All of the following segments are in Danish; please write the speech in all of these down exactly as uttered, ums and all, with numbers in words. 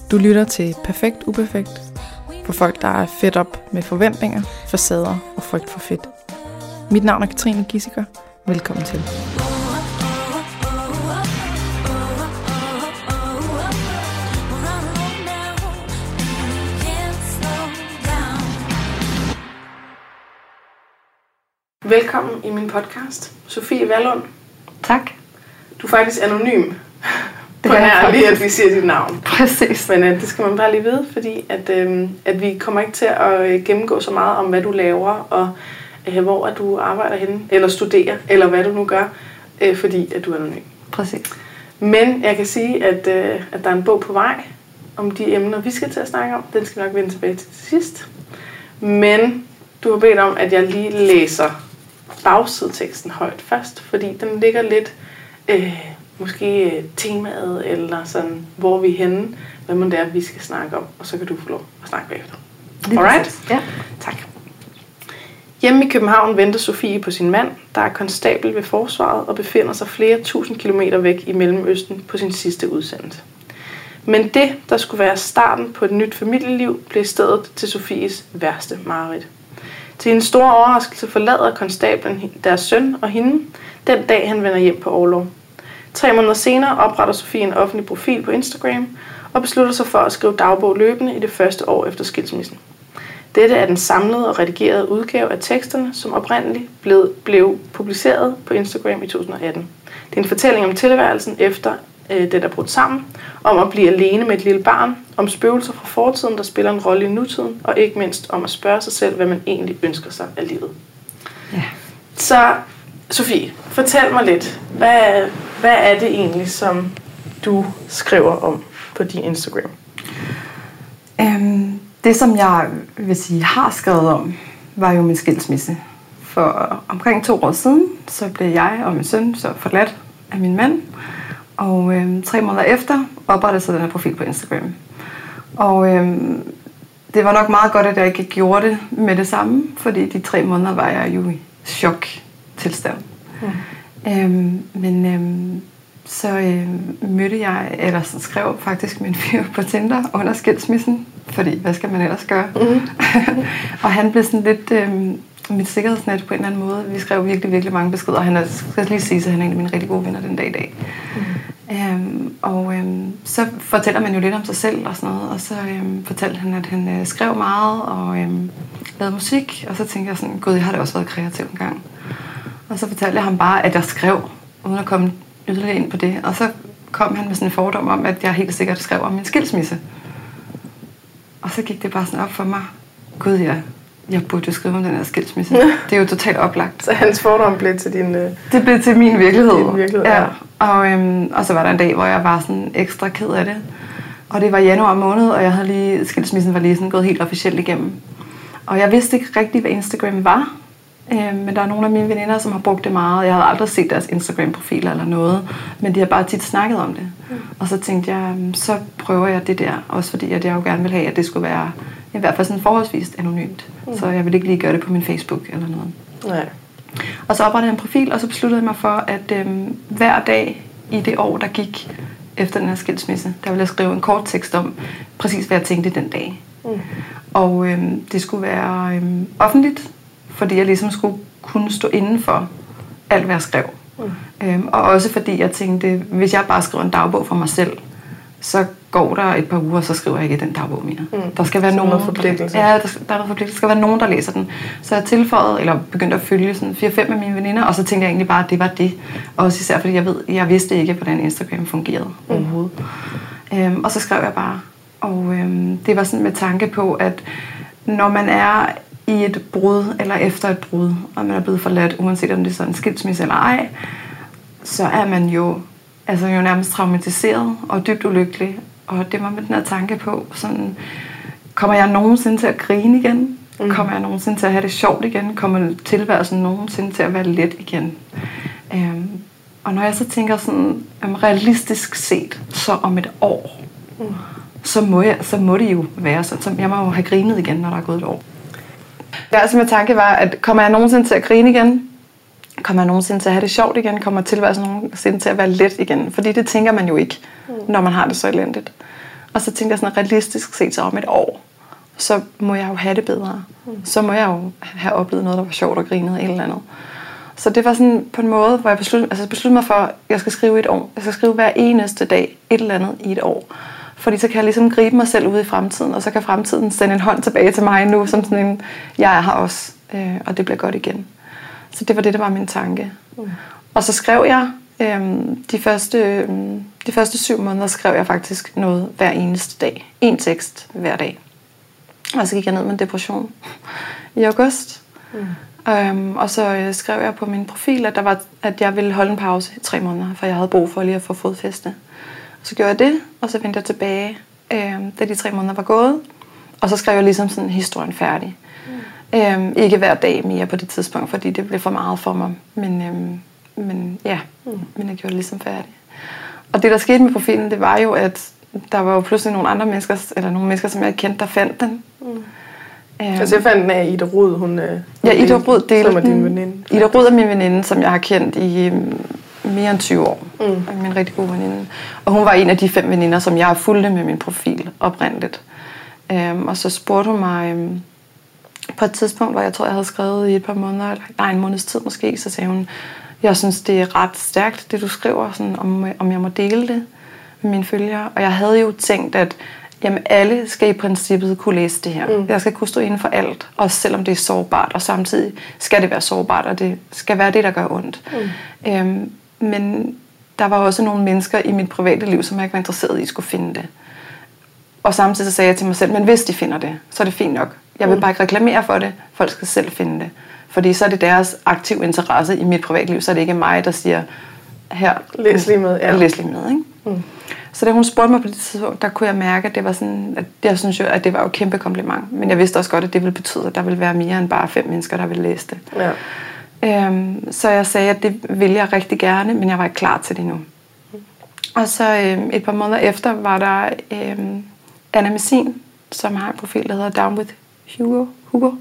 Du lytter til Perfekt Uperfekt for folk, der er fedt op med forventninger, facader og frygt for fedt. Mit navn er Katrine Gissiker. Velkommen til. Velkommen i min podcast, Sofie Vallund. Tak. Du er faktisk anonym. Det på nær lige, at vi siger dit navn. Præcis. Men uh, det skal man bare lige vide, fordi at, uh, at vi kommer ikke til at uh, gennemgå så meget om, hvad du laver, og uh, hvor at du arbejder henne, eller studerer, eller hvad du nu gør, uh, fordi at du er anonym. Præcis. Men jeg kan sige, at, uh, at der er en bog på vej om de emner, vi skal til at snakke om. Den skal vi nok vende tilbage til til sidst. Men du har bedt om, at jeg lige læser bagsideteksten højt først, fordi den ligger lidt... Uh, måske temaet, eller sådan, hvor vi er henne, hvad man det er, vi skal snakke om, og så kan du få lov at snakke bagefter. Alright? Ja. Tak. Hjemme i København venter Sofie på sin mand, der er konstabel ved forsvaret og befinder sig flere tusind kilometer væk i Mellemøsten på sin sidste udsendelse. Men det, der skulle være starten på et nyt familieliv, blev stedet til Sofies værste mareridt. Til en stor overraskelse forlader konstablen deres søn og hende, den dag han vender hjem på orlov. Tre måneder senere opretter Sofie en offentlig profil på Instagram og beslutter sig for at skrive dagbog løbende i det første år efter skilsmissen. Dette er den samlede og redigerede udgave af teksterne, som oprindeligt blev, blev publiceret på Instagram i to tusind og atten. Det er en fortælling om tilværelsen efter øh, den er brudt sammen, om at blive alene med et lille barn, om spøgelser fra fortiden, der spiller en rolle i nutiden, og ikke mindst om at spørge sig selv, hvad man egentlig ønsker sig af livet. Ja. Så Sofie, fortæl mig lidt, hvad, hvad er det egentlig, som du skriver om på din Instagram? Øhm, det, som jeg vil sige har skrevet om, var jo min skilsmisse. For omkring to år siden, så blev jeg og min søn så forladt af min mand. Og øhm, tre måneder efter oprettede så den her profil på Instagram. Og øhm, det var nok meget godt, at jeg ikke gjorde det med det samme, fordi de tre måneder var jeg jo i chok. Tilstand. Mm. Øhm, men øhm, så øhm, mødte jeg, eller så skrev faktisk min fyr på Tinder under skilsmissen, fordi hvad skal man ellers gøre? Mm. Og han blev sådan lidt øhm, mit sikkerhedsnet på en eller anden måde. Vi skrev virkelig, virkelig mange beskeder, og han er, skal lige sige, at han er en af mine rigtig gode venner den dag i dag. Mm. Øhm, og øhm, så fortæller man jo lidt om sig selv og sådan noget, og så øhm, fortalte han, at han øh, skrev meget og øhm, lavede musik, og så tænkte jeg sådan, gud, jeg har da også været kreativ en gang. Og så fortalte jeg ham bare, at jeg skrev, uden at komme yderligere ind på det. Og så kom han med sådan en fordom om, at jeg helt sikkert skrev om min skilsmisse. Og så gik det bare sådan op for mig. Gud, ja, jeg burde jo skrive om den her skilsmisse. Ja. Det er jo totalt oplagt. Så hans fordom blev til din... Uh... Det blev til min virkelighed. Din virkelighed, ja. ja. Og, øhm, og så var der en dag, hvor jeg var sådan ekstra ked af det. Og det var januar måned, og jeg havde lige, skilsmissen var lige sådan gået helt officielt igennem. Og jeg vidste ikke rigtigt, hvad Instagram var. Men der er nogle af mine veninder, som har brugt det meget. Jeg havde aldrig set deres Instagram-profiler eller noget, men de har bare tit snakket om det. Mm. Og så tænkte jeg, så prøver jeg det der, også fordi at jeg jo gerne vil have, at det skulle være i hvert fald sådan forholdsvis anonymt. Mm. Så jeg ville ikke lige gøre det på min Facebook eller noget. Nej. Og så oprettede jeg en profil, og så besluttede jeg mig for, at øhm, hver dag i det år, der gik efter den her skilsmisse, der ville jeg skrive en kort tekst om præcis, hvad jeg tænkte den dag. Mm. Og øhm, det skulle være øhm, offentligt, fordi jeg ligesom skulle kunne stå inden for alt, hvad jeg skrev. Mm. Øhm, og også fordi jeg tænkte, hvis jeg bare skriver en dagbog for mig selv, så går der et par uger, så skriver jeg ikke den dagbog mere. Mm. Der skal være nogen, noget forpligtelse. Der, ja, der, der er noget forpligtelse. Der skal være nogen, der læser den. Så jeg tilføjede, eller begyndte at følge sådan fire fem af mine veninder, og så tænkte jeg egentlig bare, at det var det. Også især fordi jeg ved, jeg vidste ikke, hvordan Instagram fungerede mm. overhovedet. Øhm, og så skrev jeg bare. Og øhm, det var sådan med tanke på, at når man er i et brud, eller efter et brud, og man er blevet forladt, uanset om det er sådan en skilsmisse eller ej, så er man jo, altså jo nærmest traumatiseret og dybt ulykkelig. Og det var med den her tanke på, sådan, kommer jeg nogensinde til at grine igen? Mm. Kommer jeg nogensinde til at have det sjovt igen? Kommer tilværelsen nogensinde til at være let igen? Øhm, og når jeg så tænker sådan, um, realistisk set, så om et år, mm. så, må jeg, så må det jo være sådan, så jeg må jo have grinet igen, når der er gået et år. Det er altså med tanke var, at kommer jeg nogensinde til at grine igen? Kommer jeg nogensinde til at have det sjovt igen? Kommer tilværelsen nogensinde til at være let igen? Fordi det tænker man jo ikke, mm. når man har det så elendigt. Og så tænkte jeg sådan, realistisk set så om et år, så må jeg jo have det bedre. Mm. Så må jeg jo have oplevet noget, der var sjovt og grinet eller eller andet. Så det var sådan på en måde, hvor jeg besluttede, altså besluttede mig for, at jeg skal skrive et år. Jeg skal skrive hver eneste dag et eller andet i et år. Fordi så kan jeg ligesom gribe mig selv ude i fremtiden, og så kan fremtiden sende en hånd tilbage til mig nu, som sådan en, jeg er her også, øh, og det bliver godt igen. Så det var det, der var min tanke. Mm. Og så skrev jeg, øh, de, første, øh, de første syv måneder skrev jeg faktisk noget hver eneste dag. En tekst hver dag. Og så gik jeg ned med en depression i august. Mm. Um, og så øh, skrev jeg på min profil, at, der var, at jeg ville holde en pause i tre måneder, for jeg havde brug for lige at få fodfæste. Så gjorde jeg det, og så vendte jeg tilbage, øh, da de tre måneder var gået. Og så skrev jeg ligesom sådan historien færdig. Mm. Øh, ikke hver dag mere på det tidspunkt, fordi det blev for meget for mig. Men, øh, men ja, mm. men jeg gjorde det ligesom færdig. Og det, der skete med profilen, det var jo, at der var jo pludselig nogle andre mennesker, eller nogle mennesker, som jeg kendte, der fandt den. Mm. Øh, altså jeg fandt den af Ida Rud, hun øh, ja, Ida Rud delte som er din veninde. Ida Rud er min veninde, som jeg har kendt i øh, mere end tyve år. Mm. Min rigtig gode veninde. Og hun var en af de fem veninder, som jeg har fulgt med min profil oprindeligt. Øhm, og så spurgte hun mig øhm, på et tidspunkt, hvor jeg tror, jeg havde skrevet i et par måneder, eller nej, en måneds tid måske, så sagde hun, jeg synes, det er ret stærkt, det du skriver, sådan, om, om jeg må dele det med mine følgere. Og jeg havde jo tænkt, at jamen, alle skal i princippet kunne læse det her. Mm. Jeg skal kunne stå inden for alt, også selvom det er sårbart, og samtidig skal det være sårbart, og det skal være det, der gør ondt. Mm. Øhm, men der var også nogle mennesker i mit private liv, som jeg ikke var interesseret i, skulle finde det. Og samtidig så sagde jeg til mig selv, men hvis de finder det, så er det fint nok. Jeg vil mm. bare ikke reklamere for det, folk skal selv finde det. Fordi så er det deres aktiv interesse i mit privatliv, så er det ikke mig, der siger, her, læs lige med. Ja. Læs lige med, ikke? Mm. Så da hun spurgte mig på det tidspunkt, der kunne jeg mærke, at det var sådan, at jeg synes jo, at det var jo et kæmpe kompliment. Men jeg vidste også godt, at det ville betyde, at der ville være mere end bare fem mennesker, der ville læse det. Ja. Øhm, så jeg sagde, at det ville jeg rigtig gerne, men jeg var ikke klar til det endnu. Mm. Og så øhm, et par måneder efter var der øhm, Anna Messin, som har en profil, der hedder Down with Hugo. Hugo.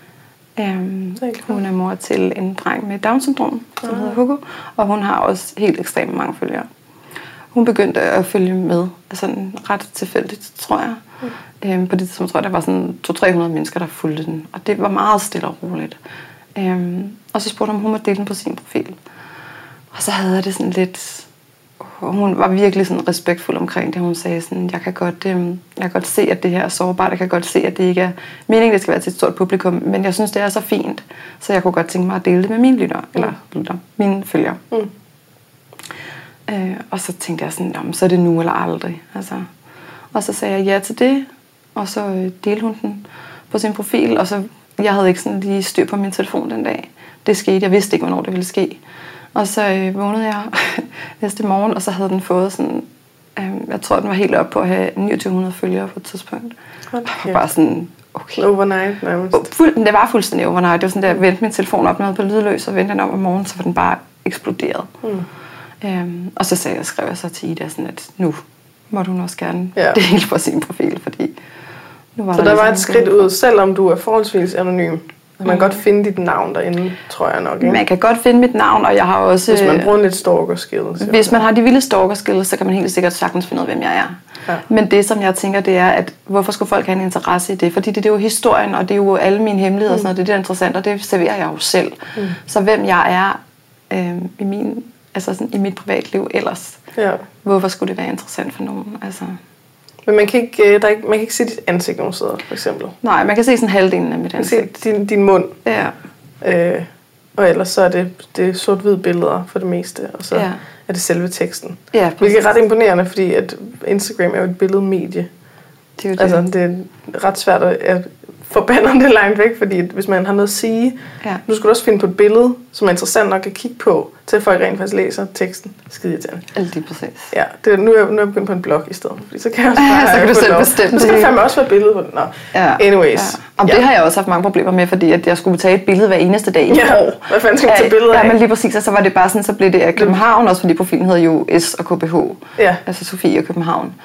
Øhm, hun er mor til en dreng med Down-syndrom, som uh-huh. hedder Hugo, og hun har også helt ekstremt mange følgere. Hun begyndte at følge med, sådan ret tilfældigt, tror jeg. Mm. Øhm, på det tidspunkt tror jeg, der var sådan to hundrede til tre hundrede mennesker, der fulgte den, og det var meget stille og roligt. Øhm, og så spurgte hun, om hun måtte dele den på sin profil. Og så havde jeg det sådan lidt... Hun var virkelig sådan respektfuld omkring det. Hun sagde sådan, jeg kan godt, øhm, jeg kan godt se, at det her er sårbart. Jeg kan godt se, at det ikke er meningen, det skal være til et stort publikum. Men jeg synes, det er så fint. Så jeg kunne godt tænke mig at dele det med mine lyttere. Mm. Eller lytter, mine følgere. Mm. Øh, og så tænkte jeg sådan, så er det nu eller aldrig. Altså. Og så sagde jeg ja til det. Og så øh, delte hun den på sin profil. Og så, jeg havde ikke sådan lige styr på min telefon den dag. Det skete. Jeg vidste ikke, hvornår det ville ske. Og så øh, vågnede jeg næste morgen, og så havde den fået sådan, øh, jeg tror, den var helt op på at have niogtyve hundrede følgere på et tidspunkt. Okay. Og bare sådan, okay. Overnight nærmest. Fuld, det var fuldstændig overnight. Det var sådan, at jeg vendte min telefon op noget på lydløs, og vendte den om om morgenen, så var den bare eksploderet. Mm. Øhm, og så sagde jeg, skrev jeg så til Ida, sådan at nu måtte hun også gerne ja. dele på sin profil, fordi nu var så der, der var et skridt ud, selvom du er forholdsvis anonym. Man kan mm. godt finde dit navn derinde, tror jeg nok. Ikke? Man kan godt finde mit navn, og jeg har også... Hvis man bruger lidt stalker-skills. Hvis man har de vilde stalker-skills, så kan man helt sikkert sagtens finde ud af, hvem jeg er. Ja. Men det, som jeg tænker, det er, at hvorfor skulle folk have en interesse i det? Fordi det, det er jo historien, og det er jo alle mine hemmeligheder, mm. og sådan noget, det er det, der er interessant, og det serverer jeg jo selv. Mm. Så hvem jeg er øh, i, min, altså sådan, i mit privatliv ellers, ja. Hvorfor skulle det være interessant for nogen? Altså... Men man kan ikke, der er ikke, man kan ikke se dit ansigt nogen steder, for eksempel. Nej, man kan se sådan halvdelen af mit ansigt. Man kan se din, din mund. Ja. Øh, og ellers så er det, det er sort-hvide billeder for det meste, og så ja. er det selve teksten. Ja, hvilket er ret imponerende, fordi at Instagram er jo et billedmedie. Det er jo det. Altså, det er ret svært at forbande det langt væk, fordi hvis man har noget at sige, ja. nu skal du også finde på et billede, som er interessant nok at kigge på, til folk rent faktisk læser teksten. Skide irriterende. Alt lige præcis. Ja, det er, nu, er jeg, nu er jeg begyndt på en blog i stedet, fordi så kan jeg også bare... Ja, så kan du selv bestemme. Så skal fandme også være billede på den. Nå, ja. anyways. Ja. Og ja. det har jeg også haft mange problemer med, fordi at jeg skulle tage et billede hver eneste dag i ja. år. Hvad fanden skal man tage billeder af? Ja, men lige præcis, og så var det bare sådan, så blev det af København, også fordi profilen hedder jo S og K B H. Ja. Altså Sofie og København.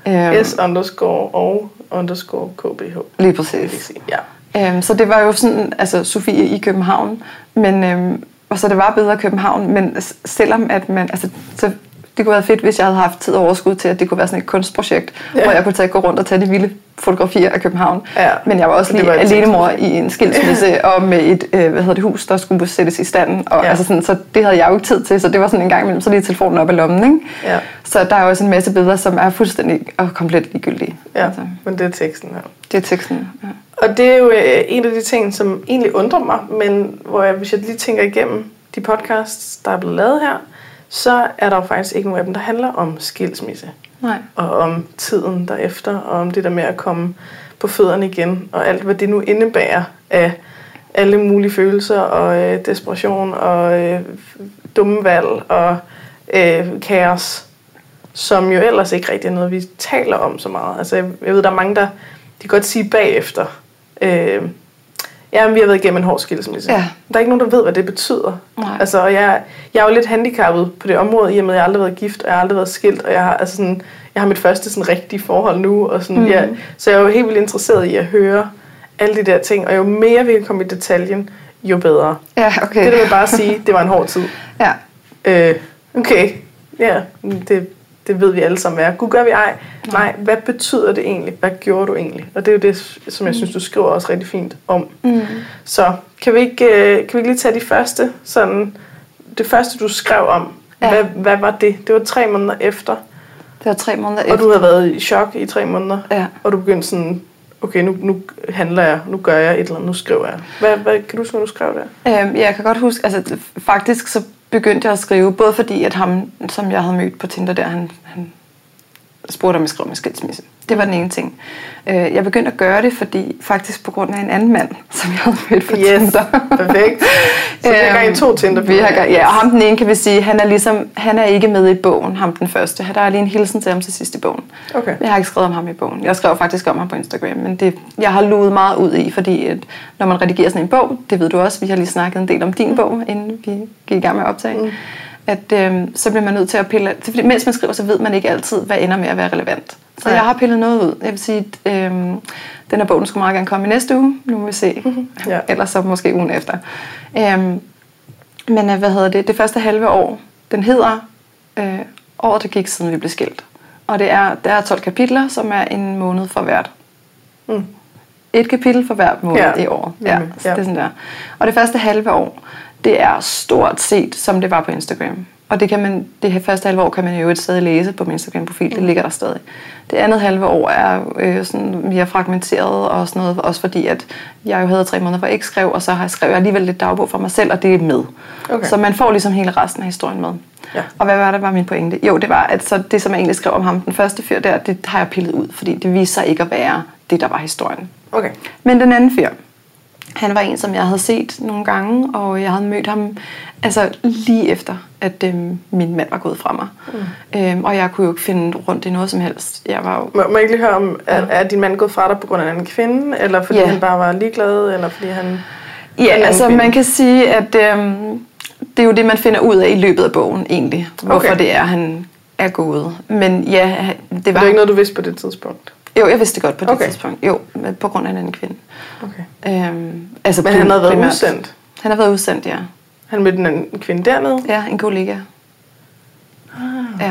S underscore og underscore K B H. Lige præcis. Ja. Øhm, så det var jo sådan, altså Sofie i København, men, øhm, og så det var bedre København, men selvom at man, altså, så det kunne være fedt, hvis jeg havde haft tid og overskud til, at det kunne være sådan et kunstprojekt, ja. hvor jeg kunne tage, gå rundt og tage de vilde fotografier af København. Ja. Men jeg var også lige alenemor i en skilsmisse og med et øh, hvad hedder det, hus, der skulle sættes i standen. Og, ja. altså sådan, så det havde jeg jo ikke tid til, så det var sådan en gang imellem, så lige telefonen op i lommen. Ikke? Ja. Så der er også en masse billeder, som er fuldstændig og komplet ligegyldige. Ja, altså. Men det er teksten her. Det er teksten, ja. Og det er jo øh, en af de ting, som egentlig undrer mig, men hvor jeg, hvis jeg lige tænker igennem de podcasts, der er blevet lavet her, så er der jo faktisk ikke nogen af dem, der handler om skilsmisse. Nej. Og om tiden derefter, og om det der med at komme på fødderne igen, og alt hvad det nu indebærer af alle mulige følelser, og øh, desperation, og øh, dumme valg, og øh, kaos, som jo ellers ikke rigtig er noget, vi taler om så meget. Altså jeg, jeg ved, der er mange, der de kan godt sige bagefter, øh, ja, vi har været igennem en hård skilsmisse. Ja. Der er ikke nogen, der ved, hvad det betyder. Nej. Altså, og jeg, jeg er jo lidt handicappet på det område, i og med, at jeg har aldrig været gift, og jeg har aldrig været skilt, og jeg har, altså sådan, jeg har mit første sådan, rigtige forhold nu. Og sådan, mm. jeg, så jeg er jo helt vildt interesseret i at høre alle de der ting, og jo mere vi kan komme i detaljen, jo bedre. Ja, okay. Det der vil bare sige, det var en hård tid. Ja. Øh, okay, ja, det, det ved vi alle sammen hvad. Gud, gør vi ej? Nej, hvad betyder det egentlig? Hvad gjorde du egentlig? Og det er jo det, som jeg synes, du skriver også rigtig fint om. Mm. Så kan vi, ikke, kan vi ikke lige tage de første, sådan, det første, du skrev om? Ja. Hvad, hvad var det? Det var tre måneder efter. Det var tre måneder efter. Og du havde været i chok i tre måneder. Ja. Og du begyndte sådan, okay, nu, nu handler jeg, nu gør jeg et eller andet, nu skriver jeg. Hvad, hvad kan du huske, hvad du skrev der? Øhm, jeg kan godt huske, altså faktisk så begyndte jeg at skrive, både fordi, at ham, som jeg havde mødt på Tinder der, han, han spurgte, om jeg skrev med skilsmisse. Det var den ene ting. Jeg begyndte at gøre det, fordi faktisk på grund af en anden mand, som jeg havde mødt på yes, Tinder. Perfekt. Så vi har gang i to Tinder. Vi har gang, ja, og ham den ene kan vi sige, han er ligesom, han er ikke med i bogen, ham den første. Der er lige en hilsen til ham til sidst i bogen. Okay. Jeg har ikke skrevet om ham i bogen. Jeg skrev faktisk om ham på Instagram, men det, jeg har luet meget ud i, fordi at når man redigerer sådan en bog, det ved du også, vi har lige snakket en del om din bog, inden vi gik i gang med at optage, mm. at øhm, så bliver man nødt til at pille, fordi mens man skriver, så ved man ikke altid, hvad ender med at være relevant. Så ja. Jeg har pillet noget ud. Jeg vil sige, at øhm, den her bogen skulle meget gerne komme i næste uge. Nu må vi se. Mm-hmm. Ja. Ellers så måske ugen efter. Øhm, men hvad hedder det? Det første halve år, den hedder øh, året, der gik siden vi blev skilt. Og det er, der er tolv kapitler, som er en måned for hvert. Mm. Et kapitel for hvert måned ja. I året. Ja, ja. Så det er sådan der. Og det første halve år, det er stort set, som det var på Instagram. Og det kan man, det her første halve år kan man jo et stadig læse på min Instagram-profil. Det ligger der stadig. Det andet halve år er øh, sådan mere fragmenteret og sådan noget. Også fordi, at jeg jo havde tre måneder, hvor jeg ikke skrev, og så har jeg skrevet alligevel lidt dagbog for mig selv, og det er med. Okay. Så man får ligesom hele resten af historien med. Ja. Og hvad var det, var min pointe? Jo, det var, at så det, som jeg egentlig skrev om ham, den første fyr der, det har jeg pillet ud, fordi det viser sig ikke at være det, der var historien. Okay. Men den anden fyr, han var en, som jeg havde set nogle gange, og jeg havde mødt ham altså lige efter, at øhm, min mand var gået fra mig. Mm. Øhm, og jeg kunne jo ikke finde rundt i noget som helst. Jeg var jo... Må, må jeg ikke lige høre om, er, er din mand gået fra dig på grund af en anden kvinde, eller fordi yeah. han bare var ligeglad, eller fordi han... Ja, altså kvinde? Man kan sige, at øhm, det er jo det, man finder ud af i løbet af bogen, egentlig. Hvorfor okay. det er, han er gået. Men ja, det var... Det er ikke noget, du vidste på det tidspunkt? Jo, jeg vidste det godt på det okay. tidspunkt. Jo, på grund af en anden kvinde. Okay. Øhm, altså Men han havde været primært. udsendt? Han har været udsendt, ja. Han mødte en kvinde dernede? Ja, en kollega. Ah. Ja.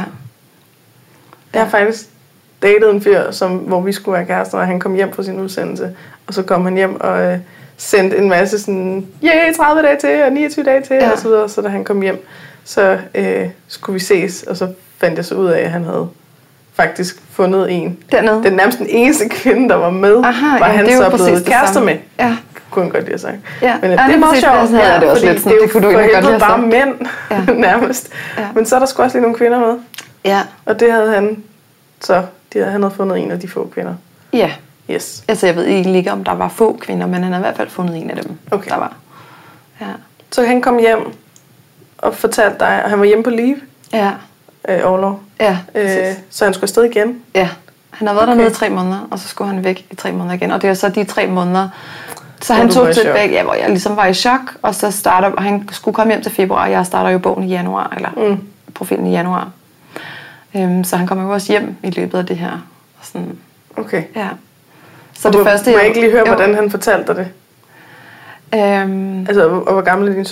Jeg har faktisk datet en fyr, som, hvor vi skulle være kærester, og han kom hjem fra sin udsendelse. Og så kom han hjem og øh, sendte en masse sådan, yeah, tredive dage til, og niogtyve dage til, ja. Og så videre. Så da han kom hjem, så øh, skulle vi ses, og så fandt jeg så ud af, at han havde faktisk fundet en. Dernede. Den nærmest den eneste kvinde, der var med, Aha, var ja, han så blevet kærester med. Ja. Kunne han godt lide at sige. Ja. Men ja, det er meget sjovt, ja, det, fordi lidt sådan, det er jo det kunne du for helvede helvede bare mænd, ja. nærmest. Ja. Men så er der sgu også lige nogle kvinder med. Ja. Og det havde han, så de havde, han havde fundet en af de få kvinder. Ja. Yes. Altså jeg ved ikke, om der var få kvinder, men han havde i hvert fald fundet en af dem, okay. der var. Ja. Så han kom hjem og fortalte dig, at han var hjemme på leave. Ja. Øh, overlov. Ja, øh, så han skulle afsted igen. Ja. Han har været okay. dernede i tre måneder, og så skulle han væk i tre måneder igen. Og det er så de tre måneder, så han tog tilbage, ja, hvor jeg ligesom var i chok, og så starter, og han skulle komme hjem til februar, og jeg starter jo bogen i januar, eller mm. profilen i januar. Um, så han kommer jo også hjem i løbet af det her. Sådan, okay. Ja. Så og det må, første, må jeg ikke lige høre, jo. hvordan han fortalte dig det? Um, altså, og hvor gammel er din søn?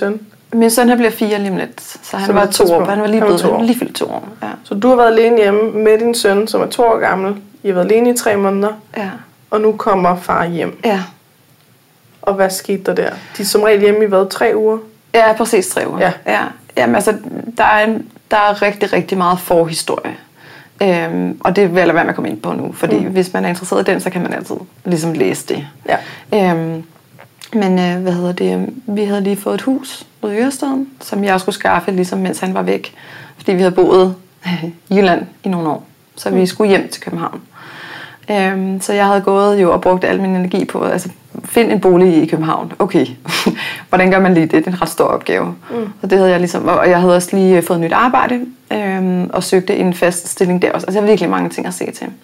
Min søn han bliver fire lige om lidt, så han Så var på to det år. tidspunkt- Han var lige han var blevet, to han var år. lige fyldt to år. Ja. Så du har været alene hjemme med din søn, som er to år gammel. I har været alene i tre måneder, Ja. og nu kommer far hjem. Ja. Og hvad skete der der? De er som regel hjemme i hvad? Tre uger? Ja, præcis tre uger. Ja. Ja. Jamen, altså, der er, en, der er rigtig, rigtig meget forhistorie. Øhm, og det vil jeg lade være med at komme ind på nu, fordi mm. hvis man er interesseret i den, så kan man altid ligesom læse det. Ja. Øhm, men øh, hvad hedder det? Vi havde lige fået et hus ude i Ørestaden, som jeg skulle skaffe, ligesom mens han var væk. Fordi vi havde boet i Jylland i nogle år, så vi skulle hjem til København. Øhm, så jeg havde gået jo og brugt al min energi på altså finde en bolig i København. Okay, hvordan gør man lige det? Det er en ret stor opgave. Mm. Så det havde jeg ligesom, og jeg havde også lige fået nyt arbejde øhm, og søgte en fast stilling der også. Altså jeg havde virkelig mange ting at se til.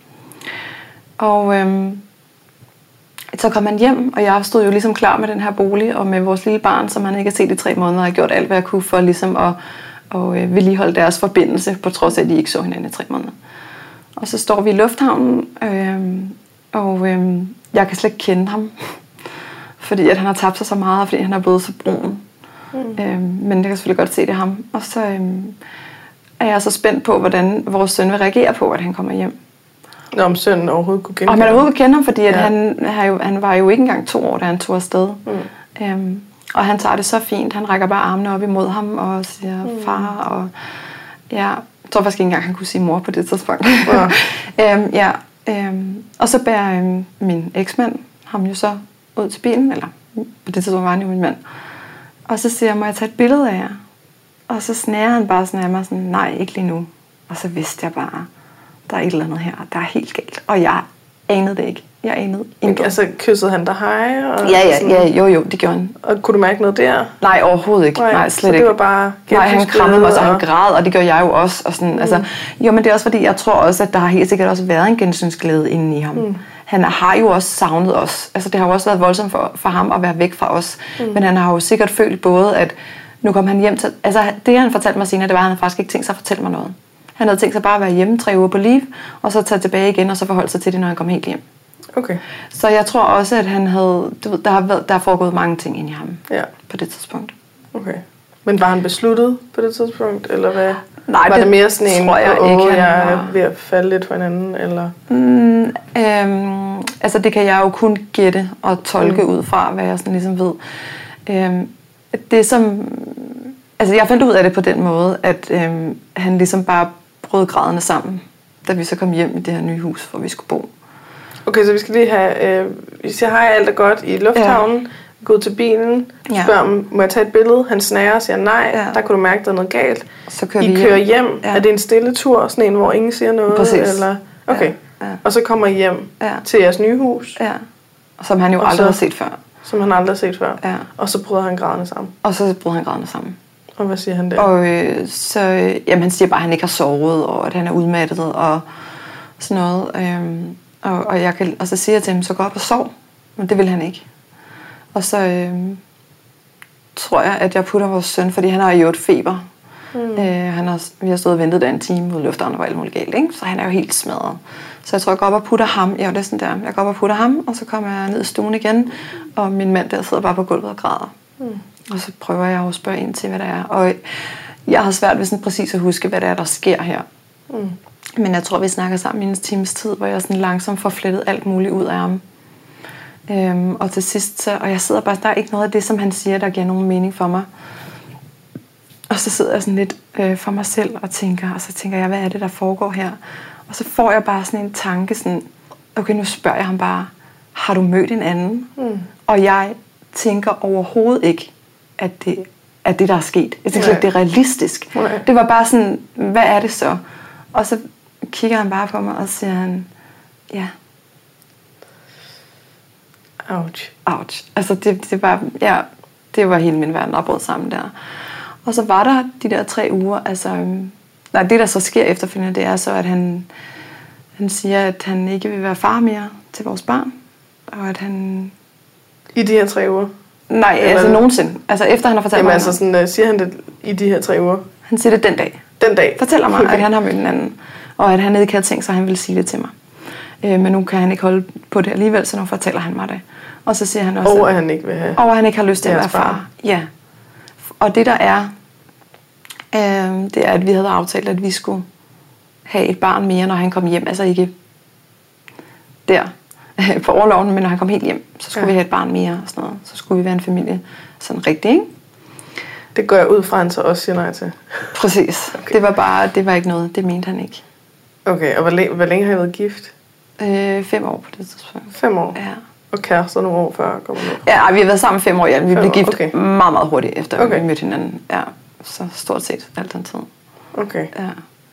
Og øhm, så kom han hjem, og jeg stod jo ligesom klar med den her bolig og med vores lille barn, som han ikke har set i tre måneder, og jeg gjort alt, hvad jeg kunne for ligesom at og, øh, vedligeholde deres forbindelse, på trods af, at de ikke så hinanden i tre måneder. Og så står vi i lufthavnen, øh, og øh, jeg kan slet ikke kende ham, fordi at han har tabt sig så meget, fordi han er blevet så brun. Mm. Øh, men jeg kan selvfølgelig godt se det ham. Og så øh, er jeg så spændt på, hvordan vores søn vil reagere på, at han kommer hjem. Når om sønnen overhovedet kunne kende Og man overhovedet kende ham, fordi at ja. han, han, jo, han var jo ikke engang to år, da han tog afsted. Mm. Øhm, og han tager det så fint. Han rækker bare armene op imod ham og siger mm. far. Og ja, jeg tror faktisk ikke engang, han kunne sige mor på det tidspunkt. Ja. øhm, ja, øhm, og så bærer øhm, min eksmand ham jo så ud til bilen, eller på det tidspunkt var han jo min mand. Og så siger jeg, må jeg tage et billede af jer? Og så snærer han bare sådan af mig, sådan, nej, ikke lige nu. Og så vidste jeg bare, der er et eller andet her, der er helt galt. Og jeg anede det ikke. Jeg anede ikke. Altså kyssede han dig hej? Og ja, ja, sådan, ja, jo, jo, det gjorde han. Og kunne du mærke noget der? Nej, overhovedet ikke. Nej, Nej slet så ikke. det var bare Nej, han krammede mig, og så han og... græd, og det gjorde jeg jo også. Og sådan, mm. altså, jo, men det er også fordi, jeg tror også, at der har helt sikkert også været en gensynsglæde inde i ham. Mm. Han har jo også savnet os. Altså, det har jo også været voldsomt for, for ham at være væk fra os. Mm. Men han har jo sikkert følt både, at nu kom han hjem til... Altså, det han fortalte mig senere, det var, at han faktisk ikke tænkt sig at fortælle mig noget. Han havde tænkt sig bare at være hjemme tre uger på leave, og så tage tilbage igen, og så forholde sig til det, når han kom helt hjem. Okay. Så jeg tror også, at han havde... Du ved, der har været, der har foregået mange ting inde i ham ja. På det tidspunkt. Okay. Men var han besluttet på det tidspunkt, eller hvad? Nej, var det, det mere sådan en, tror jeg åh, ikke, jeg er var... ved at falde lidt for hinanden, eller? Mm, øhm, altså, det kan jeg jo kun gætte og tolke mm. ud fra, hvad jeg sådan ligesom ved. Øhm, det som... Altså, jeg fandt ud af det på den måde, at øhm, han ligesom bare brød grædende sammen, da vi så kom hjem i det her nye hus, hvor vi skulle bo. Okay, så vi skal lige have... Øh, vi siger hej, alt er godt i lufthavnen. Ja. Gå til bilen, ja. Spørger om, må jeg tage et billede? Han snager og siger nej. Ja. Der kunne du mærke, der er noget galt. Så kører I vi kører hjem. hjem. Ja. Er det en stille tur? Sådan en, hvor ingen siger noget? Præcis. Eller? Okay. Ja. Ja. Og så kommer I hjem ja. Til jeres nye hus. Ja. Som han jo og aldrig så, har set før. Som han aldrig har set før. Ja. Og så bryder han grædende sammen. Og så bryder han grædende sammen. Og hvad siger han der? Og øh, så, øh, jamen, han siger bare, at han ikke har sovet, og at han er udmattet, og sådan noget. Øhm, og, og, jeg kan, og så siger jeg til ham, så gå op og sov. Men det vil han ikke. Og så øh, tror jeg, at jeg putter vores søn, fordi han har jo et feber. Mm. Øh, han har, vi har stået og ventet der en time ude i lufthavnen, og alt muligt galt, ikke? Så han er jo helt smadret. Så jeg tror, jeg går op og putter ham. Ja, det er sådan der. Jeg går op og putter ham, og så kommer jeg ned i stuen igen, og min mand der sidder bare på gulvet og græder. Mm. Og så prøver jeg at spørge ind til, hvad der er. Og jeg har svært ved sådan præcis at huske, hvad der er, der sker her. Mm. Men jeg tror, vi snakker sammen i en times tid, hvor jeg sådan langsomt får flettet alt muligt ud af ham. Øhm, og til sidst, så, og jeg sidder bare, der er ikke noget af det, som han siger, der giver nogen mening for mig. Og så sidder jeg sådan lidt øh, for mig selv og tænker, og så tænker jeg, hvad er det, der foregår her? Og så får jeg bare sådan en tanke, sådan, okay, nu spørger jeg ham bare, har du mødt en anden? Mm. Og jeg tænker overhovedet ikke, at det er det, der er sket. Jeg tænker ikke, det er realistisk. Nej. Det var bare sådan, hvad er det så? Og så kigger han bare på mig, og siger han, ja. Ouch. Ouch. Altså, det, det var, ja, det var hele min verden, der brød sammen der. Og så var der de der tre uger, altså, nej, det der så sker efterfølgende, det er så, at han, han siger, at han ikke vil være far mere til vores barn, og at han... I de her tre uger? Nej, eller... altså nogensinde. Altså efter han har fortalt Jamen, mig... altså sådan, uh, siger han det i de her tre uger? Han siger det den dag. Den dag? Fortæller mig, okay. At han har mødt en anden, og at han ikke havde tænkt sig, at han ville sige det til mig. Øh, men nu kan han ikke holde på det alligevel, så nu fortæller han mig det. Og så siger han også... Og at han ikke vil have... Og at han ikke har lyst til at være far. Ja. og det der er, øh, det er, at vi havde aftalt, at vi skulle have et barn mere, når han kom hjem. Altså ikke der på overloven, men når han kom helt hjem, så skulle ja. vi have et barn mere og sådan noget. Så skulle vi være en familie. Sådan rigtigt, ikke? Det går jeg ud fra, han så også siger nej til. Præcis. Okay. Det var bare, det var ikke noget. Det mente han ikke. Okay, og hvor længe, hvor længe har I været gift? Øh, fem år på det tidspunkt. Fem år? Ja. Og kærester nogle år før kommer ned? Ja, vi har været sammen fem år, ja. Vi blev gift okay. meget, meget hurtigt efter, okay. vi mødte hinanden. Ja, så stort set alt den tid. Okay. Ja.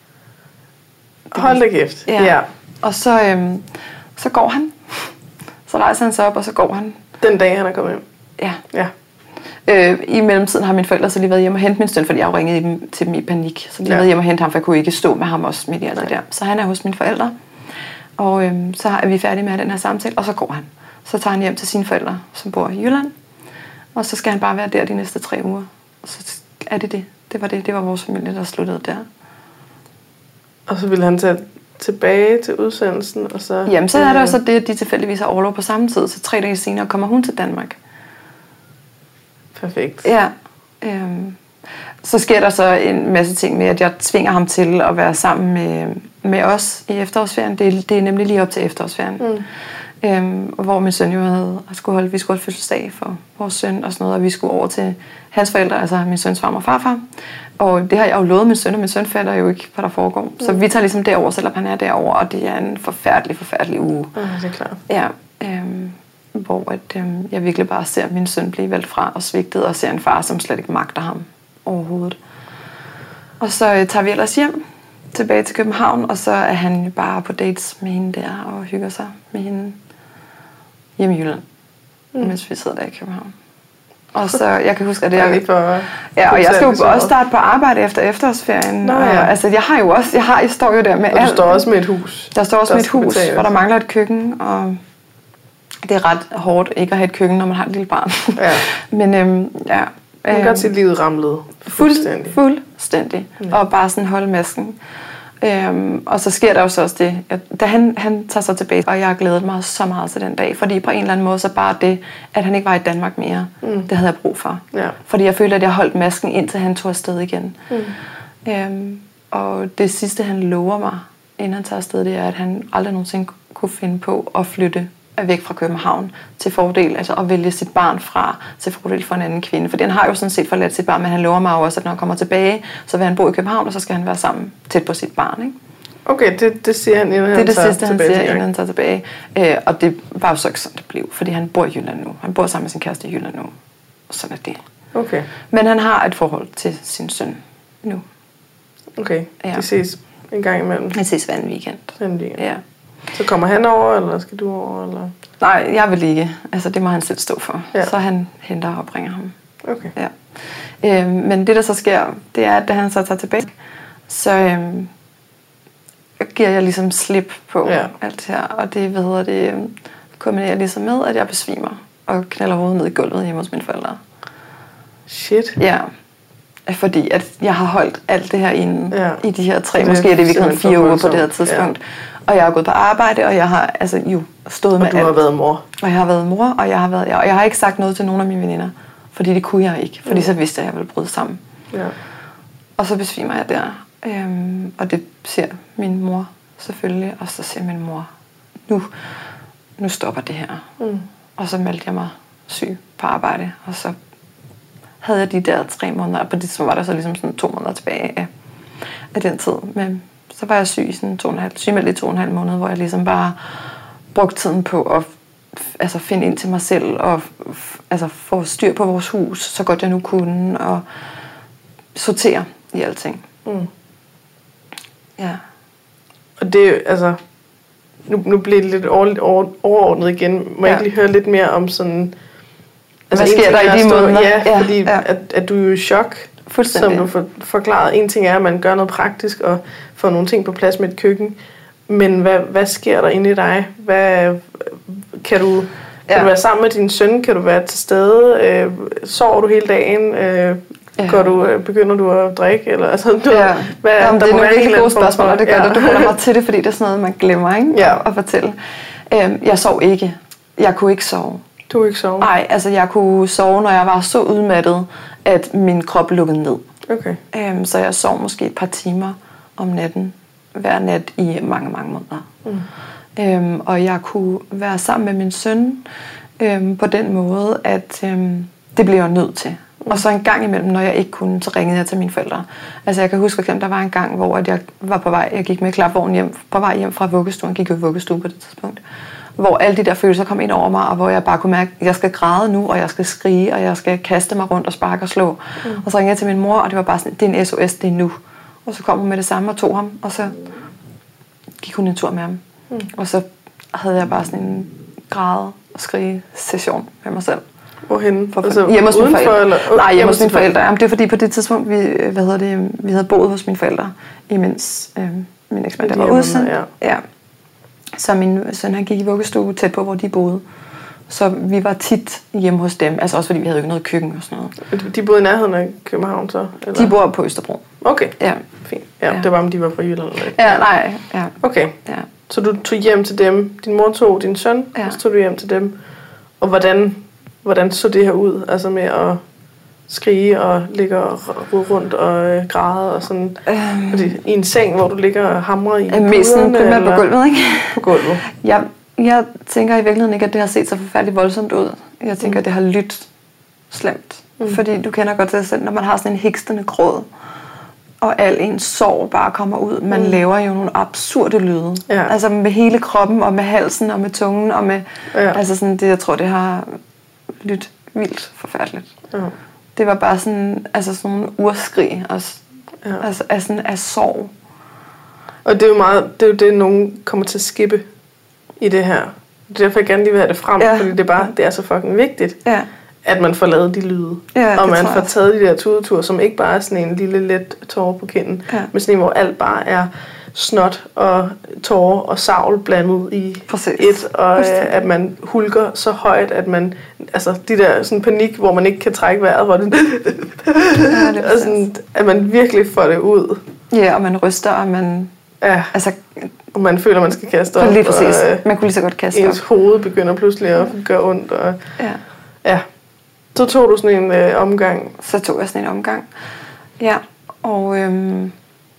Hold da kæft. Ja. ja. Og så, øhm, så går han. Så rejser han sig op, og så går han. Den dag, han er kommet hjem? Ja. Ja. Øh, I mellemtiden har mine forældre så lige været hjemme og hente min søn, fordi jeg jo ringede dem, til dem i panik. Så de har ja. været hjemme og hente ham, for jeg kunne ikke stå med ham også midt i alt det der. Så han er hos mine forældre. Og øhm, så er vi færdige med den her samtale, og så går han. Så tager han hjem til sine forældre, som bor i Jylland. Og så skal han bare være der de næste tre uger. Og så er det det. Det var det. Det var vores familie, der sluttede der. Og så ville han tage tilbage til udsendelsen, og så... Jamen, så er der jo så det, at de tilfældigvis har overlov på samme tid, så tre dage senere kommer hun til Danmark. Perfekt. Ja. Øhm, så sker der så en masse ting med, at jeg tvinger ham til at være sammen med, med os i efterårsferien. Det er, det er nemlig lige op til efterårsferien. Mm. Øhm, hvor min søn jo havde, skulle holde, vi skulle holde fødselsdag for vores søn og sådan noget, og vi skulle over til hans forældre, altså min søns far og farfar. Og det har jeg jo lovet min søn, og min søn fatter jo ikke, hvad der foregår. Mm. Så vi tager ligesom derover, selvom han er derover, og det er en forfærdelig, forfærdelig uge. Mm, det er klart. Ja, øhm, hvor at, øhm, jeg virkelig bare ser min søn blive valgt fra og svigtet, og ser en far, som slet ikke magter ham overhovedet. Og så øh, tager vi ellers hjem tilbage til København, og så er han bare på dates med hende der, og hygger sig med hende hjemme i Jylland, mm. mens vi sidder der i København. Og så, jeg kan huske, at det er... For, ja, og jeg skal jo også starte på arbejde efter efterårsferien. Nå, ja. Og, altså, jeg har jo også... Jeg, har, jeg står jo der med og alt. Og du står også med et hus. Der står også der med et hus, betales. Hvor der mangler et køkken, og det er ret hårdt ikke at have et køkken, når man har et lille barn. Ja. Men øhm, ja... Man kan godt se livet ramlet. Fuldstændig. Fuldstændig. Mm. Og bare sådan holde masken. Øhm, og så sker der jo så også det, at da han, han tager sig tilbage, og jeg har glædet mig så meget til den dag, fordi på en eller anden måde så bare det, at han ikke var i Danmark mere, mm. det havde jeg brug for. Ja. Fordi jeg følte, at jeg holdt masken indtil han tog afsted igen. Mm. Øhm, og det sidste, han lover mig, inden han tager afsted, det er, at han aldrig nogensinde kunne finde på at flytte væk fra København til fordel, altså at vælge sit barn fra til fordel for en anden kvinde. Fordi han har jo sådan set forladt sit barn, men han lover mig også, at når han kommer tilbage, så vil han bo i København, og så skal han være sammen tæt på sit barn. Ikke? Okay, det, det siger han, inden han tager tilbage. Det er det sidste, han siger, inden han tager tilbage. Øh, og det var jo så ikke sådan, det blev, fordi han bor i Jylland nu. Han bor sammen med sin kæreste i Jylland nu. Og sådan er det. Okay. Men han har et forhold til sin søn nu. Okay, ja. De ses en gang imellem? De ses hver en weekend. Hver en weekend. Ja. Så kommer han over, eller skal du over? Eller? Nej, jeg vil ikke. Altså, det må han selv stå for. Ja. Så han henter og bringer ham. Okay. Ja. Øhm, men det, der så sker, det er, at da han så tager tilbage, så øhm, giver jeg ligesom slip på ja. alt det her. Og det, hvad hedder det, øhm, kombinerer ligesom med, at jeg besvimer og knalder hovedet ned i gulvet hjemme hos mine forældre. Shit. Ja. Fordi at jeg har holdt alt det her inde ja. i de her tre, det måske er det virkelig fire uger på det her tidspunkt. Ja. Og jeg har gået på arbejde, og jeg har altså jo stået og med alt. Og du har været mor. Og jeg har været mor, og jeg har været, ja, og jeg har ikke sagt noget til nogen af mine veninder, fordi det kunne jeg ikke, fordi mm. så vidste jeg, at jeg ville bryde sammen. Ja. Og så besvimer jeg der, øhm, og det ser min mor selvfølgelig, og så siger min mor, nu, nu stopper det her. Mm. Og så meldte jeg mig syg på arbejde, og så havde jeg de der tre måneder, og på det så var der så ligesom sådan to måneder tilbage af, af den tid. Men så var jeg syg i sådan to og en halv, sygemeldt i to og en halv måned, hvor jeg ligesom bare brugte tiden på at altså finde ind til mig selv og altså få styr på vores hus, så godt jeg nu kunne, og sortere i alting. Mm. Ja. Og det er jo, altså, nu, nu bliver det lidt overordnet igen. Må jeg ja. ikke lige høre lidt mere om sådan... Altså, hvad sker der i de måneder? Ja, ja, fordi ja. At, at du er jo i chok, som du for, forklarede. En ting er, at man gør noget praktisk og får nogle ting på plads med et køkken. Men hvad, hvad sker der inde i dig? Hvad, kan du, kan ja. du være sammen med din søn? Kan du være til stede? Øh, sover du hele dagen? Øh, ja. går du, begynder du at drikke? Eller, altså, du, ja. hvad, Jamen, der det er nogle virkelig gode spørgsmål, og det gør ja. det. Du holder mig til det, fordi det er sådan noget, man glemmer ikke? Ja. At, at fortælle. Øh, jeg sov ikke. Jeg kunne ikke sove. Du kunne ikke sove? Nej, altså jeg kunne sove, når jeg var så udmattet, at min krop lukkede ned. Okay. Øhm, så jeg sov måske et par timer om natten, hver nat i mange, mange måneder. Mm. Øhm, og jeg kunne være sammen med min søn øhm, på den måde, at øhm, det blev jeg nødt til. Mm. Og så en gang imellem, når jeg ikke kunne, så ringede jeg til mine forældre. Altså jeg kan huske, at der var en gang, hvor jeg var på vej, jeg gik med klapvognen hjem, på vej hjem fra vuggestuen, gik jo i vuggestue på det tidspunkt, hvor alle de der følelser kom ind over mig, og hvor jeg bare kunne mærke, at jeg skal græde nu, og jeg skal skrige, og jeg skal kaste mig rundt og sparke og slå. Mm. Og så ringede jeg til min mor, og det var bare sådan, det er en S O S, det er nu. Og så kom hun med det samme og tog ham, og så gik hun en tur med ham. Mm. Og så havde jeg bare sådan en græde og skrige session med mig selv. Hvorhenne? For, altså, hjemme hos mine forældre. Eller? Nej, hjemme hos mine forældre. Jamen, det er fordi på det tidspunkt, vi, hvad hedder det, vi havde boet hos mine forældre, imens øh, min eksmand var udsendt. Ja. Ja. Så min søn, han gik i vuggestue tæt på, hvor de boede. Så vi var tit hjemme hos dem. Altså også fordi vi havde jo ikke noget køkken og sådan noget. De boede i nærheden af København så? Eller? De bor på Østerbro. Okay, ja. Fint. Ja, ja. Det var, om de var fra Jylland eller ikke. Ja, nej. Ja. Okay, ja. Så du tog hjem til dem. Din mor tog din søn, ja. Og så tog du hjem til dem. Og hvordan, hvordan så det her ud? Altså med at skrige og ligge og rode rundt og øh, græde og sådan. Øhm. Det, i en seng, hvor du ligger og hamrer i puderne? Mest primært på gulvet, ikke? På gulvet. Ja. Jeg tænker i virkeligheden ikke, at det har set så forfærdeligt voldsomt ud. Jeg tænker, mm. at det har lyttet slemt. Mm. Fordi du kender godt til dig selv, når man har sådan en hikstende gråd, og al ens sorg bare kommer ud. Man mm. laver jo nogle absurde lyde. Ja. Altså med hele kroppen, og med halsen, og med tungen, og med... Ja. Altså sådan det, jeg tror, det har lyttet vildt forfærdeligt. Ja. Det var bare sådan, altså sådan nogle urskrig, også, ja. altså af, sådan, af sorg. Og det er jo meget, det er jo det, nogen kommer til at skippe i det her. Det er derfor, jeg gerne lige vil have det frem, ja. Fordi det er bare, det er så fucking vigtigt, ja. At man får lavet de lyde. Ja, og man får taget de der tudeture, som ikke bare er sådan en lille let tårer på kinden, ja. Men sådan en, hvor alt bare er snot og tårer og savl blandet i Præcis. Et, og øh, at man hulker så højt, at man, altså de der sådan panik, hvor man ikke kan trække vejret, hvor det, ja, det og sådan, at man virkelig får det ud. Ja, og man ryster, og man... Ja, altså, og man føler, man skal kaste op. Lige præcis. Og, øh, man kunne lige så godt kaste ens op. Hoved begynder pludselig at gøre ondt. Og, ja. Ja. Så tog du sådan en øh, omgang. Så tog jeg sådan en omgang. Ja, og øhm,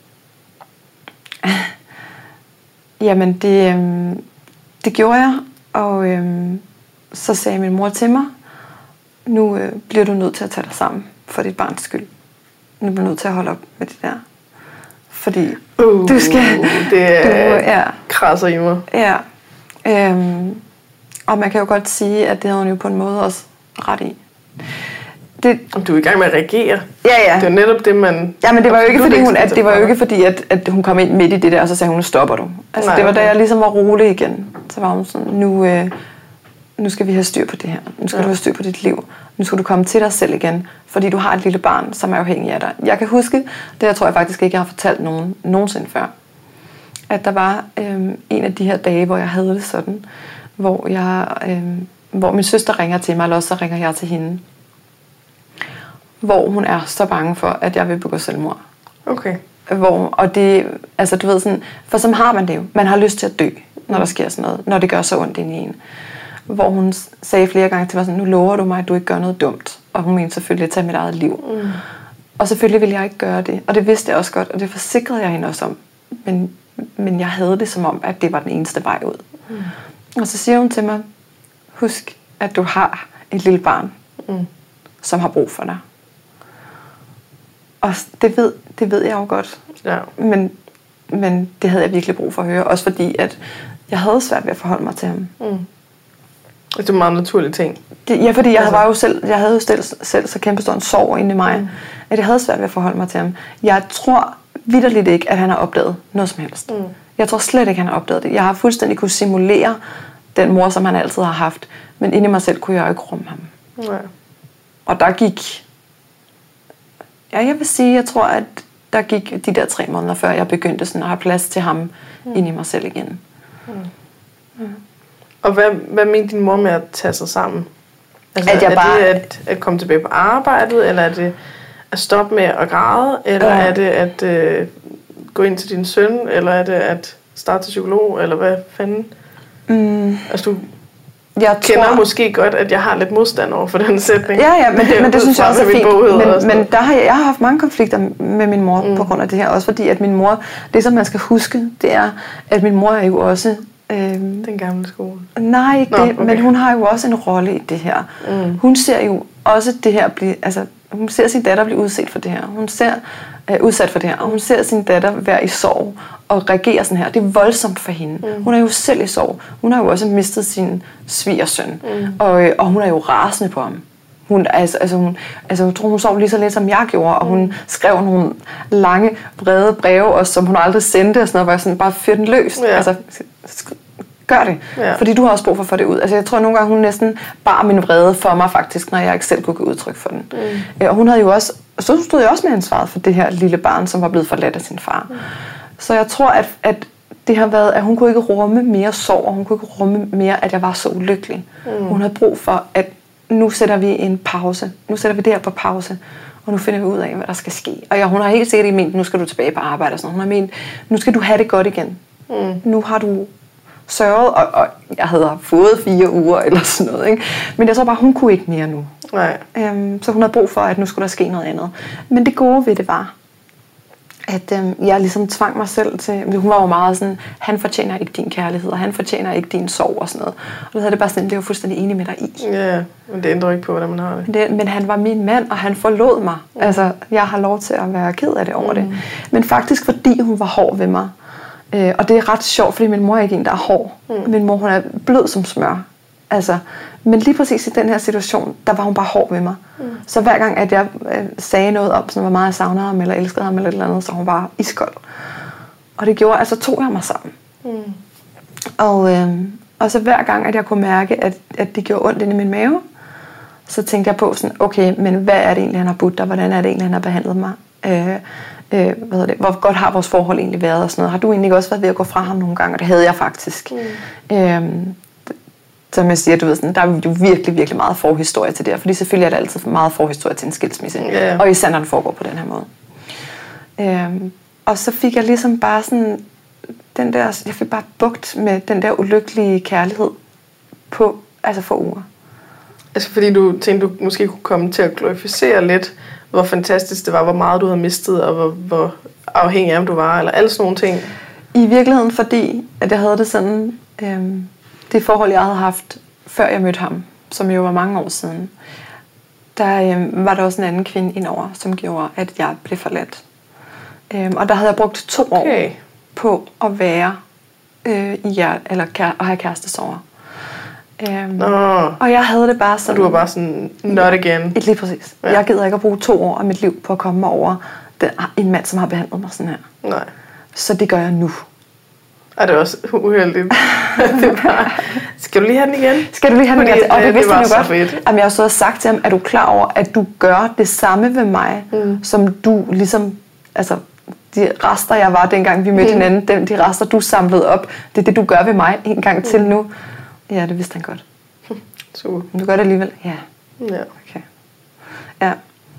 jamen det, øhm, det gjorde jeg, og øhm, så sagde min mor til mig, nu øh, bliver du nødt til at tage dig sammen for dit barns skyld. Nu bliver du nødt til at holde op med det der. Fordi uh, du skal... Det er ja. Krasser i mig. Ja. Øhm, og man kan jo godt sige, at det havde hun jo på en måde også ret i. Det, du er i gang med at reagere. Ja, ja. Det er netop det, man... Ja, men det var jo ikke, fordi hun, at, det var jo ikke fordi, at, at hun kom ind midt i det der, og så sagde hun, stopper du. Altså, Nej, det var okay. Da jeg ligesom var rolig igen. Så var hun sådan, nu, øh, nu skal vi have styr på det her. Nu skal ja. Du have styr på dit liv. Nu skal du komme til dig selv igen, fordi du har et lille barn, som er afhængig af dig. Jeg kan huske, det jeg tror jeg faktisk ikke, jeg har fortalt nogen nogensinde før, at der var øh, en af de her dage, hvor jeg havde det sådan, hvor, jeg, øh, hvor min søster ringer til mig, eller også så ringer jeg til hende. Hvor hun er så bange for, at jeg vil begå selvmord. Okay. Hvor, og det, altså du ved sådan, for som har man det jo. Man har lyst til at dø, når der sker sådan noget, når det gør så ondt ind i en. Hvor hun sagde flere gange til mig sådan, nu lover du mig, at du ikke gør noget dumt. Og hun mente selvfølgelig at tage mit eget liv. Mm. Og selvfølgelig ville jeg ikke gøre det. Og det vidste jeg også godt, og det forsikrede jeg hende også om. Men, men jeg havde det som om, at det var den eneste vej ud. Mm. Og så siger hun til mig, husk, at du har et lille barn, mm. som har brug for dig. Og det ved, det ved jeg jo godt. Ja. Men, men det havde jeg virkelig brug for at høre. Også fordi, at jeg havde svært ved at forholde mig til ham. Mm. Det er en meget naturlig ting. Det, ja, fordi jeg altså. var jo selv, jeg havde jo selv, selv så kæmpe stor en sorg inde i mig, mm. at jeg havde svært ved at forholde mig til ham. Jeg tror vitterligt ikke, at han har opdaget noget som helst. Mm. Jeg tror slet ikke, han har opdaget det. Jeg har fuldstændig kunne simulere den mor, som han altid har haft. Men inde i mig selv kunne jeg ikke rumme ham. Mm. Og der gik... Ja, jeg vil sige, jeg tror, at der gik de der tre måneder, før jeg begyndte sådan at have plads til ham mm. inde i mig selv igen. Mm. Mm. Og hvad, hvad mente din mor med at tage sig sammen? Altså, at jeg er bare... det at, at komme tilbage på arbejdet, eller er det at stoppe med at græde, eller ja. Er det at øh, gå ind til din søn, eller er det at starte til psykolog, eller hvad fanden? Mm. Altså, du... jeg kender tror, måske godt, at jeg har lidt modstand over for den sætning. Ja, ja, men det, men det synes jeg også er fint. Men, men der har jeg, jeg har haft mange konflikter med min mor mm. på grund af det her. Også fordi, at min mor, det som man skal huske, det er, at min mor er jo også... Øhm, den gamle skole. Nej, ikke Nå, det, okay. men hun har jo også en rolle i det her. Mm. Hun ser jo også det her blive... Altså, hun ser sin datter blive udsat for det her. Hun ser øh, udsat for det her, og hun ser sin datter være i sorg og reagere sådan her. Det er voldsomt for hende. Mm. Hun er jo selv i sorg. Hun har jo også mistet sin svigersøn, mm. og, øh, og hun er jo rasende på ham. Hun, altså, altså, hun, altså, jeg tror, hun sov lige så lidt, som jeg gjorde, og hun skrev nogle lange, brede breve, og som hun aldrig sendte, og sådan noget, hvor jeg sådan bare fyrte den løs. Ja. Altså, gør det, ja. Fordi du har også brug for at få det ud. Altså, jeg tror, at nogle gange, hun næsten bar min vrede for mig, faktisk, når jeg ikke selv kunne give udtryk for den. Mm. Og hun havde jo også, så stod jeg også med ansvaret for det her lille barn, som var blevet forladt af sin far. Mm. Så jeg tror, at, at det har været, at hun kunne ikke rumme mere sorg, og hun kunne ikke rumme mere, at jeg var så ulykkelig. Mm. Hun havde brug for, at nu sætter vi en pause. Nu sætter vi det her på pause. Og nu finder vi ud af, hvad der skal ske. Og ja, hun har helt sikkert ikke ment, nu skal du tilbage på arbejde og sådan noget. Hun har ment, nu skal du have det godt igen. Mm. Nu har du sørget, og, og jeg havde fået fire uger eller sådan noget. Ikke? Men jeg tror bare, hun kunne ikke mere nu. Nej. Øhm, så hun havde brug for, at nu skulle der ske noget andet. Men det gode ved det var, at øhm, jeg ligesom tvang mig selv til, hun var jo meget sådan, han fortjener ikke din kærlighed, og han fortjener ikke din sorg og sådan noget. Og så havde det bare sådan, det var fuldstændig enig med dig i. Ja, men det ændrer ikke på, hvordan man har det. det men han var min mand, og han forlod mig. Mm. Altså, jeg har lov til at være ked af det over mm. det. Men faktisk fordi hun var hård ved mig. Øh, og det er ret sjovt, fordi min mor er ikke en, der er hård. Mm. Min mor, hun er blød som smør. Altså, men lige præcis i den her situation, der var hun bare hård ved mig. Mm. Så hver gang, at jeg øh, sagde noget om, sådan, hvor meget jeg savnede ham, eller elskede ham, eller et eller andet, så var hun bare iskold. Og det gjorde, altså tog jeg mig sammen. Mm. Og, øh, og så hver gang, at jeg kunne mærke, at, at det gjorde ondt inde i min mave, så tænkte jeg på sådan, okay, men hvad er det egentlig, han har budt dig? Hvordan er det egentlig, han har behandlet mig? Øh, øh, hvad det? Hvor godt har vores forhold egentlig været? Og sådan noget. Har du egentlig også været ved at gå fra ham nogle gange? Og det havde jeg faktisk. Mm. Øh, Som jeg siger, du ved, sådan, der er jo virkelig, virkelig meget forhistorie til det her, fordi selvfølgelig er der altid meget forhistorie til en skilsmisse, yeah. og især når den foregår på den her måde. Øhm, og så fik jeg ligesom bare sådan, den der, jeg fik bare bugt med den der ulykkelige kærlighed på, altså for uger. Altså fordi du tænkte, du måske kunne komme til at glorificere lidt, hvor fantastisk det var, hvor meget du havde mistet, og hvor, hvor afhængig af ham du var, eller alle sådan nogle ting. I virkeligheden fordi, at jeg havde det sådan... Øhm, det forhold, jeg havde haft, før jeg mødte ham, som jo var mange år siden, der øhm, var der også en anden kvinde indover, som gjorde, at jeg blev forladt. Øhm, og der havde jeg brugt to okay. år på at være øh, i hjert, eller kære, at have kærestesorger. Øhm, Nå. Og jeg havde det bare sådan... Og du var bare sådan, not again. Lige præcis. Ja. Jeg gider ikke at bruge to år af mit liv på at komme over den, en mand, som har behandlet mig sådan her. Nej. Så det gør jeg nu. Og det er også uheldigt. Det bare, skal du lige have den igen? Skal du lige have den igen? Og det, det vidste han jo godt. Fedt. Jamen, jeg har så sagt til ham, er du klar over, at du gør det samme ved mig, mm. som du ligesom, altså de rester, jeg var dengang vi mødte mm. hinanden, de, de rester, du samlede op, det er det, du gør ved mig en gang mm. til nu. Ja, det vidste han godt. Super. Men du gør det alligevel? Ja. Ja. Okay. Ja.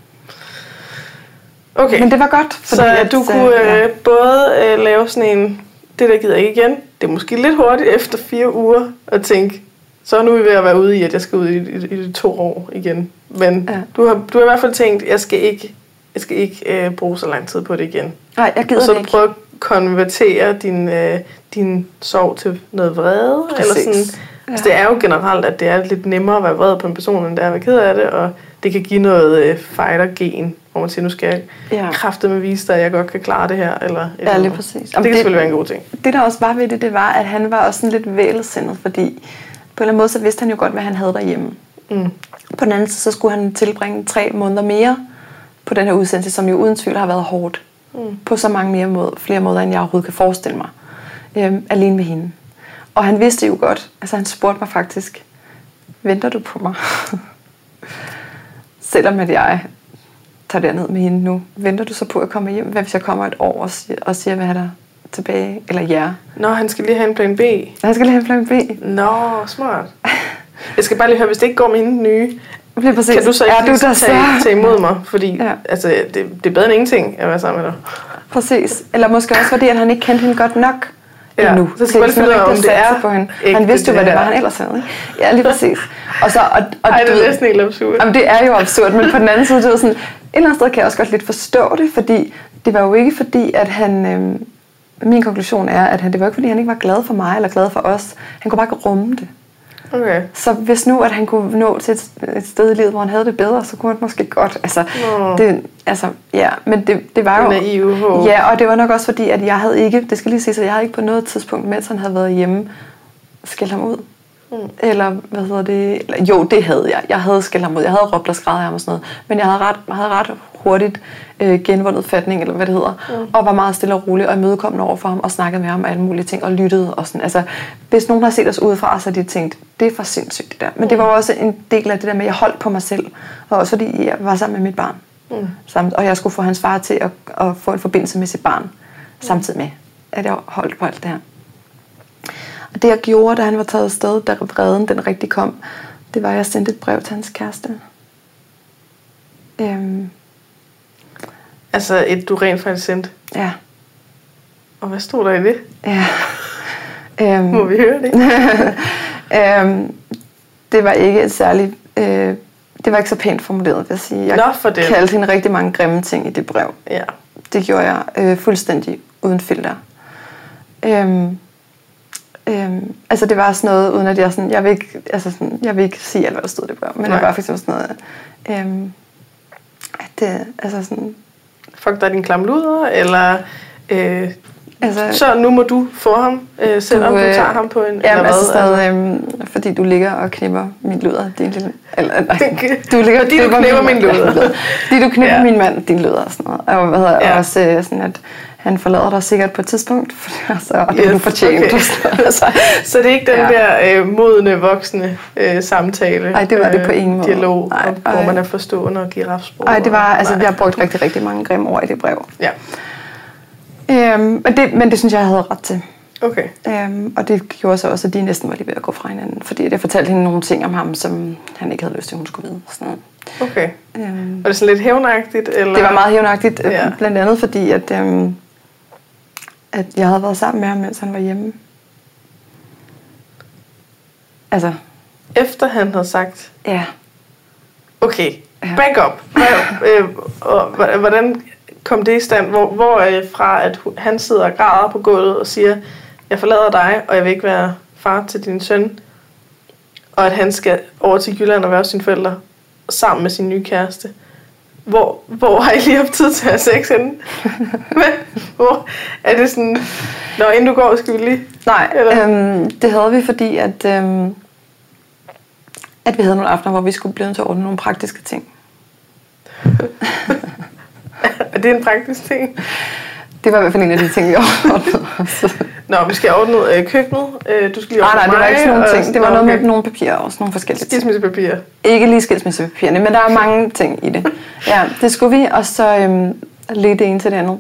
Okay. Men det var godt. Fordi så at du at, kunne øh, ja. både øh, lave sådan en, det der gider ikke igen, det er måske lidt hurtigt efter fire uger, at tænke, så er nu vi ved at være ude i, at jeg skal ud i, i, i de to år igen. Men ja. du, har, du har i hvert fald tænkt, jeg skal ikke, jeg skal ikke øh, bruge så lang tid på det igen. Nej, jeg gider så det ikke. Så du prøver at konvertere din, øh, din sorg til noget vrede. Eller sådan. Ja. Altså, det er jo generelt, at det er lidt nemmere at være vred på en person, end det er at være ked af det, og det kan give noget øh, fighter-gen, hvor man siger, nu skal jeg ja. kraftedeme vise dig, at jeg godt kan klare det her. Eller ja, lige præcis. Det kan det, selvfølgelig være en god ting. Det, der også var ved det, det var, at han var også sådan lidt vælesindet, fordi på en eller anden måde, så vidste han jo godt, hvad han havde derhjemme. Mm. På den anden side, så skulle han tilbringe tre måneder mere på den her udsendelse, som jo uden tvivl har været hårdt. Mm. På så mange mere måder, flere måder, end jeg overhovedet kan forestille mig. Øhm, alene med hende. Og han vidste jo godt, altså han spurgte mig faktisk, venter du på mig? Selvom at jeg tager derned med hende nu, venter du så på at komme hjem? Hvad hvis jeg kommer et år og siger, og siger hvad er der tilbage? Eller ja. Nå, han skal lige have en plan B. Han skal lige have en plan B. Nå, smart. Jeg skal bare lige høre, hvis det ikke går med hende nye, kan du så ikke ja, du tage, tage, tage imod mig? Fordi ja. altså, det, det er bedre end ingenting at være sammen med dig. Præcis. Eller måske også fordi, at han ikke kendte hende godt nok. Ja. Endnu. Så skal man finde ud af, om det er på hende. ægte, Han vidste jo, hvad det var, han ellers havde. Ikke? Ja, lige præcis. Og så, og, og, Ej, det du, er næsten helt absurd. Jamen, det er jo absurd, men på den anden side, det var sådan, et eller andet sted kan jeg også godt lidt forstå det, fordi det var jo ikke fordi, at han... Øhm, min konklusion er, at han, det var ikke fordi, han ikke var glad for mig eller glad for os. Han kunne bare ikke rumme det. Okay. Så hvis nu, at han kunne nå til et, et sted i livet, hvor han havde det bedre, så kunne han måske godt. Altså, Nå. det, altså ja, men det, det var jo... Naive håb. Ja, og det var nok også fordi, at jeg havde ikke, det skal lige sige, så jeg havde ikke på noget tidspunkt, mens han havde været hjemme, skældt ham ud. Mm. Eller, hvad hedder det? Eller, jo, det havde jeg. Jeg havde skældt ham ud. Jeg havde råbt og skreget af ham og sådan noget. Men jeg havde ret, jeg havde ret hurtigt øh, genvundet fatning, eller hvad det hedder. Mm. Og var meget stille og rolig og imødekommende over for ham og snakkede med ham om alle mulige ting og lyttede. Og sådan. Altså, hvis nogen har set os udefra, så har de tænkt, det er for sindssygt det der. Men mm. det var også en del af det der med, at jeg holdt på mig selv. Og også fordi jeg var sammen med mit barn. Mm. Samt, og jeg skulle få hans far til at, at få en forbindelse med sit barn. Mm. Samtidig med, at jeg holdt på alt det her. Og det jeg gjorde, da han var taget afsted, da vreden den rigtig kom, det var, at jeg sendte et brev til hans kæreste. Øhm. Altså et, du rent faktisk sendte? Ja. Og hvad stod der i det? Ja. øhm. Må vi høre det? øhm. Det var ikke et særligt... Øh, det var ikke så pænt formuleret, vil jeg sige. Jeg Nå, for det. kaldte hende rigtig mange grimme ting i det brev. Ja. Det gjorde jeg øh, fuldstændig uden filter. Øhm. Øhm, altså det var sådan noget, uden at jeg sådan, jeg vil ikke, altså sådan, jeg vil ikke sige alt, hvad der stod i det brev, men Nej. Det var for eksempel sådan noget, øhm, at det, altså sådan... Fuck dig din klam luder, eller øh, altså, så nu må du få ham, øh, selvom du, øh, du tager ham på en... Ja, eller altså hvad? stadig, øhm, fordi du ligger og knipper min luder, din lille... Eller, nej, du ligger fordi du knipper min luder. Fordi du knipper ja. min mand, din luder og sådan noget. Og hvad hedder ja. også øh, sådan, at han forlader dig sikkert på et tidspunkt, for, altså, og det er yes, du fortjent. Okay. altså, så det er ikke den ja. der øh, modne, voksne øh, samtale, Ej, det var det på ingen måde. Dialog, ej, hvor ej. man er forstående og girafsprog. Nej, det var, altså, jeg har brugt rigtig, rigtig mange grimme ord i det brev. Ja. Øhm, men, det, men det synes jeg, jeg havde ret til. Okay. Øhm, og det gjorde så også, at de næsten var lige ved at gå fra hinanden, fordi jeg fortalte hende nogle ting om ham, som han ikke havde lyst til, at hun skulle vide. Sådan noget. Okay. Øhm, var det sådan lidt hævnagtigt? Eller? Det var meget hævnagtigt, ja. øh, blandt andet fordi, at, øhm, at jeg havde været sammen med ham, mens han var hjemme. Altså. Efter han havde sagt? Ja. Okay, ja. Back up. øh, og, hvordan kom det i stand? Hvor, hvor er fra, at han sidder og græder på gulvet og siger, jeg forlader dig, og jeg vil ikke være far til din søn, og at han skal over til Jylland og være sine forældre sammen med sin nye kæreste. Hvor, hvor har I lige haft tid til at have sex henne? Hvor er det sådan, når inden du går, skal vi lige? Nej, øhm, det havde vi, fordi at, øhm, at vi havde nogle aftener, hvor vi skulle blive nødt til at ordne nogle praktiske ting. Er det en praktisk ting? Det var i hvert fald en af de ting, vi ordnede. Nå, vi skal ordne øh, køkkenet. Øh, du skal lige ordne nej, nej, det var ikke sådan nogle ting. Det var Nå, noget okay. med nogle papirer også, nogle forskellige ting. Skilsmissepapirer? Ikke lige skilsmissepapirerne, men der er mange ting i det. Ja, det skulle vi, og så øhm, lige det ene til det andet.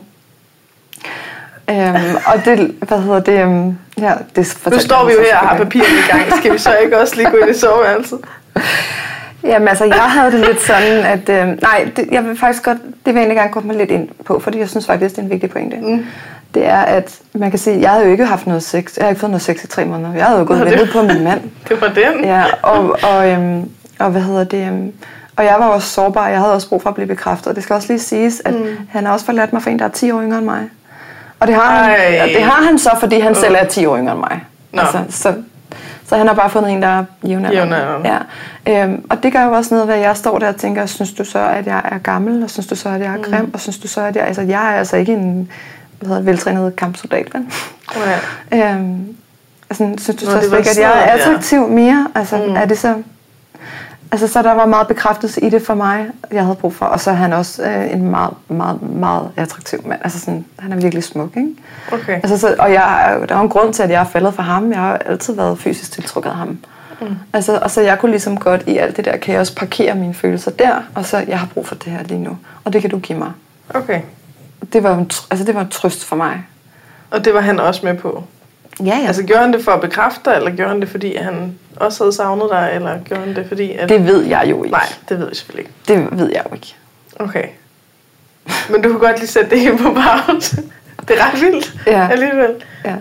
Øhm, og det, hvad hedder det, øhm, ja, det nu står vi jo her og har papirerne i gang. Skal vi så ikke også lige gå ind i soveværelset? Jamen altså, jeg havde det lidt sådan, at... Øh, nej, det, jeg vil faktisk godt... Det vil jeg egentlig gerne gå mig lidt ind på, fordi jeg synes faktisk, det er en vigtig pointe. Mm. Det er, at man kan sige, jeg havde jo ikke haft noget sex. Jeg har ikke fået noget sex i tre måneder. Jeg havde jo gået og ventet på min mand. Det var den? Ja, og, og, øhm, og hvad hedder det... Øhm, og jeg var også sårbar. Jeg havde også brug for at blive bekræftet. Og det skal også lige siges, at mm. han har også forladt mig for en, der er ti år yngre end mig. Og det har, han, det har han så, fordi han uh. selv er ti år yngre end mig. No. Altså, så... Så han har bare fundet en, der er jævnaldrende. Ja. Øhm, og det gør jo også noget, hvad jeg står der og tænker, synes du så, at jeg er gammel, og synes du så, at jeg er grim, mm. og synes du så, at jeg... Altså, jeg er altså ikke en hvad hedder, veltrænet kampsoldat, vel? Ja. Øhm, altså, synes du Nå, så ikke, at jeg er attraktiv ja. mere? Altså, mm. er det så... Altså, så der var meget bekræftelse i det for mig, jeg havde brug for. Og så er han også øh, en meget, meget, meget attraktiv mand. Altså sådan, han er virkelig smuk, ikke? Okay. Altså, så, og jeg, der er jo en grund til, at jeg er faldet for ham. Jeg har altid været fysisk tiltrukket af ham. Mm. Altså, og så jeg kunne ligesom godt i alt det der kaos parkere mine følelser der. Og så, jeg har brug for det her lige nu. Og det kan du give mig. Okay. Det var en, altså, det var en trøst for mig. Og det var han også med på? Ja, ja. Altså, gjorde han det for at bekræfte dig, eller gjorde han det, fordi han også havde savnet dig, eller gjorde han det, fordi... At... Det ved jeg jo ikke. Nej, det ved jeg selvfølgelig ikke. Det ved jeg jo ikke. Okay. Men du kunne godt lige sætte det hele på pause. Det er ret vildt, ja. alligevel. Ja.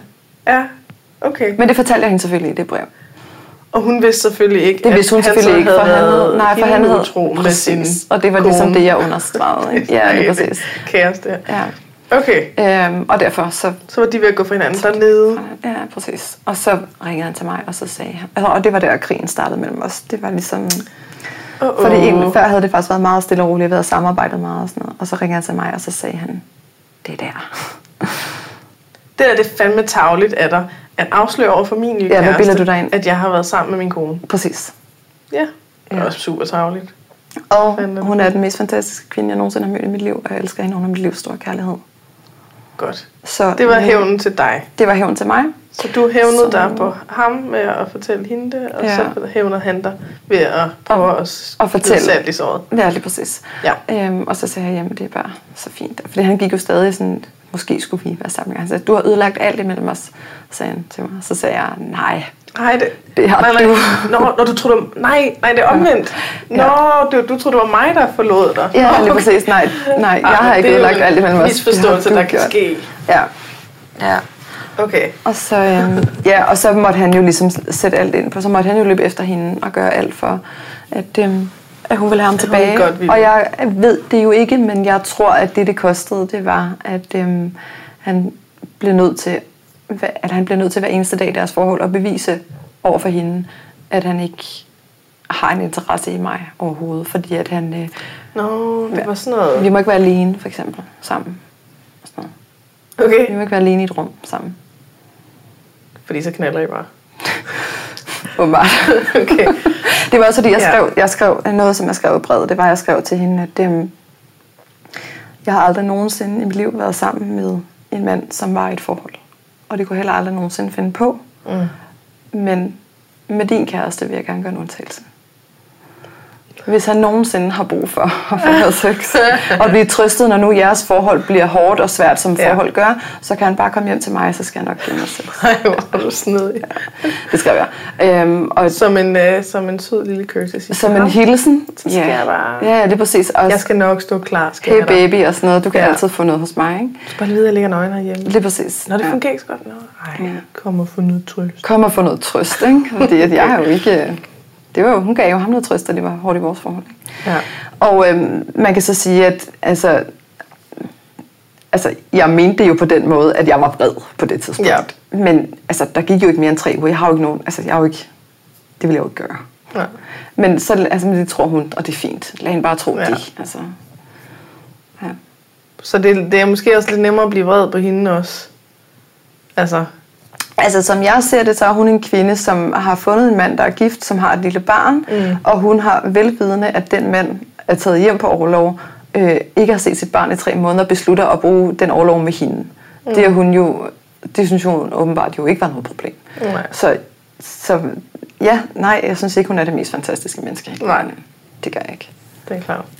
Ja, okay. Men det fortalte jeg hende selvfølgelig i det brev. Og hun vidste selvfølgelig ikke, det vidste hun at selvfølgelig han ikke, for han havde, nej, for han havde utro med sin og det var kone. ligesom det, jeg understregede. Ikke? Ja, det er præcis. Kaos der. Ja. Okay. Øhm, og derfor så... Så var de ved at gå fra hinanden dernede. Ja, præcis. Og så ringede han til mig, og så sagde han... Altså, og det var der, krigen startede mellem os. Det var ligesom... Uh-oh. Fordi egentlig før havde det faktisk været meget stille og roligt. Vi havde samarbejdet meget og sådan noget. Og så ringede han til mig, og så sagde han... Det er der. Det der, det er fandme tarveligt af dig. At afsløre over for min nye ja, kæreste, du dig ind? At jeg har været sammen med min kone. Præcis. Ja, det er ja. også super tarveligt. Og fandme. Hun er den mest fantastiske kvinde, jeg nogensinde har mødt i mit liv. Og jeg elsker hende, hun er mit livs store kærlighed. Godt. Så, det var hævnen til dig. Det var hævnen til mig. Så du hævnede dig på ham med at fortælle hende det, og ja. så hævnede han dig ved at prøve og, at, at fortælle salt i såret. Ja, lige præcis. Ja. Øhm, og så sagde jeg, jamen det er bare så fint. Fordi han gik jo stadig sådan, måske skulle vi være sammen. Han sagde, du har ødelagt alt imellem os, sagde han til mig. Så sagde jeg, nej. Nej, det, det har nej, du. Nå, når du troede, nej, nej, det er omvendt. Nå, ja. du, du troede, det var mig, der forlod dig. Ja, lige præcis. Nej, nej jeg har ikke ødelagt alt imellem os. Det er jo en misforståelse, der kan ske. Ja. Ja. Okay. Og så, øhm, ja, og så måtte han jo ligesom sætte alt ind på. Så måtte han jo løbe efter hende og gøre alt for, at, øhm, at hun ville have ham at tilbage. Godt, og jeg ved det jo ikke, men jeg tror, at det, det kostede, det var, at øhm, han blev nødt til, at han blev nødt til hver eneste dag i deres forhold at bevise over for hende, at han ikke har en interesse i mig overhovedet, fordi at han... Øh, Nå, det var sådan noget... Vi må ikke være alene, for eksempel, sammen. Sådan noget. Okay. Vi må ikke være alene i et rum sammen. Fordi så knalder I bare. Åbenbart. Okay. Det var også fordi, jeg skrev, jeg skrev noget, som jeg skrev i brevet. Det var, jeg skrev til hende, at øhm, jeg har aldrig nogensinde i mit liv været sammen med en mand, som var i et forhold. Og det kunne heller aldrig nogensinde finde på. Mm. Men med din kæreste vil jeg gerne gøre en undtagelse. Hvis han nogensinde har brug for at få noget sex, og blive trøstet, når nu jeres forhold bliver hårdt og svært, som forhold ja. gør, så kan han bare komme hjem til mig, så skal jeg nok give noget sex. Nej, hvor er du snedig. Ja, det skrev jeg. Øhm, og som, en, øh, som en sød lille courtesy. Som en hilsen. Så skal ja. jeg bare... Ja, det er præcis. Også, jeg skal nok stå klar. Skal hey baby og sådan noget. Du kan ja. altid få noget hos mig, ikke? Du skal bare vide, at jeg ligger nøgen herhjemme. Det er præcis. Når det ja. fungerer ikke så godt. Nej, ja. kom og få noget trøst. Kom og få noget trøst, ikke? Fordi at jeg har jo ikke... Det var jo, hun gav jo ham noget trøst, da det var hårdt i vores forhold. Ja. Og øhm, man kan så sige, at altså, altså, jeg mente det jo på den måde, at jeg var vred på det tidspunkt. Ja. Men altså, der gik jo ikke mere end tre uger. Jeg har jo ikke nogen, altså, jeg har jo ikke, det vil jeg jo ikke gøre. Ja. Men så, altså, det tror hun, og det er fint. Lad hende bare tro ja. det. Altså, ja. Så det, det er måske også lidt nemmere at blive vred på hende også. Altså... Altså, som jeg ser det, så er hun en kvinde, som har fundet en mand, der er gift, som har et lille barn, mm. og hun har velvidende, at den mand er taget hjem på orlov, øh, ikke har set sit barn i tre måneder, beslutter at bruge den orlov med hende. Mm. Det er hun jo, det synes hun åbenbart jo ikke var noget problem. Mm. Så, så ja, nej, jeg synes ikke, hun er det mest fantastiske menneske. Nej. Det gør jeg ikke. Det er klart.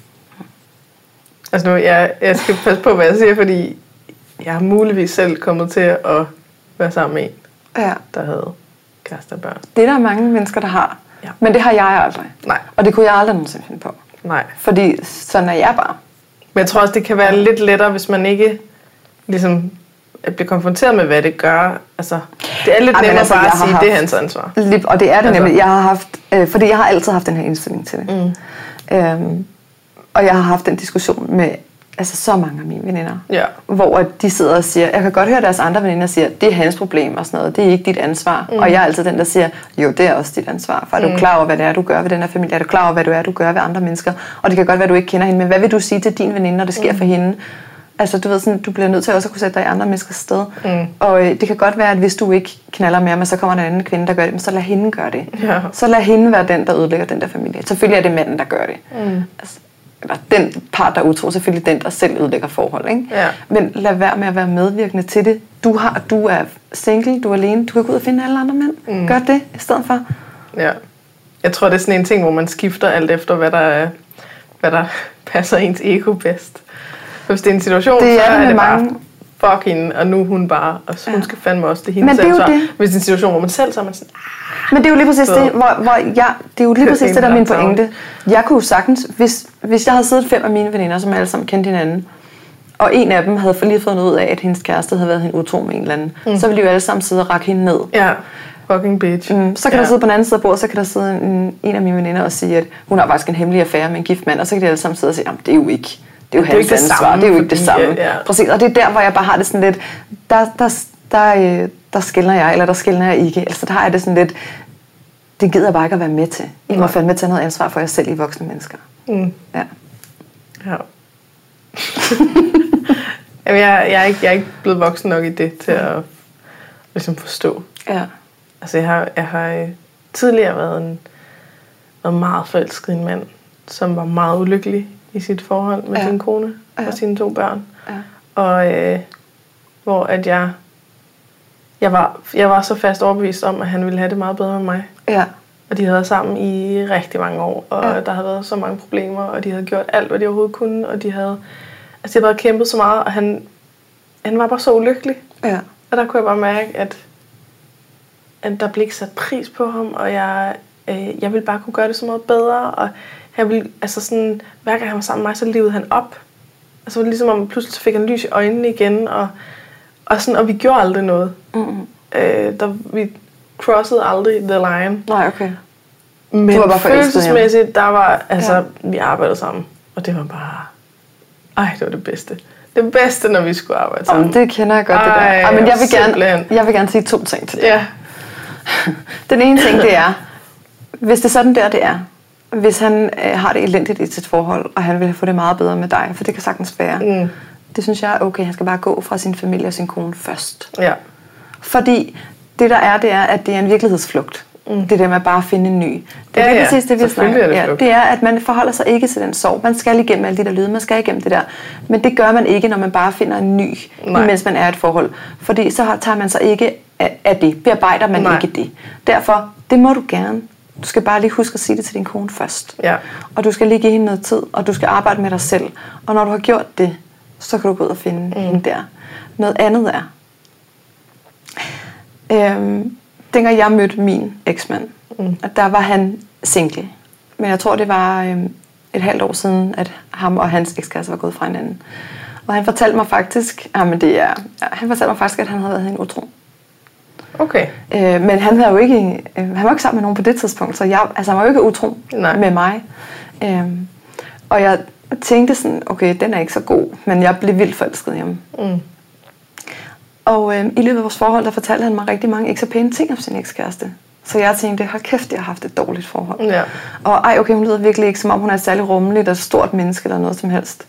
Altså nu, jeg, jeg skal passe på, hvad jeg siger, fordi jeg har muligvis selv kommet til at være sammen med en, ja. der havde kæreste og børn. Det er der mange mennesker, der har. Ja. Men det har jeg aldrig. Nej. Og det kunne jeg aldrig nogensinde finde på. Nej. Fordi sådan er jeg bare. Men jeg tror også, det kan være lidt lettere, hvis man ikke ligesom bliver konfronteret med, hvad det gør. Altså, det er lidt Ej, nemmere altså, bare at sige, haft, det er hans ansvar. Og det er det altså. nemlig. Jeg har haft, øh, fordi jeg har altid haft den her indstilling til det. Mm. Øhm, og jeg har haft den diskussion med altså så mange af mine veninder, ja. hvor de sidder og siger, jeg kan godt høre, at deres andre veninder siger, det er hans problem og sådan noget, det er ikke dit ansvar. Mm. Og jeg er altid den, der siger, jo, det er også dit ansvar, for er du mm. klar over, hvad det er, du gør ved den her familie, er du klar over, hvad du er, du gør ved andre mennesker, og det kan godt være, at du ikke kender hende, men hvad vil du sige til din veninde, når det sker mm. for hende? Altså, du ved sådan, du bliver nødt til også at kunne sætte dig i andre menneskers sted. Mm. Og øh, det kan godt være, at hvis du ikke knaller mere, men så kommer der en anden kvinde, der gør det, men så lad hende gøre det. Ja. Så lad hende være den, der ødelægger den der familie. Selvfølgelig er det manden, der gør det. Mm. Altså, eller den part, der er utro, selvfølgelig den, der selv ødelægger forhold, ikke? Ja. Men lad være med at være medvirkende til det. Du, har, du er single, du er alene, du kan gå ud og finde alle andre mænd. Mm. Gør det i stedet for. Ja. Jeg tror, det er sådan en ting, hvor man skifter alt efter, hvad der, er, hvad der passer ens ego bedst. Hvis det er en situation, det er så er det mange... bare, fuck hende, og nu hun bare, og hun ja. skal fandme også, det er hendes ansvar. Det. Hvis det er en situation, hvor man selv så er man sådan, men det er jo lige præcis det, hvor, hvor jeg, det er jo lige præcis det, der er min pointe. Jeg kunne sagtens, hvis, hvis jeg havde siddet fem af mine veninder, som alle sammen kendte hinanden, og en af dem havde for lige fundet ud af, at hendes kæreste havde været hende utro med en eller anden, mm. så ville de jo alle sammen sidde og rakke hende ned. Ja, fucking bitch. Mm, så kan ja. der sidde på den anden side af bordet, så kan der sidde en, en af mine veninder og sige, at hun har faktisk en hemmelig affære med en gift mand, og så kan de alle sammen sidde og sige, jamen det er jo ikke, det er jo hans ansvar, det er jo ikke det samme. Ja, ja. Præcis, og det er der, hvor jeg bare har det sådan lidt, der, der, der, der skiller jeg, eller der skiller jeg ikke. Altså der har jeg det sådan lidt, det gider jeg bare ikke at være med til. I må fandme tage noget ansvar for jer selv i voksne mennesker. Mm. Ja. Ja. Jamen, jeg, jeg, er ikke, jeg er ikke blevet voksen nok i det til at ligesom forstå. Ja. Altså jeg har, jeg har tidligere været en, været meget forelsket en mand, som var meget ulykkelig i sit forhold med ja. sin kone og ja. sine to børn. Ja. Og øh, hvor at jeg, jeg, var, jeg var så fast overbevist om, at han ville have det meget bedre med mig. Ja. Og de havde været sammen i rigtig mange år, og ja. der havde været så mange problemer, og de havde gjort alt, hvad de overhovedet kunne, og de havde, altså de havde bare kæmpet så meget, og han, han var bare så ulykkelig. Ja. Og der kunne jeg bare mærke, at, at der blev ikke sat pris på ham, og jeg, øh, jeg ville bare kunne gøre det så meget bedre, og jeg ville, altså sådan, hver gang han var sammen med mig, så levede han op. Altså det var ligesom om, pludselig så fik han lys i øjnene igen, og, og, sådan, og vi gjorde aldrig noget. Mm-hmm. Øh, der, vi crossede aldrig the line. Nej, okay. Men du var bare følelsesmæssigt, der var, altså, ja. vi arbejdede sammen, og det var bare, ej, det var det bedste. Det bedste, når vi skulle arbejde sammen. Om, det kender jeg godt, ej, det der. Ej, men jeg vil, gerne, jeg vil gerne sige to ting til det. Ja. Den ene ting, det er, hvis det er sådan der, det er, hvis han øh, har det elendigt i sit forhold, og han vil få det meget bedre med dig, for det kan sagtens være. Mm. Det synes jeg er okay, han skal bare gå fra sin familie og sin kone først. Ja. Fordi det der er, det er, at det er en virkelighedsflugt. Mm. Det der med at bare finde en ny. Det er ja, det ja. præcis det, vi snakker om. Det, ja, det er, at man forholder sig ikke til den sorg. Man skal igennem alle de der lyde, man skal igennem det der. Men det gør man ikke, når man bare finder en ny, Nej. mens man er i et forhold. Fordi så tager man sig ikke af det. Bearbejder man Nej. ikke det. Derfor, det må du gerne. Du skal bare lige huske at sige det til din kone først. Ja. Og du skal lige give hende noget tid, og du skal arbejde med dig selv. Og når du har gjort det, så kan du gå ud og finde mm. hende der. Noget andet er, øhm, dengang jeg mødte min eksmand, mm. at der var han single. Men jeg tror, det var øhm, et halvt år siden, at ham og hans ekskæreste var gået fra hinanden. Og han fortalte mig faktisk, jamen det er, ja, han fortalte mig faktisk, at han havde været hende utro. Okay. Øh, men han var jo ikke, øh, han var ikke sammen med nogen på det tidspunkt, så jeg, altså han var jo ikke utro Nej. med mig. Øh, og jeg tænkte sådan, okay, den er ikke så god, men jeg blev vildt forelsket hjemme. Mm. Og øh, i løbet af vores forhold, der fortalte han mig rigtig mange ikke så pæne ting om sin ekskæreste. Så jeg tænkte, hold kæft, jeg har haft et dårligt forhold. Ja. Og ej, okay, hun lyder virkelig ikke, som om hun er et særlig rummeligt og stort menneske eller noget som helst.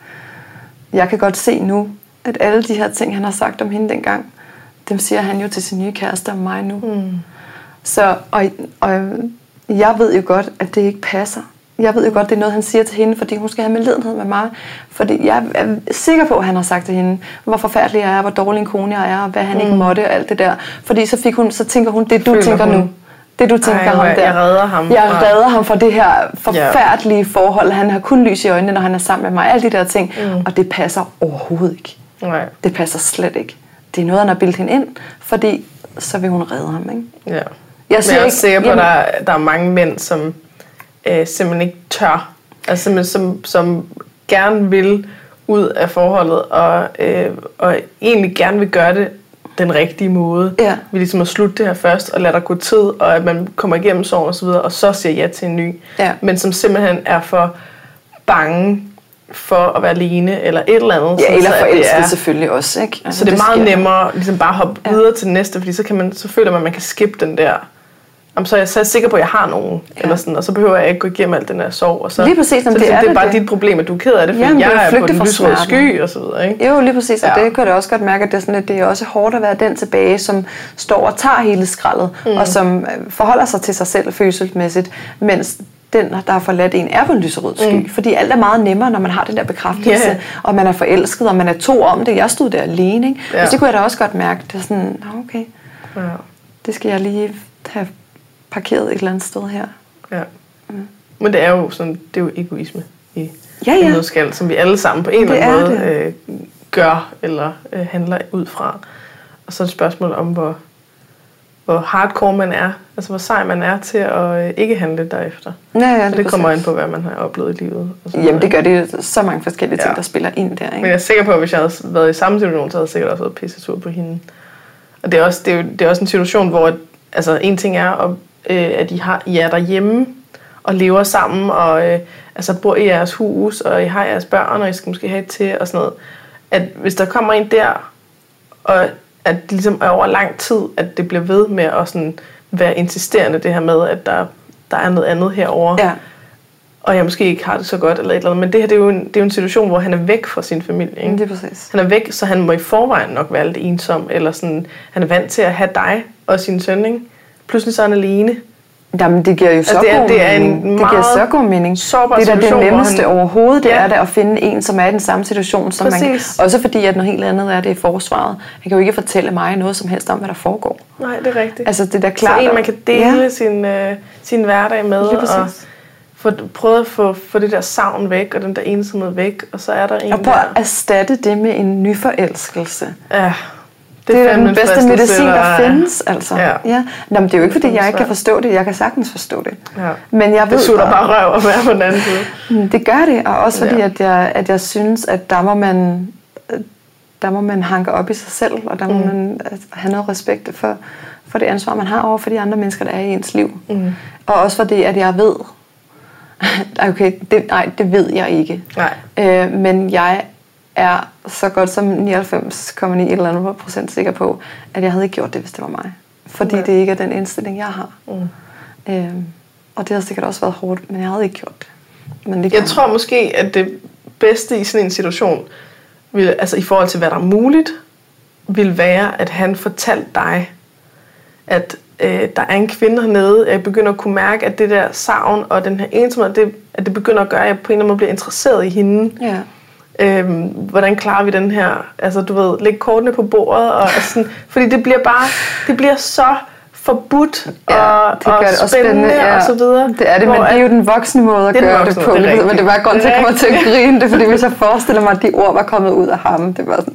Jeg kan godt se nu, at alle de her ting, han har sagt om hende dengang, dem siger han jo til sin nye kæreste om mig nu. Mm. Så, og, og jeg ved jo godt, at det ikke passer. Jeg ved jo godt, det er noget, han siger til hende, fordi hun skal have medlidenhed med mig. Fordi jeg er sikker på, at han har sagt til hende, hvor forfærdelig jeg er, hvor dårlig en kone jeg er, og hvad han mm. ikke måtte og alt det der. Fordi så, fik hun, så tænker hun, det du Føler tænker hun. nu. Det du tænker Ej, ham der. Jeg redder ham. Jeg redder ham fra det her forfærdelige yeah. forhold. Han har kun lys i øjnene, når han er sammen med mig. Alle de der ting. Mm. Og det passer overhovedet ikke. Nej. Det passer slet ikke. Det er noget, han har bildt hende ind, fordi så vil hun redde ham, ikke? Ja. Jeg, jeg er også sikker på, at der, der er mange mænd, som øh, simpelthen ikke tør. Altså som, som gerne vil ud af forholdet, og, øh, og egentlig gerne vil gøre det den rigtige måde. Ja. Vi ligesom at slutte det her først, og lade der gå tid, og at man kommer igennem sorgen og så videre, og så siger ja til en ny. Ja. Men som simpelthen er for bange for at være alene, eller et eller andet. Ja, eller forelsket selvfølgelig også, ikke? Altså, så det er meget det nemmere ligesom bare at hoppe ja. videre til det næste, fordi så, kan man, så føler man, at man kan skippe den der. Jamen, så er jeg så er jeg sikker på, at jeg har nogen, ja. eller sådan, og så behøver jeg ikke gå igennem alt den der sorg. Og så, lige præcis, så det, det, er det er bare det. dit problem, at du er ked af det, fordi Jamen, jeg er på den lysrøde sky, og så videre, ikke? Jo, lige præcis, og ja. det kan jeg også godt mærke, at det er, sådan, at det er også hårdt at være den tilbage, som står og tager hele skraldet, mm. og som forholder sig til sig selv følelsesmæssigt, mens den, der har forladt en, er på en lyserød sky. Mm. Fordi alt er meget nemmere, når man har den der bekræftelse, yeah. og man er forelsket, og man er to om det. Jeg stod der alene, ikke? Ja. Og det kunne jeg da også godt mærke. Det er sådan, okay, ja. det skal jeg lige have parkeret et eller andet sted her. Ja. Mm. Men det er jo sådan, det er jo egoisme i ja, ja. en nødskal, som vi alle sammen på en eller anden måde øh, gør, eller øh, handler ud fra. Og så er det et spørgsmål om, hvor, hvor hardcore man er. Altså hvor sej man er til at øh, ikke handle derefter. Ja, ja, det, det kommer ind på, hvad man har oplevet i livet. Og Jamen noget. Det gør det så mange forskellige ting, ja. Der spiller ind der. Ikke? Men jeg er sikker på, at hvis jeg havde været i samme situation, så havde jeg sikkert også været pissetur på hende. Og det er også, det er, jo, det er også en situation, hvor altså, en ting er, at, øh, at I, har, I er derhjemme og lever sammen, og øh, altså, bor i jeres hus, og I har jeres børn, og I skal måske have et til, og sådan noget. At hvis der kommer en der, og at det ligesom er over lang tid, at det bliver ved med at sådan være insisterende, det her med, at der, der er noget andet herovre. Ja. Og jeg måske ikke har det så godt, eller et eller andet. Men det her, det er jo en, det er jo en situation, hvor han er væk fra sin familie. Ikke? Det er præcis. Han er væk, så han må i forvejen nok være lidt ensom, eller sådan, han er vant til at have dig og sin søn, ikke? Pludselig så er han alene. Jamen, det giver jo så altså, god det er, det er mening. En det giver så god mening. Det er da det nemmeste han... overhovedet, det ja. Er det at finde en, som er i den samme situation som præcis. Man. Også fordi, at noget helt andet er det i forsvaret. Han kan jo ikke fortælle mig noget som helst om, hvad der foregår. Nej, det er rigtigt. Altså, det er da klart. Så en, man kan dele ja. sin, øh, sin hverdag med, og for, prøve at få, få det der savn væk, og den der ensomhed væk, og så er der en og prøv at erstatte det med en nyforelskelse. Ja. Det, det er den bedste medicin, der findes, altså. Ja. Ja. Nå, men det er jo ikke, fordi jeg ikke kan forstå det. Jeg kan sagtens forstå det. Ja. Men jeg ved, det sutter bare røv at være på den anden side. Det gør det, og også fordi, ja. at, jeg, at jeg synes, at der må man, der må man hanke op i sig selv, og der må mm. man have noget respekt for, for det ansvar, man har over for de andre mennesker, der er i ens liv. Mm. Og også fordi, at jeg ved, okay, det, nej, det ved jeg ikke. Nej. Øh, men jeg er så godt som nioghalvfems komma ni et eller andet procent sikker på, at jeg havde ikke gjort det, hvis det var mig. Fordi okay. det ikke er den indstilling, jeg har. Mm. Øhm, og det har sikkert også været hårdt, men jeg havde ikke gjort det. Men det jeg tror måske, at det bedste i sådan en situation, vil, altså i forhold til, hvad der er muligt, vil være, at han fortalte dig, at øh, der er en kvinde hernede, jeg begynder at kunne mærke, at det der savn og den her ensomhed, det, at det begynder at gøre, at jeg på en eller anden måde bliver interesseret i hende. Ja. Øhm, hvordan klarer vi den her, altså du ved, lægge kortene på bordet, og sådan, fordi det bliver bare, det bliver så forbudt og, ja, det og, det spændende, spændende ja. Og så videre. Det er det, men det er jo den voksne måde at gøre det på. Det men det var godt, at jeg kommer til at grine det, fordi hvis jeg forestiller mig, at de ord var kommet ud af ham, det var sådan,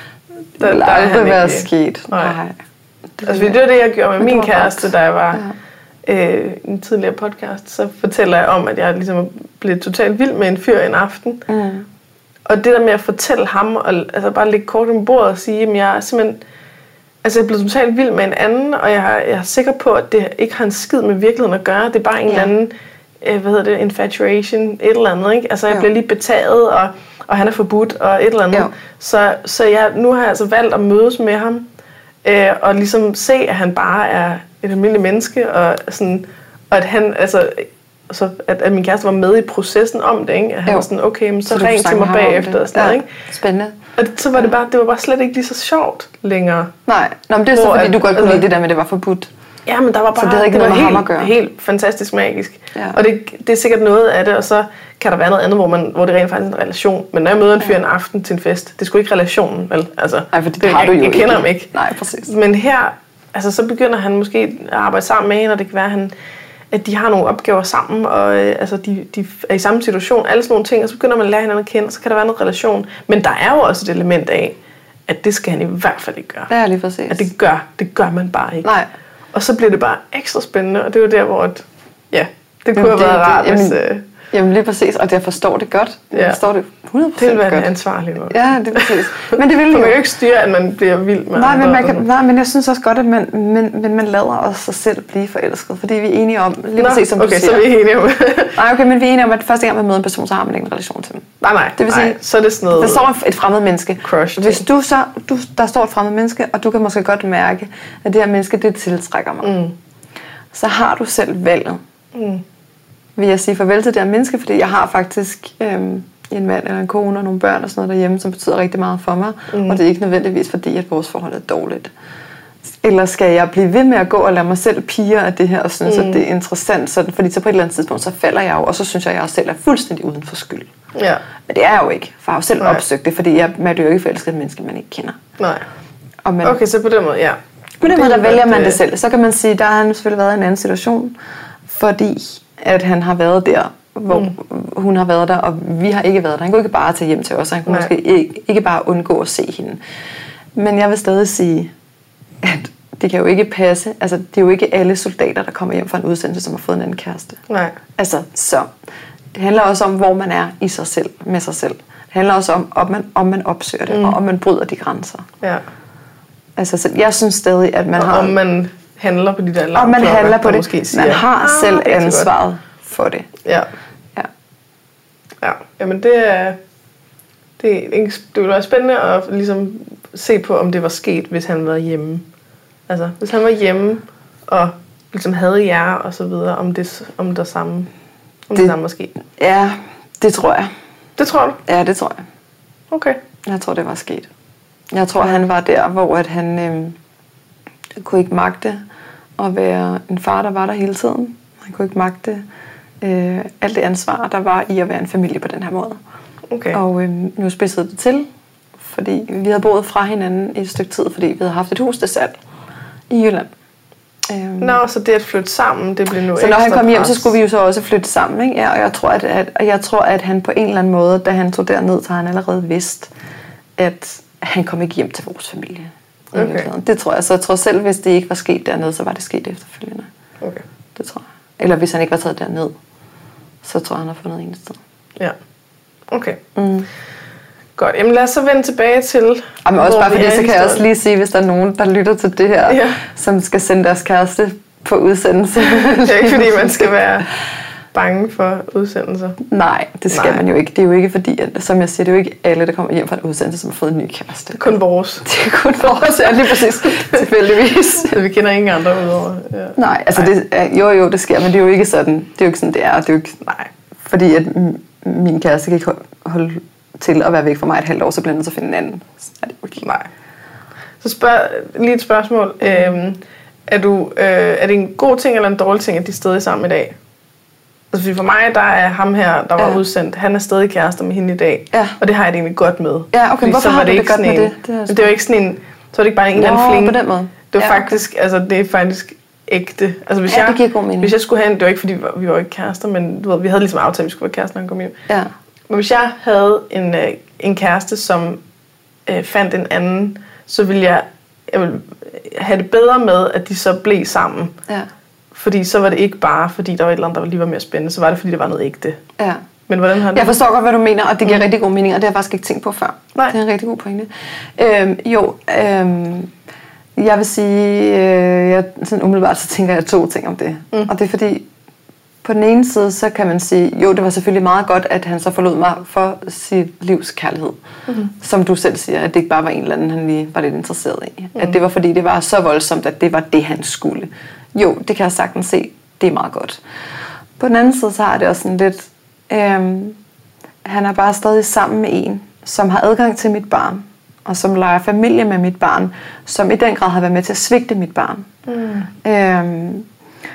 det ville aldrig være sket. Nej. Nej. Det, altså, det var det, jeg gjorde med min kæreste, da jeg var ja. øh, en tidligere podcast, så fortæller jeg om, at jeg ligesom blev totalt vild med en fyr en aften. Mm. Og det der med at fortælle ham, og altså bare lægge kort på bordet og sige, at jeg er simpelthen, altså jeg er blevet totalt vild med en anden, og jeg, jeg er sikker på, at det ikke har en skid med virkeligheden at gøre. Det er bare en ja. Eller anden, øh, hvad hedder det, infatuation, et eller andet, ikke? Altså jeg ja. Bliver lige betaget, og, og han er forbudt, og et eller andet. Ja. Så, så jeg, nu har jeg altså valgt at mødes med ham, øh, og ligesom se, at han bare er et almindeligt menneske, og, sådan, og at han, altså... Så at, at min kæreste var med i processen om det, ikke? At han jo. Var sådan, okay, men så, så ring til mig bagefter og sådan ja. Noget, ikke? Spændende. Og så var det bare, det var bare slet ikke lige så sjovt længere. Nej, Nå, men det er så, fordi at, du godt kunne lide det der med, det var forbudt. Ja, men der var bare, så det havde ikke det noget var med ham at gøre. Helt fantastisk magisk. Ja. Og det, det er sikkert noget af det, og så kan der være noget andet, hvor, man, hvor det rent faktisk er en relation. Men når jeg møder en fyr ja. En aften til en fest, det er sgu ikke relationen, vel? Altså, nej, for det, det har jeg, du jo jeg ikke. kender ham ikke. Nej, præcis. Men her, altså så begynder han måske at arbejde sammen med en, og det kan være, han... at de har nogle opgaver sammen, og øh, altså, de, de er i samme situation, alle sådan nogle ting, og så begynder man at lære hinanden at kende, og så kan der være noget relation. Men der er jo også et element af, at det skal han i hvert fald ikke gøre. Det er lige præcis. At det gør, det gør man bare ikke. Nej. Og så bliver det bare ekstra spændende, og det er jo der, hvor, at, ja, det kunne have været rart, jamen, hvis... Øh, Jamen lige præcis, og jeg forstår det godt. Jeg ja. Forstår det hundrede procent godt. Det vil være godt. ansvarlig måde. Ja, det er præcis. Men det vil jo. Man kan jo ikke styre, at man bliver vild med nej, men man kan, nej, men jeg synes også godt, at man, men, men man lader os sig selv blive forelsket. Fordi vi er enige om, lige Nå, præcis som okay, du siger. så vi er enige om. nej, okay, men vi er enige om, at første gang man møder en person, så har man ikke en relation til dem. Nej, nej, det vil sige, nej, så er det sådan noget... Der står et fremmed menneske. Crush. Hvis du så, du, der står et fremmed menneske, og du kan måske godt mærke, at det her menneske, det tiltrækker mig. Mm. Så har du selv valget. Mm. Vil jeg sige farvel til det her menneske, fordi jeg har faktisk øhm, en mand eller en kone og nogle børn og sådan noget derhjemme, som betyder rigtig meget for mig, mm. og det er ikke nødvendigvis fordi, at vores forhold er dårligt. Eller skal jeg blive ved med at gå og lade mig selv pige af det her, og synes, mm. at det er interessant, sådan, fordi så på et eller andet tidspunkt, så falder jeg jo, og så synes jeg, at jeg selv er fuldstændig uden for skyld. Ja. Men det er jeg jo ikke, for jeg har jo selv Nej. Opsøgt det, fordi jeg, man er jo ikke forelsket et menneske, man ikke kender. Nej. Og man, okay, så på den måde, ja. På den måde, der vælger man det selv. Så kan man sige, der har han selvfølgelig været i en anden situation, fordi at han har været der, hvor mm. hun har været der, og vi har ikke været der. Han kunne ikke bare tage hjem til os, og han kunne Nej. Måske ikke, ikke bare undgå at se hende. Men jeg vil stadig sige, at det kan jo ikke passe. Altså, det er jo ikke alle soldater, der kommer hjem fra en udsendelse, som har fået en anden kæreste. Nej. Altså, så det handler også om, hvor man er i sig selv, med sig selv. Det handler også om, om man, om man opsøger det, mm. og om man bryder de grænser. Ja. Altså, så jeg synes stadig, at man og har... om man handler på de der Og man handler på det. Måske siger, man har ah, selv ansvaret for det. Ja. Ja. Ja, jamen det er... Det, det ville være spændende at ligesom se på, om det var sket, hvis han var hjemme. Altså, hvis han var hjemme og ligesom havde jer og så videre, om det, om der samme, om det, det samme var sket. Ja, det tror jeg. Det tror du? Ja, det tror jeg. Okay. Jeg tror, det var sket. Jeg tror, han var der, hvor at han øh, kunne ikke magte at være en far, der var der hele tiden. Han kunne ikke magte øh, alt det ansvar, der var i at være en familie på den her måde. Okay. Og øh, nu spidsede det til, fordi vi havde boet fra hinanden i et stykke tid, fordi vi havde haft et hus til salg i Jylland. Øhm. Nå, så det at flytte sammen, det blev nu så når han kom hjem, pres. Så skulle vi jo så også flytte sammen, ikke? Ja, og jeg tror, at, at, jeg tror, at han på en eller anden måde, da han tog derned, så har han allerede vidst, at han kom ikke hjem til vores familie. Okay. Det tror jeg. Så jeg tror selv, hvis det ikke var sket dernede, så var det sket efterfølgende. Okay. Det tror jeg. Eller hvis han ikke var taget derned, så tror jeg, han har fundet en sted. Ja. Okay. Mm. Godt, jamen lad os så vende tilbage til... Jamen også bare fordi, så kan jeg også lige sige, hvis der er nogen, der lytter til det her, ja. som skal sende deres kæreste på udsendelse. Det er ikke fordi, man skal være bange for udsendelser. Nej, det skal Nej. man jo ikke. Det er jo ikke fordi, at, som jeg siger, det er jo ikke alle, der kommer hjem fra en udsendelse, som har fået en ny kæreste. Det er kun vores. Det er kun vores, ja, lige præcis. Tilfældigvis. Vi kender ingen andre udover. Ja. Nej, altså Nej. Det, jo jo, det sker, men det er jo ikke sådan, det er jo ikke sådan, det er. Det er jo ikke, nej, fordi at min kæreste kan ikke holde til at være væk fra mig et halvt år, så bliver jeg nødt til at finde en anden. Så er det okay. Nej. Så spørg, lige et spørgsmål. Mm. Øhm, er, du, øh, er det en god ting eller en dårlig ting, at de er stadig sammen i dag? Altså fordi for mig, der er ham her, der var ja. udsendt, han er stadig kærester med hende i dag. Ja. Og det har jeg det egentlig godt med. Ja, okay. Hvorfor har du det, det godt med en, det? Det er, det er jo ikke sådan en, så er det ikke bare en eller anden fling. På den måde. Det er ja, faktisk, okay. altså det er faktisk ægte. Altså hvis ja, jeg, det giver god mening. Hvis jeg skulle have en, det var ikke fordi, vi var ikke kærester, men du ved, vi havde ligesom aftalt, at vi skulle være kærester, når han kom hjem. Ja. Men hvis jeg havde en, øh, en kæreste, som øh, fandt en anden, så ville jeg, jeg ville have det bedre med, at de så blev sammen. Ja. Fordi så var det ikke bare, fordi der var et eller andet, der lige var mere spændende, så var det, fordi det var noget ægte. Ja. Men hvordan har du... Jeg forstår godt, hvad du mener, og det giver mm. rigtig god mening, og det har jeg faktisk ikke tænkt på før. Nej. Det er en rigtig god pointe. Øhm, jo, øhm, jeg vil sige, øh, jeg, sådan umiddelbart så tænker jeg to ting om det. Mm. Og det er fordi, på den ene side, så kan man sige, jo, det var selvfølgelig meget godt, at han så forlod mig for sit livs kærlighed. Mm-hmm. Som du selv siger, at det ikke bare var en eller anden, han lige var lidt interesseret i. Mm. At det var fordi, det var så voldsomt, at det var det, han skulle. Jo, det kan jeg sagtens se. Det er meget godt. På den anden side, så har det også sådan lidt... Øhm, han er bare stadig sammen med en, som har adgang til mit barn, og som leger familie med mit barn, som i den grad har været med til at svigte mit barn. Mm. Øhm,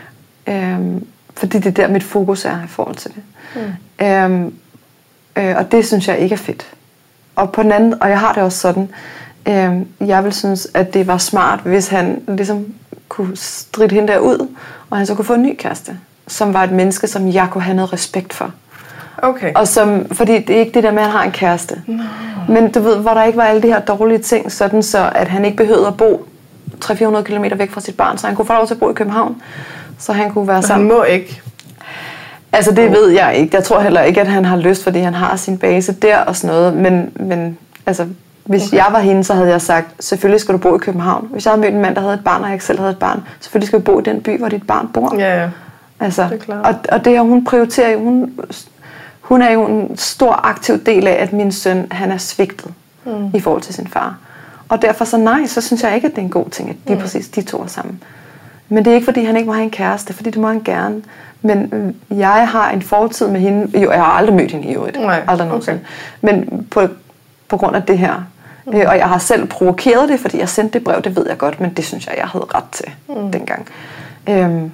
øhm, fordi det er der, mit fokus er i forhold til det. Mm. Øhm, øh, og det synes jeg ikke er fedt. Og på den anden, og jeg har det også sådan, øhm, jeg vil synes, at det var smart, hvis han ligesom kunne stride hende der ud, og han så kunne få en ny kæreste, som var et menneske, som jeg kunne have noget respekt for. Okay. Og som, fordi det er ikke det der med, at han har en kæreste. No. Men du ved, hvor der ikke var alle de her dårlige ting, sådan så, at han ikke behøvede at bo tre hundrede til fire hundrede kilometer væk fra sit barn, så han kunne få lov til at bo i København. Så han kunne være sammen. Han må ikke. Altså det ved jeg ikke. Jeg tror heller ikke, at han har lyst, fordi han har sin base der og sådan noget. Men, men altså, hvis okay. jeg var hende, så havde jeg sagt, selvfølgelig skal du bo i København. Hvis jeg havde mødt en mand, der havde et barn, og jeg ikke selv havde et barn, selvfølgelig skal du bo i den by, hvor dit barn bor. Ja, ja. Altså, det er klart. Og, og det her, hun prioriterer jo, hun, hun er jo en stor aktiv del af, at min søn, han er svigtet mm. i forhold til sin far. Og derfor så nej, så synes jeg ikke, at det er en god ting, at de mm. præcis de to er sammen. Men det er ikke, fordi han ikke må have en kæreste, fordi det må han gerne. Men jeg har en fortid med hende. Jo, jeg har aldrig mødt hende i øvrigt. Nej, aldrig nogensinde. Okay. Men på, på grund af det her. Mm. Øh, og jeg har selv provokeret det, fordi jeg sendte det brev, det ved jeg godt, men det synes jeg, jeg havde ret til mm. dengang. Øhm,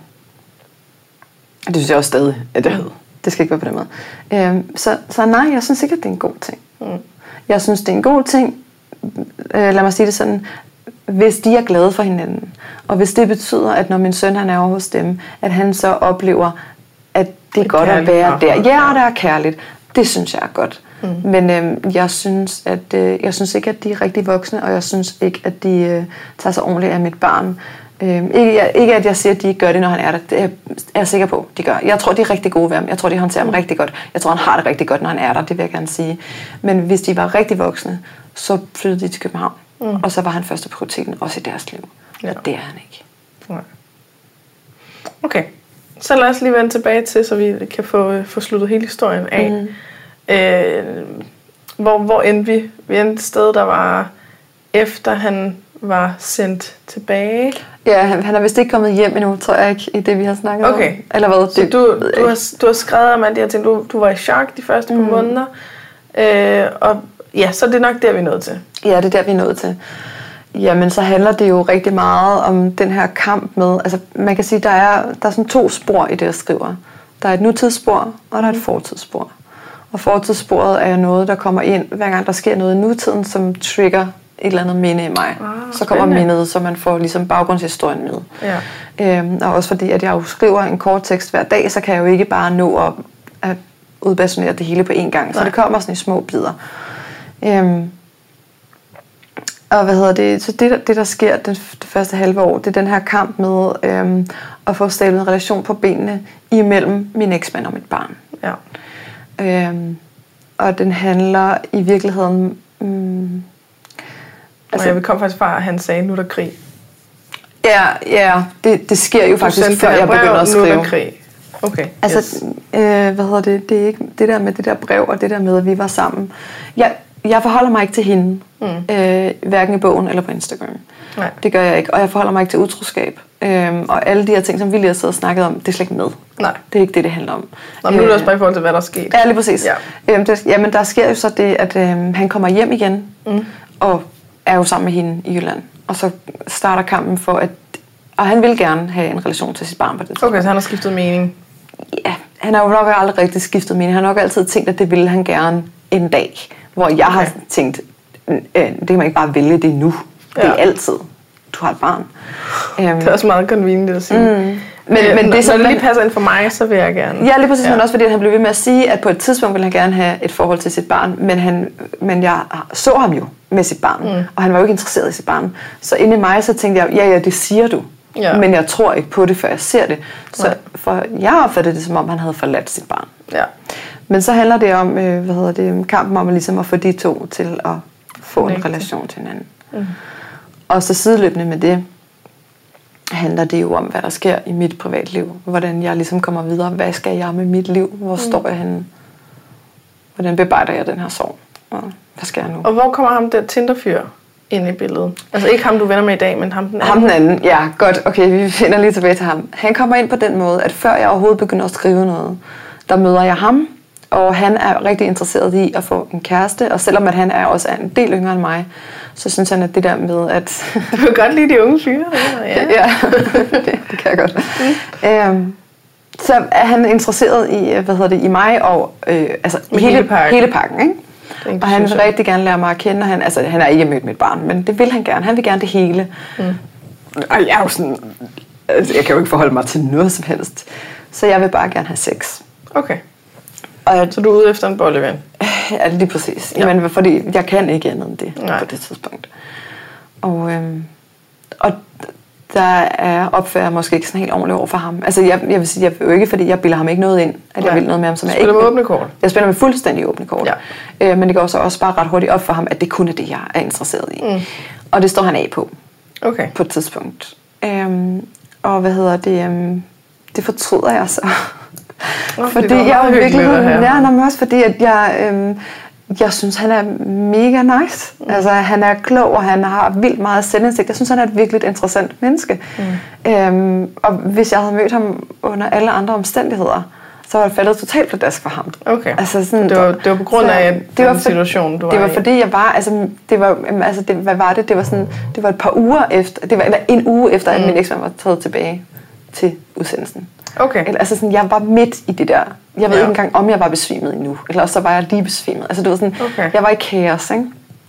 det synes jeg også stadig, at jeg havde. Det skal ikke være på den måde. Øhm, så, så nej, jeg synes ikke, at det er en god ting. Mm. Jeg synes, det er en god ting, øh, lad mig sige det sådan, hvis de er glade for hinanden. Og hvis det betyder, at når min søn han er over hos dem, at han så oplever, at det er godt at være der. Ja, det er kærligt. Det synes jeg er godt. Mm. Men øh, jeg synes, at øh, jeg synes ikke, at de er rigtig voksne, og jeg synes ikke, at de øh, tager sig ordentligt af mit barn. Øh, ikke, jeg, ikke at jeg siger, at de ikke gør det, når han er der. Det er jeg sikker på, de gør. Jeg tror, de er rigtig gode ved ham. Jeg tror, de håndterer mm. ham rigtig godt. Jeg tror, han har det rigtig godt, når han er der. Det vil jeg gerne sige. Men hvis de var rigtig voksne, så flyttede de til København. Mm. Og så var han første prioriteten også i deres liv. Ja. Og det er han ikke. Nej. Okay. Så lad os lige vende tilbage til, så vi kan få, få sluttet hele historien af. Mm. Øh, hvor, hvor endte vi? Vi endte et sted, der var efter han var sendt tilbage. Ja, han, han er vist ikke kommet hjem endnu, tror jeg ikke, i det, vi har snakket okay. om. Eller hvad? Så det, du, du, har, du har skrevet om alle de her ting. Du, du var i chok de første mm. par måneder. Øh, og ja, så er det nok der, vi er nået til. Ja, det er der, vi er nået til. Jamen, så handler det jo rigtig meget om den her kamp med... Altså, man kan sige, der er, der er sådan to spor i det, jeg skriver. Der er et nutidsspor, og der er et fortidsspor. Og fortidssporet er noget, der kommer ind, hver gang der sker noget i nutiden, som trigger et eller andet minde i mig. Ah, så kommer mindet, så man får ligesom baggrundshistorien med. Ja. Øhm, og også fordi, at jeg jo skriver en kort tekst hver dag, så kan jeg jo ikke bare nå at, at udbasunere det hele på én gang. Nej. Så det kommer sådan i små bidder. Øhm, og hvad hedder det? Så det, det der sker det, det første halve år, det er den her kamp med øhm, at få stablet en relation på benene imellem min eksmand og mit barn. Ja. Øhm, og den handler i virkeligheden... Mm, altså, jeg vil komme faktisk fra, at han sagde, nu er der krig. Ja, ja det, det sker jo faktisk, før jeg begynder at skrive. Nu er der krig. Okay, altså, yes. øh, hvad hedder det? Det er ikke det der med det der brev, og det der med, at vi var sammen. Jeg, jeg forholder mig ikke til hende, mm. øh, hverken i bogen eller på Instagram. Nej. Det gør jeg ikke. Og jeg forholder mig ikke til utroskab. Øhm, og alle de her ting, som vi lige har siddet og snakket om, det er slet ikke med. Nej. Det er ikke det, det handler om. Nå, nu er det også bare i forhold til, hvad der er sket. Ja, lige præcis. Ja. Øhm, det, jamen, der sker jo så det, at øhm, han kommer hjem igen, mm. og er jo sammen med hende i Jylland. Og så starter kampen for, at... Og han vil gerne have en relation til sit barn på det tidspunkt. Okay, så han har skiftet mening. Ja, han har jo nok aldrig rigtig skiftet mening. Han har nok altid tænkt, at det ville han gerne en dag. Hvor jeg okay. har tænkt, øh, det kan man ikke bare vælge det nu. Det er ja. altid. Du har et barn. Um, det er også meget convenient at sige. Mm. Men, men, men når, det, når det lige passer ind for mig, så vil jeg gerne. Ja, lige præcis. Ja. Men også fordi han blev ved med at sige, at på et tidspunkt ville han gerne have et forhold til sit barn. Men, han, men jeg så ham jo med sit barn. Mm. Og han var jo ikke interesseret i sit barn. Så inde i mig, så tænkte jeg, ja, ja, det siger du. Ja. Men jeg tror ikke på det, før jeg ser det. Så ja. For jeg opfattede det, som om han havde forladt sit barn. Ja. Men så handler det om, øh, hvad hedder det, kampen om ligesom at få de to til at få en relation til hinanden. Mm. Og så sideløbende med det, handler det jo om, hvad der sker i mit privatliv. Hvordan jeg ligesom kommer videre. Hvad skal jeg med mit liv? Hvor mm. står jeg henne? Hvordan bearbejder jeg den her sorg? Og hvad skal jeg nu? Og hvor kommer ham der Tinder-fyr ind i billedet? Altså ikke ham, du venner med i dag, men ham den anden. Ham den anden, ja, godt. Okay, vi finder lige tilbage til ham. Han kommer ind på den måde, at før jeg overhovedet begynder at skrive noget, der møder jeg ham, og han er rigtig interesseret i at få en kæreste, og selvom at han er også en del yngre end mig, så synes han, at det der med, at... Du kan godt lide de unge fyre. Ja, ja det, det kan jeg godt. Mm. Øhm, så er han interesseret i, hvad hedder det, i mig, og øh, altså hele, hele, pakken. hele pakken, ikke? Og han vil rigtig gerne lære mig at kende, han, altså han er ikke mødt mit barn, men det vil han gerne. Han vil gerne det hele. Mm. Og jeg er jo sådan, altså, jeg kan jo ikke forholde mig til noget som helst. Så jeg vil bare gerne have sex. Okay. Og så du er ude efter en bolleven? Ja, lige præcis. Ja. Jamen, fordi jeg kan ikke andet end det Nej. på det tidspunkt. Og, øhm, og der er opfører jeg måske ikke sådan helt ordentligt over for ham. Altså, jeg, jeg vil sige, jeg vil jo ikke, fordi jeg bilder ham ikke noget ind, at Nej. jeg vil noget med ham, som jeg ikke spiller med åbne kort? Jeg spiller med fuldstændig åbne kort. Ja. Øh, men det går så også bare ret hurtigt op for ham, at det kun er det, jeg er interesseret i. Mm. Og det står han af på. Okay. På et tidspunkt. Øhm, og hvad hedder det? Øhm, det fortryder jeg så. Oh, fordi det jeg er virkelig ja, men også fordi at jeg øhm, jeg synes han er mega nice. Mm. Altså han er klog, og han har vildt meget selvindsigt. Jeg synes han er et virkelig interessant menneske. Mm. Øhm, og hvis jeg havde mødt ham under alle andre omstændigheder, så var det faldet totalt pladask for ham. Okay. Altså sådan, det var det var på grund af den det var for, situation du var det var i. Fordi jeg var altså det var altså det, hvad var det? Det var sådan det var et par uger efter, det var eller en uge efter mm. at min eksmand var taget tilbage til udsendelsen. Okay. Eller, altså sådan, jeg var midt i det der. Jeg ved ja. ikke engang, om jeg var besvimet endnu. Eller også så var jeg lige besvimet. Altså, det var sådan, okay. Jeg var i kaos, ikke?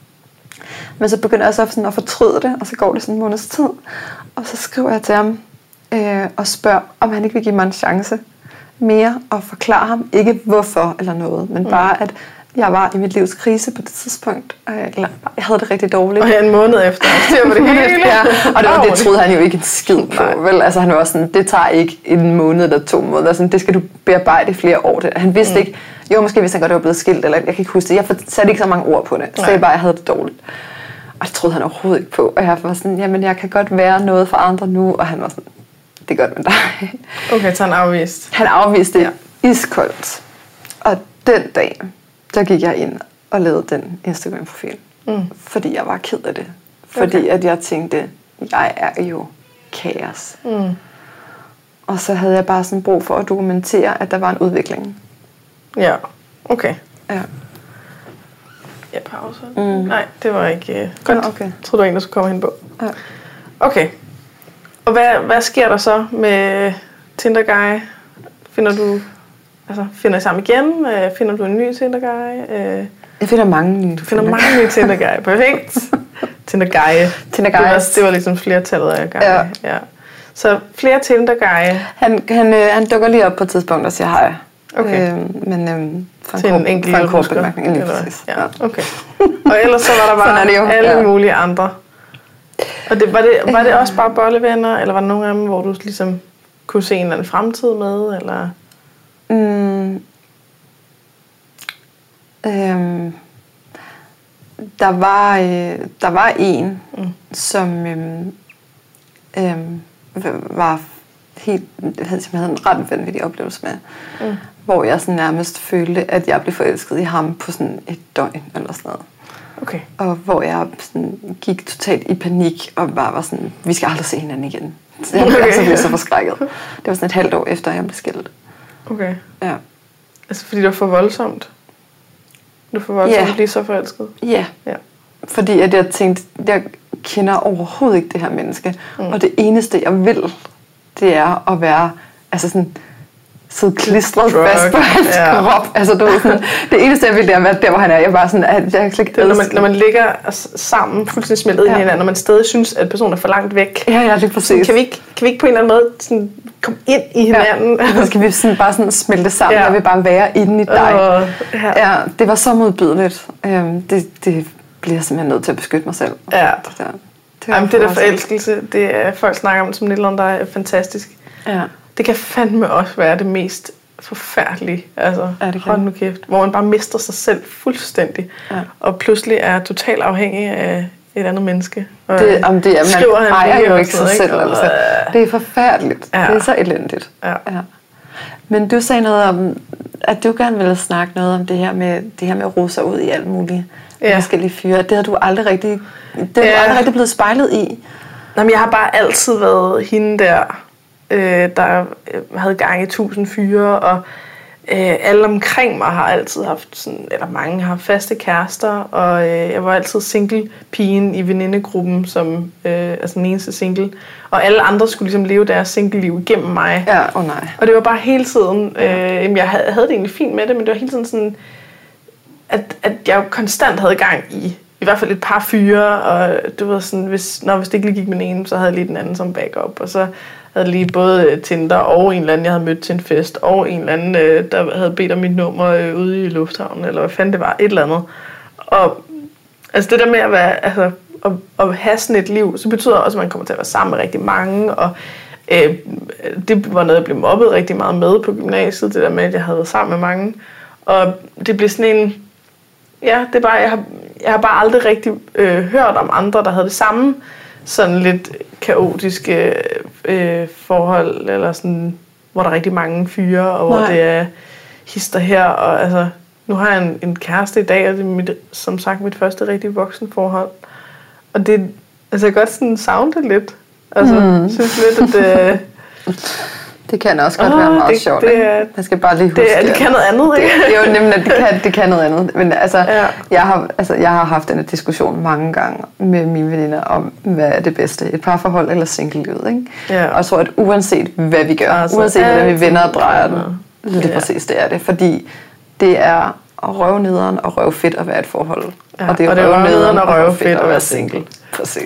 Men så begynder jeg så sådan at fortryde det, og så går det sådan en måneds tid. Og så skriver jeg til ham øh, og spørger, om han ikke vil give mig en chance mere, og forklare ham, ikke hvorfor eller noget, men mm. bare, at Jeg var i mit livs krise på det tidspunkt, og jeg, jeg havde det rigtig dårligt. Og en måned efter, styr på det hele. Ja, og det, var, det troede han jo ikke en skid på, vel? Altså han var sådan, det tager ikke en måned eller to måneder, sådan, det skal du bearbejde i flere år. Han vidste mm. ikke, jo måske vidste han godt, det var blevet skilt, eller jeg kan ikke huske det. Jeg satte ikke så mange ord på det, så jeg bare, jeg havde det dårligt. Og det troede han overhovedet ikke på, og jeg var sådan, jamen jeg kan godt være noget for andre nu, og han var sådan, det er godt med dig. Okay, så han afviste. Han afviste det ja. iskoldt. Og den dag, der gik jeg ind og lavede den Instagram-profil. Mm. Fordi jeg var ked af det. Fordi okay. at jeg tænkte, jeg er jo kaos. Mm. Og så havde jeg bare sådan brug for at dokumentere, at der var en udvikling. Ja, okay. Ja. Ja, pause. Mm. Nej, det var ikke uh, godt. Ja, okay. Jeg troede, du var en, der skulle komme hen på. Ja. Okay. Og hvad, hvad sker der så med Tinder Guy? Finder du... Altså, finder I sammen igen? Øh, finder du en ny Tinder Guy? Øh, jeg finder mange nye. Du finder mange nye Tinder Guy. Perfekt. Tinder Guy. Tinder Guy. Det var, det var ligesom flertallet af Guy. Ja. Ja. Så flere Tinder Guy. Han, han, øh, han dukker lige op på et tidspunkt og siger hej. Okay. Øh, men øh, for til en enkelt en kort bemærkning. Lige præcis. Ja, okay. Og ellers så var der bare det jo. alle ja. mulige andre. Og det, var, det, var det også bare bollevenner, eller var der nogle af dem, hvor du ligesom kunne se en eller anden fremtid med, eller... Mm. Øhm. Der var øh, der var en, mm. som øhm, øhm, var helt, havde simpelthen en ret vanvittig oplevelse med, mm. hvor jeg sådan nærmest følte, at jeg blev forelsket i ham på sådan et døgn eller sådan noget. Okay. Og hvor jeg sådan gik totalt i panik og bare var sådan, vi skal aldrig se hinanden igen. Så jeg blev okay. altså så forskrækket. Det var sådan et halvt år efter, jeg blev skilt. Okay. Ja. Altså fordi det var for voldsomt? Du var for voldsomt yeah. at blive så forelsket? Yeah. Ja. Fordi at jeg tænkte, jeg kender overhovedet ikke det her menneske. Mm. Og det eneste, jeg vil, det er at være altså sådan, sidde klistret Drug. fast på hans yeah. krop. Altså, du ved, sådan, det eneste, jeg vil, det er at være der, hvor han er. Jeg bare sådan, at jeg slet ikke det, når, man, når man ligger sammen, fuldstændig smeltet ja. i hinanden, når man stadig synes, at personen er for langt væk. Ja, ja, det er præcis. Kan vi ikke, kan vi ikke på en eller anden måde sådan, komme ind i hinanden? Ja. Så skal vi sådan, bare sådan smelte sammen. Ja. Jeg vil bare være inde i dig. Uh, ja. Ja, det var så modbydeligt. Um, det, det bliver jeg simpelthen nødt til at beskytte mig selv. Ja. Det, der, det, Jamen, det der forelskelse, det er, folk snakker om som et eller andet, der er fantastisk. Ja. Det kan fandme også være det mest forfærdelige. Altså, ja, det hold nu kæft. Hvor man bare mister sig selv fuldstændig. Ja. Og pludselig er totalt afhængig af et andet menneske. Og det, om det er, man ejer jo ikke sig selv. Ikke? Altså. Det er forfærdeligt. Ja. Det er så elendigt. Ja. Ja. Men du sagde noget om, at du gerne ville snakke noget om det her med, det her med at rode sig ud i alt muligt. Ja. Forskellige fyre. Det har du aldrig rigtig, det har ja. du aldrig rigtig blevet spejlet i. Jamen, jeg har bare altid været hende der, øh, der havde gang i tusind fyre, og øh, alle omkring mig har altid haft sådan, eller mange har faste kærester, og øh, jeg var altid single-pigen i venindegruppen, som øh, altså den eneste single, og alle andre skulle ligesom leve deres single-liv igennem mig. Ja, åh oh nej. Og det var bare hele tiden, øh, jeg havde, havde det egentlig fint med det, men det var hele tiden sådan, at, at jeg konstant havde gang i i hvert fald et par fyre, og du ved sådan, hvis, når, hvis det ikke lige gik med den ene, så havde jeg lige den anden som backup, og så havde jeg lige både Tinder og en eller anden, jeg havde mødt til en fest, og en eller anden, der havde bedt om mit nummer ude i lufthavnen, eller hvad fanden det var, et eller andet. Og altså det der med at være, altså, at, at have sådan et liv, så betyder også, at man kommer til at være sammen med rigtig mange, og øh, det var noget, jeg blev mobbet rigtig meget med på gymnasiet, det der med, at jeg havde været sammen med mange, og det blev sådan en, ja, det er bare, jeg har, jeg har bare aldrig rigtig øh, hørt om andre, der havde det samme sådan lidt kaotiske øh, forhold, eller sådan, hvor der er rigtig mange fyre, og hvor Nej. det er hister her, og altså, nu har jeg en, en kæreste i dag, og det er mit, som sagt mit første rigtig voksenforhold, og det, altså jeg kan godt sådan savne det lidt, altså, mm. synes lidt, at øh, det kan også godt oh, være meget det, sjovt. Det, det, jeg skal bare lige huske det. Det kan noget andet, ikke? Det, jo, nemlig, det kan, det kan noget andet. Men altså, ja. jeg, har, altså, jeg har haft denne diskussion mange gange med mine veninder om, hvad er det bedste? Et parforhold eller single-livet, ikke? Ja. Og jeg tror, at uanset hvad vi gør, altså, uanset hvordan vi vender og drejer den, det er ja. præcis det er det. Fordi det er røvnederen og røvfedt at være et forhold. Ja, og det er, og det er røvnederen og røvfedt at være single. Præcis.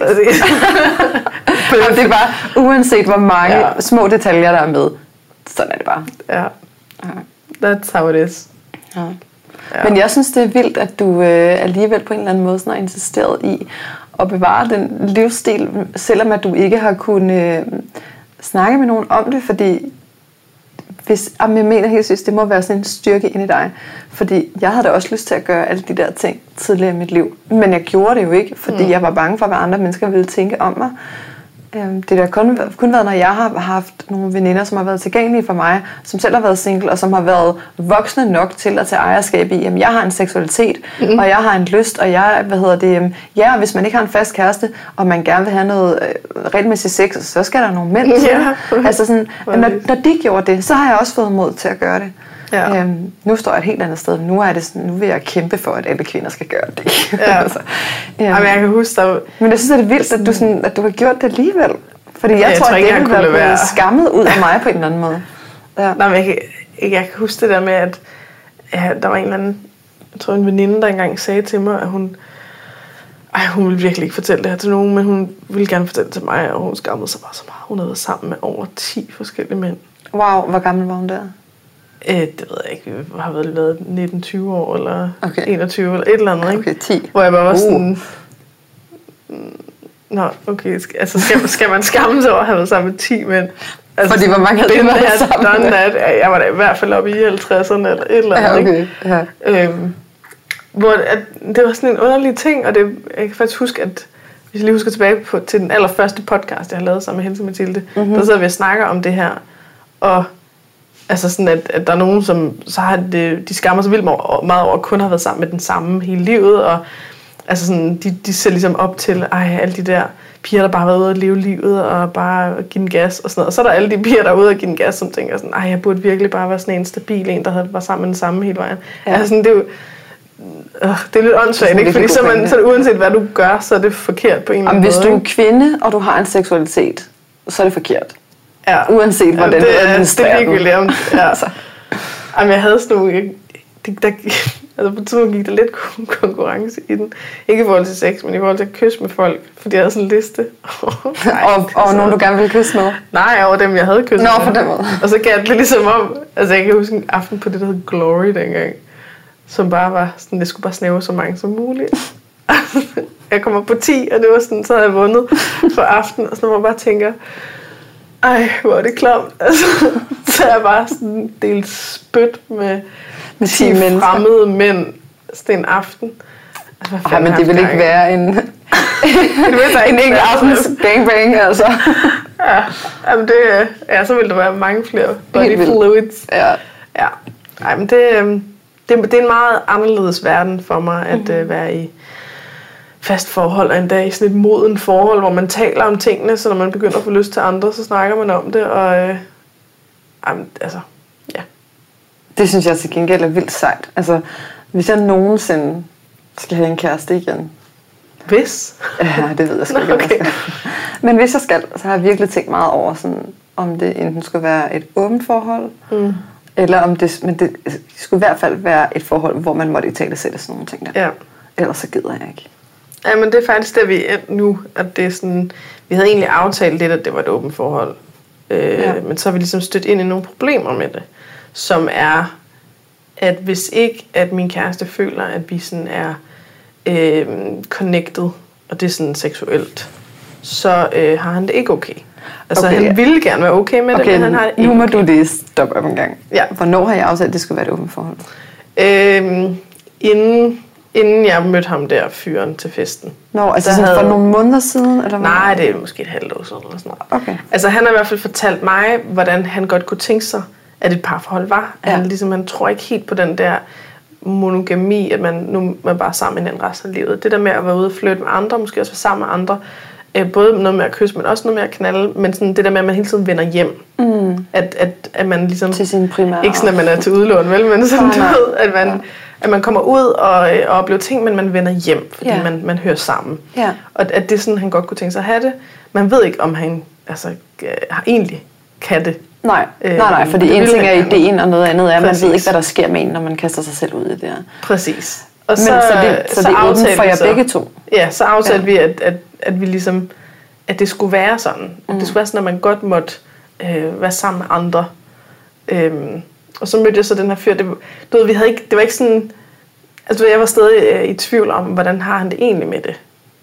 Det er bare, uanset hvor mange ja. små detaljer der er med, sådan er det bare. Ja. That's how it is. Ja. Ja. Men jeg synes, det er vildt, at du øh, alligevel på en eller anden måde sådan har insisteret i at bevare den livsstil, selvom at du ikke har kunnet øh, snakke med nogen om det, fordi hvis, jeg mener helt seriøst, det må være sådan en styrke inde i dig. Fordi jeg havde da også lyst til at gøre alle de der ting tidligere i mit liv. Men jeg gjorde det jo ikke, fordi mm. jeg var bange for, hvad andre mennesker ville tænke om mig. Det har kun, kun været, når jeg har haft nogle veninder, som har været tilgængelige for mig, som selv har været single, og som har været voksne nok til at tage ejerskab i, jamen jeg har en seksualitet, mm. og jeg har en lyst, og jeg, hvad hedder det, ja, hvis man ikke har en fast kæreste, og man gerne vil have noget øh, regelmæssigt sex, så skal der nogle mænd til. Ja. Altså sådan, når, når de gjorde det, så har jeg også fået mod til at gøre det. Ja. Øhm, nu står jeg et helt andet sted. Nu er det sådan, nu vil jeg kæmpe for, at alle kvinder skal gøre det. Ja. altså, øhm. Jamen, jeg kan huske, der... Men jeg synes, det er vildt, at du, sådan, at du har gjort det alligevel. Fordi jeg, jeg tror, tror at ikke, det ville være blevet skammet ud af mig på en eller anden måde. Ja. Nej, men jeg kan, jeg kan huske det der med, at ja, der var en eller anden, jeg tror en veninde, der engang sagde til mig, at hun, ej, hun ville virkelig ikke fortælle det her til nogen, men hun ville gerne fortælle det til mig, og hun skammede sig bare så meget. Hun havde været sammen med over ti forskellige mænd. Wow, hvor gammel var hun der? Øh, det ved jeg ikke. Vi har været lavet nitten tyve år, eller okay. enogtyve, eller et eller andet, ikke? Okay, ti. Hvor jeg bare var sådan... Uh. Nå, okay. Altså, skal, skal man skamme sig over at have været sammen med ti mænd? Altså, fordi hvor mange havde været sammen med? At jeg var da i hvert fald oppe i halvtredserne, eller et eller andet, ja, okay. ja. Øhm, hvor at, det var sådan en underlig ting, og det, jeg kan faktisk huske, at hvis jeg lige husker tilbage på, til den allerførste podcast, jeg har lavet sammen med Hense Mathilde, mm-hmm. der sidder vi og snakker om det her, og altså sådan, at, at der er nogen, som så har det, de skammer sig vildt meget over, at kun har været sammen med den samme hele livet, og altså sådan, de, de ser ligesom op til, ej, alle de der piger, der bare har været ude at leve livet, og bare give den gas, og sådan noget. Og så er der alle de piger, der er ude at give den gas, som tænker sådan, ej, jeg burde virkelig bare være sådan en stabil en, der havde var sammen med den samme hele vejen. Ja. Altså sådan, det er jo, øh, det er lidt åndssvagt, ikke? Fordi så, man, så uanset hvad du gør, så er det forkert på en eller anden måde. Hvis du er en kvinde, og du har en seksualitet, så er det forkert. Ja. Uanset hvordan ja, det, du administrerer det er ligegyldigt. Ja. Altså. Jamen, jeg havde sådan nogle... Det, der, altså på et tidspunkt gik der lidt konkurrence i den. Ikke i forhold til sex, men i forhold til at kysse med folk. Fordi jeg havde sådan en liste. Nej, og og nogen, du gerne ville kysse med? Nej, over dem, jeg havde kysset Nå, for den måde. Og så gav det ligesom om... Altså, jeg kan huske en aften på det, der hed Glory dengang. Som bare var sådan, det skulle bare snæve så mange som muligt. Jeg kom op på ti, og det var sådan, så havde jeg vundet for aften. Og så når man bare tænker... Ej, hvor er det klamt. Altså, så er jeg bare sådan delt spyt med, med ti fremmede mænd sådan en aften. Altså, ej, men det vil ikke være en, en enkelt aftens gangbang, altså. Ja, jamen det, ja, så ville der være mange flere body fluids. Ja. Ja. Ej, men det, det, det er en meget anderledes verden for mig, at mm-hmm. uh, være i fast forhold, og en dag i sådan et moden forhold, hvor man taler om tingene, så når man begynder at få lyst til andre, så snakker man om det, og øh, jamen, altså, ja. Det synes jeg til gengæld er vildt sejt. Altså, hvis jeg nogensinde skal have en kæreste igen. Hvis? Ja, det ved jeg sgu ikke, okay. Jeg skal. Men hvis jeg skal, så har jeg virkelig tænkt meget over, sådan, om det enten skulle være et åbent forhold, mm. eller om det, men det, det skulle i hvert fald være et forhold, hvor man måtte i tale sætte sådan nogle ting der. Ja. Ellers så gider jeg ikke. Ja, men det er faktisk der, vi er nu, at det er sådan, vi havde egentlig aftalt lidt, at det var et åbent forhold. Øh, ja. Men så har vi ligesom stødt ind i nogle problemer med det, som er, at hvis ikke, at min kæreste føler, at vi sådan er øh, connected, og det er sådan seksuelt, så øh, har han det ikke okay. Altså, okay, han ja. ville gerne være okay med okay, det, men han har det ikke nu må okay. du det stoppe op en gang. Ja. Hvornår har jeg aftalt, at det skulle være et åbent forhold? Øh, inden... Inden jeg mødte ham der, fyren til festen. Nå, altså sådan havde... for nogle måneder siden? Eller Nej, det er måske et halvt år siden. Eller sådan noget. Okay. Altså han har i hvert fald fortalt mig, hvordan han godt kunne tænke sig, at et parforhold var. Ja. Han, ligesom, han tror ikke helt på den der monogami, at man nu man bare er sammen med hinanden resten af livet. Det der med at være ude og flytte med andre, måske også være sammen med andre. Både noget med at kysse, men også noget med at knalde. Men sådan det der med, at man hele tiden vender hjem. Mm. At, at, at man ligesom... Til sin primære... Ikke sådan, at man er til udlån, vel? Men sådan, du ved, at man... Ja. At man kommer ud og, og oplever ting, men man vender hjem, fordi ja. man, man hører sammen. Ja. Og at det er sådan, han godt kunne tænke sig at have det. Man ved ikke, om han altså, har egentlig kan det. Nej, øh, nej, nej, fordi en ting er ideen, og noget andet er, at man ved ikke, hvad der sker med en, når man kaster sig selv ud i det her. Præcis. Og så, men, så det, så så det er åbent for jer så, begge to? Ja, så aftalte ja. vi, at, at, at vi ligesom, at det skulle være sådan. At mm. det skulle være sådan, at man godt måtte øh, være sammen med andre. Øhm, Og så mødte jeg så den her fyr. Det, du ved, vi havde ikke, det var ikke sådan, Altså, jeg var stadig øh, i tvivl om, hvordan har han det egentlig med det.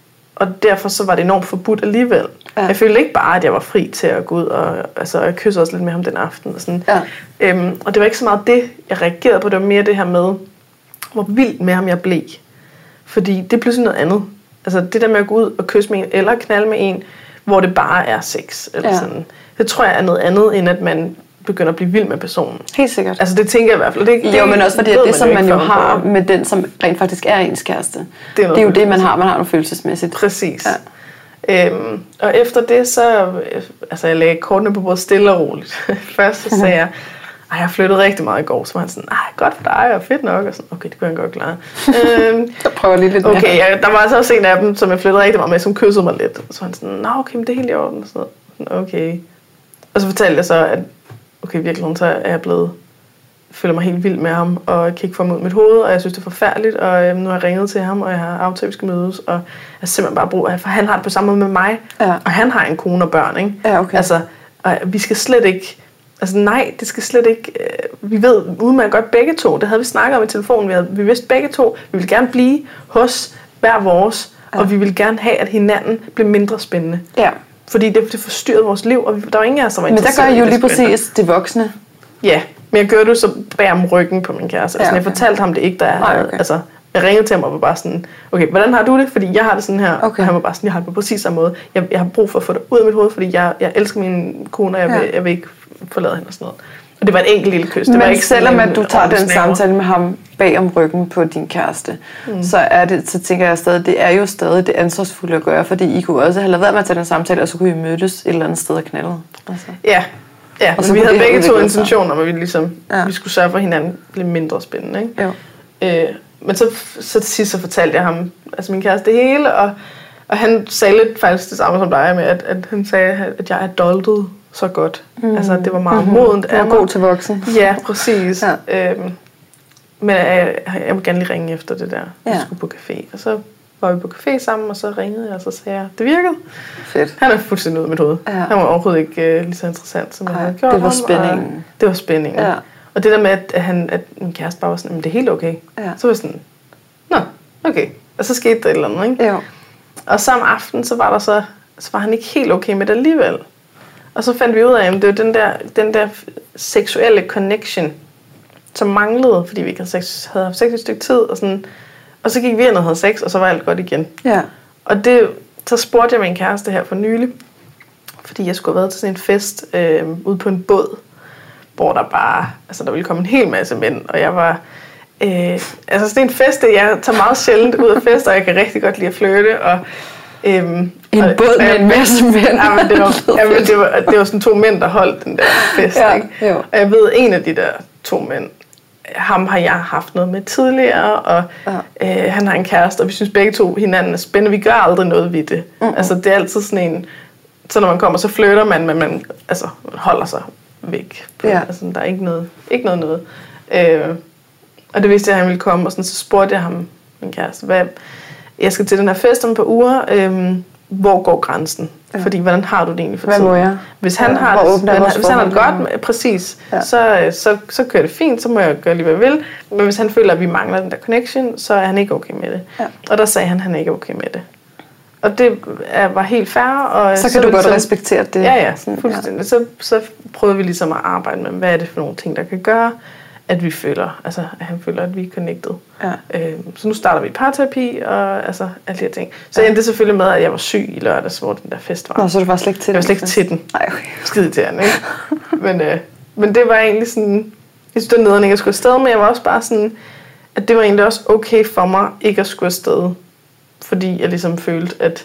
Og derfor så var det enormt forbudt alligevel. Ja. Jeg følte ikke bare, at jeg var fri til at gå ud, og altså, jeg kyssede også lidt med ham den aften. Og, sådan. Ja. Øhm, og det var ikke så meget det, jeg reagerede på. Det var mere det her med, hvor vildt med ham jeg blev. Fordi det er pludselig noget andet. Altså det der med at gå ud og kysse med en, eller knalde med en, hvor det bare er sex. Eller ja. Sådan. Det tror jeg er noget andet, end at man begynder at blive vild med personen. Helt sikkert. Altså det tænker jeg i hvert fald. Det, det, jo, men også fordi det, det, det som man, man jo har på. med den, som rent faktisk er ens kæreste. Det er, det er jo det, man har. Man har noget følelsesmæssigt. Præcis. Ja. Øhm, og efter det, så altså jeg lagde kortene på bordet stille og roligt. Først så sagde jeg, ej, jeg flyttede rigtig meget i går, så var han sådan, ej, godt for dig, og fedt nok, og sådan, okay, det kunne han godt klare. øhm, jeg prøver lige lidt mere. Okay, jeg, der var altså også en af dem, som jeg flyttede rigtig meget med, som kyssede mig lidt. Så var han sådan, nå, okay, men det er helt i orden, og sådan noget. Okay. Og så fortalte jeg så, at okay, virkelig, så er jeg blevet, føler mig helt vild med ham, og jeg kan ikke få ham ud af mit hoved, og jeg synes, det er forfærdeligt, og øhm, nu har jeg ringet til ham, og jeg har aftalt, vi skal mødes, og jeg simpelthen bare brug af, for han har det på samme måde med mig, ja. Og han har en kone og børn, ikke? Ja, okay. Altså, og vi skal slet ikke, altså nej, det skal slet ikke, øh, vi ved udmærket godt begge to, det havde vi snakket om i telefonen, vi, havde, vi vidste begge to, vi ville gerne blive hos hver vores, ja. Og vi ville gerne have, at hinanden blev mindre spændende. Ja. Fordi det, det forstyrrede vores liv, og vi, der var ingen af os, der var interesseret. Men der gør I jo lige præcis det voksne. Ja, men jeg gjorde det så bag om ryggen på min kæreste. Altså, ja, okay. Jeg fortalte ham det ikke, der Nej, okay. Altså, jeg ringede til ham og var bare sådan, okay, hvordan har du det? Fordi jeg har det sådan her. Okay. Og han var bare sådan, jeg har det på præcis samme måde. Jeg, jeg har brug for at få det ud af mit hoved, fordi jeg, jeg elsker min kone, og jeg, ja. vil, jeg vil ikke forlade hende og sådan noget. Og det var et enkelt lille kys. Det men var ikke selvom at du tager den samtale med ham bag om ryggen på din kæreste, mm. så, er det, så tænker jeg stadig, det er jo stadig det ansvarsfulde at gøre, fordi I kunne også have lavet være med at tage den samtale, og så kunne I mødes et eller andet sted og knalde. Altså. Ja, ja, og men vi havde begge to intentioner, hvor vi ligesom, ja. Vi skulle sørge for, at hinanden blev mindre spændende, ikke? Jo. Øh, men så, så til sidst så fortalte jeg ham, altså min kæreste, det hele, og, og han sagde lidt faktisk det samme som dig med, at, at han sagde, at jeg adultede så godt. Mm. Altså det var meget mm-hmm. modent af mig. Du var god til voksen. Ja, præcis. Ja. Øhm, men jeg, jeg vil gerne lige ringe efter det der. Ja. Vi skulle på café. Og så var vi på café sammen, og så ringede jeg, og så sagde jeg, det virkede. Fedt. Han er fuldstændig ud af mit hoved. Ja. Han var overhovedet ikke uh, lige så interessant, som jeg havde gjort. Det var spændingen. Det var spændingen. Ja. Og det der med, at, han, at min kæreste bare var sådan, det er helt okay. Ja. Så var jeg sådan, nå, okay. Og så skete der et eller andet, ikke? Jo. Og samme aften, så var der så, så var han ikke helt okay med det alligevel. Og så fandt vi ud af, at det var den der, den der seksuelle connection, som manglede, fordi vi ikke havde, sex, havde haft sex et stykke tid. Og, sådan, og så gik vi ind og havde sex, og så var alt godt igen. Ja. Og det, så spurgte jeg min kæreste her for nylig, fordi jeg skulle have været til sådan en fest øh, ude på en båd, hvor der bare, altså der ville komme en hel masse mænd, og jeg var, øh, altså sådan en fest, jeg tager meget sjældent ud af fester, og jeg kan rigtig godt lide at flytte, og Øhm, en og, båd med en masse mænd. Ja, men det, var, ja, men det, var, det var sådan to mænd, der holdt den der fest. Ja, ikke? jo. Og jeg ved, en af de der to mænd, ham har jeg haft noget med tidligere, og ja. øh, han har en kæreste, og vi synes begge to hinanden er spændende. Vi gør aldrig noget ved det. Mm-hmm. Altså, det er altid sådan en, så når man kommer, så flytter man, men man, altså, man holder sig væk. Ja. Altså, der er ikke noget, ikke noget noget. Øh, og det vidste jeg, at han ville komme, og sådan, så spurgte jeg ham, min kæreste, hvad jeg skal til den her fest om et par uger. Øhm, hvor går grænsen? Ja. Fordi, hvordan har du det egentlig for tiden? Hvad må jeg? Hvis han ja, har det, hvis han, hvis han har det godt, med, præcis, ja. så, så, så kører det fint, så må jeg gøre lige, hvad jeg vil. Men hvis han føler, at vi mangler den der connection, så er han ikke okay med det. Ja. Og der sagde han, at han ikke er okay med det. Og det var helt fair. Og så kan så du godt ligesom, respektere det. Ja, ja, fuldstændig. Ja. Så, så prøvede vi ligesom at arbejde med, hvad er det for nogle ting, der kan gøre, at vi føler, altså at han føler, at vi er connected. Ja. Øhm, så nu starter vi parterapi og altså alle de her ting. Så ja. Endte det selvfølgelig med, at jeg var syg i lørdags, hvor den der fest var. Nå, så du var slet ikke til den? Jeg var slet ikke til den. Nej, okay. Skide til den, ikke? men, øh, men det var egentlig sådan, jeg synes, det var nederen ikke at skulle afsted, men jeg var også bare sådan, at det var egentlig også okay for mig ikke at skulle afsted. Fordi jeg ligesom følte, at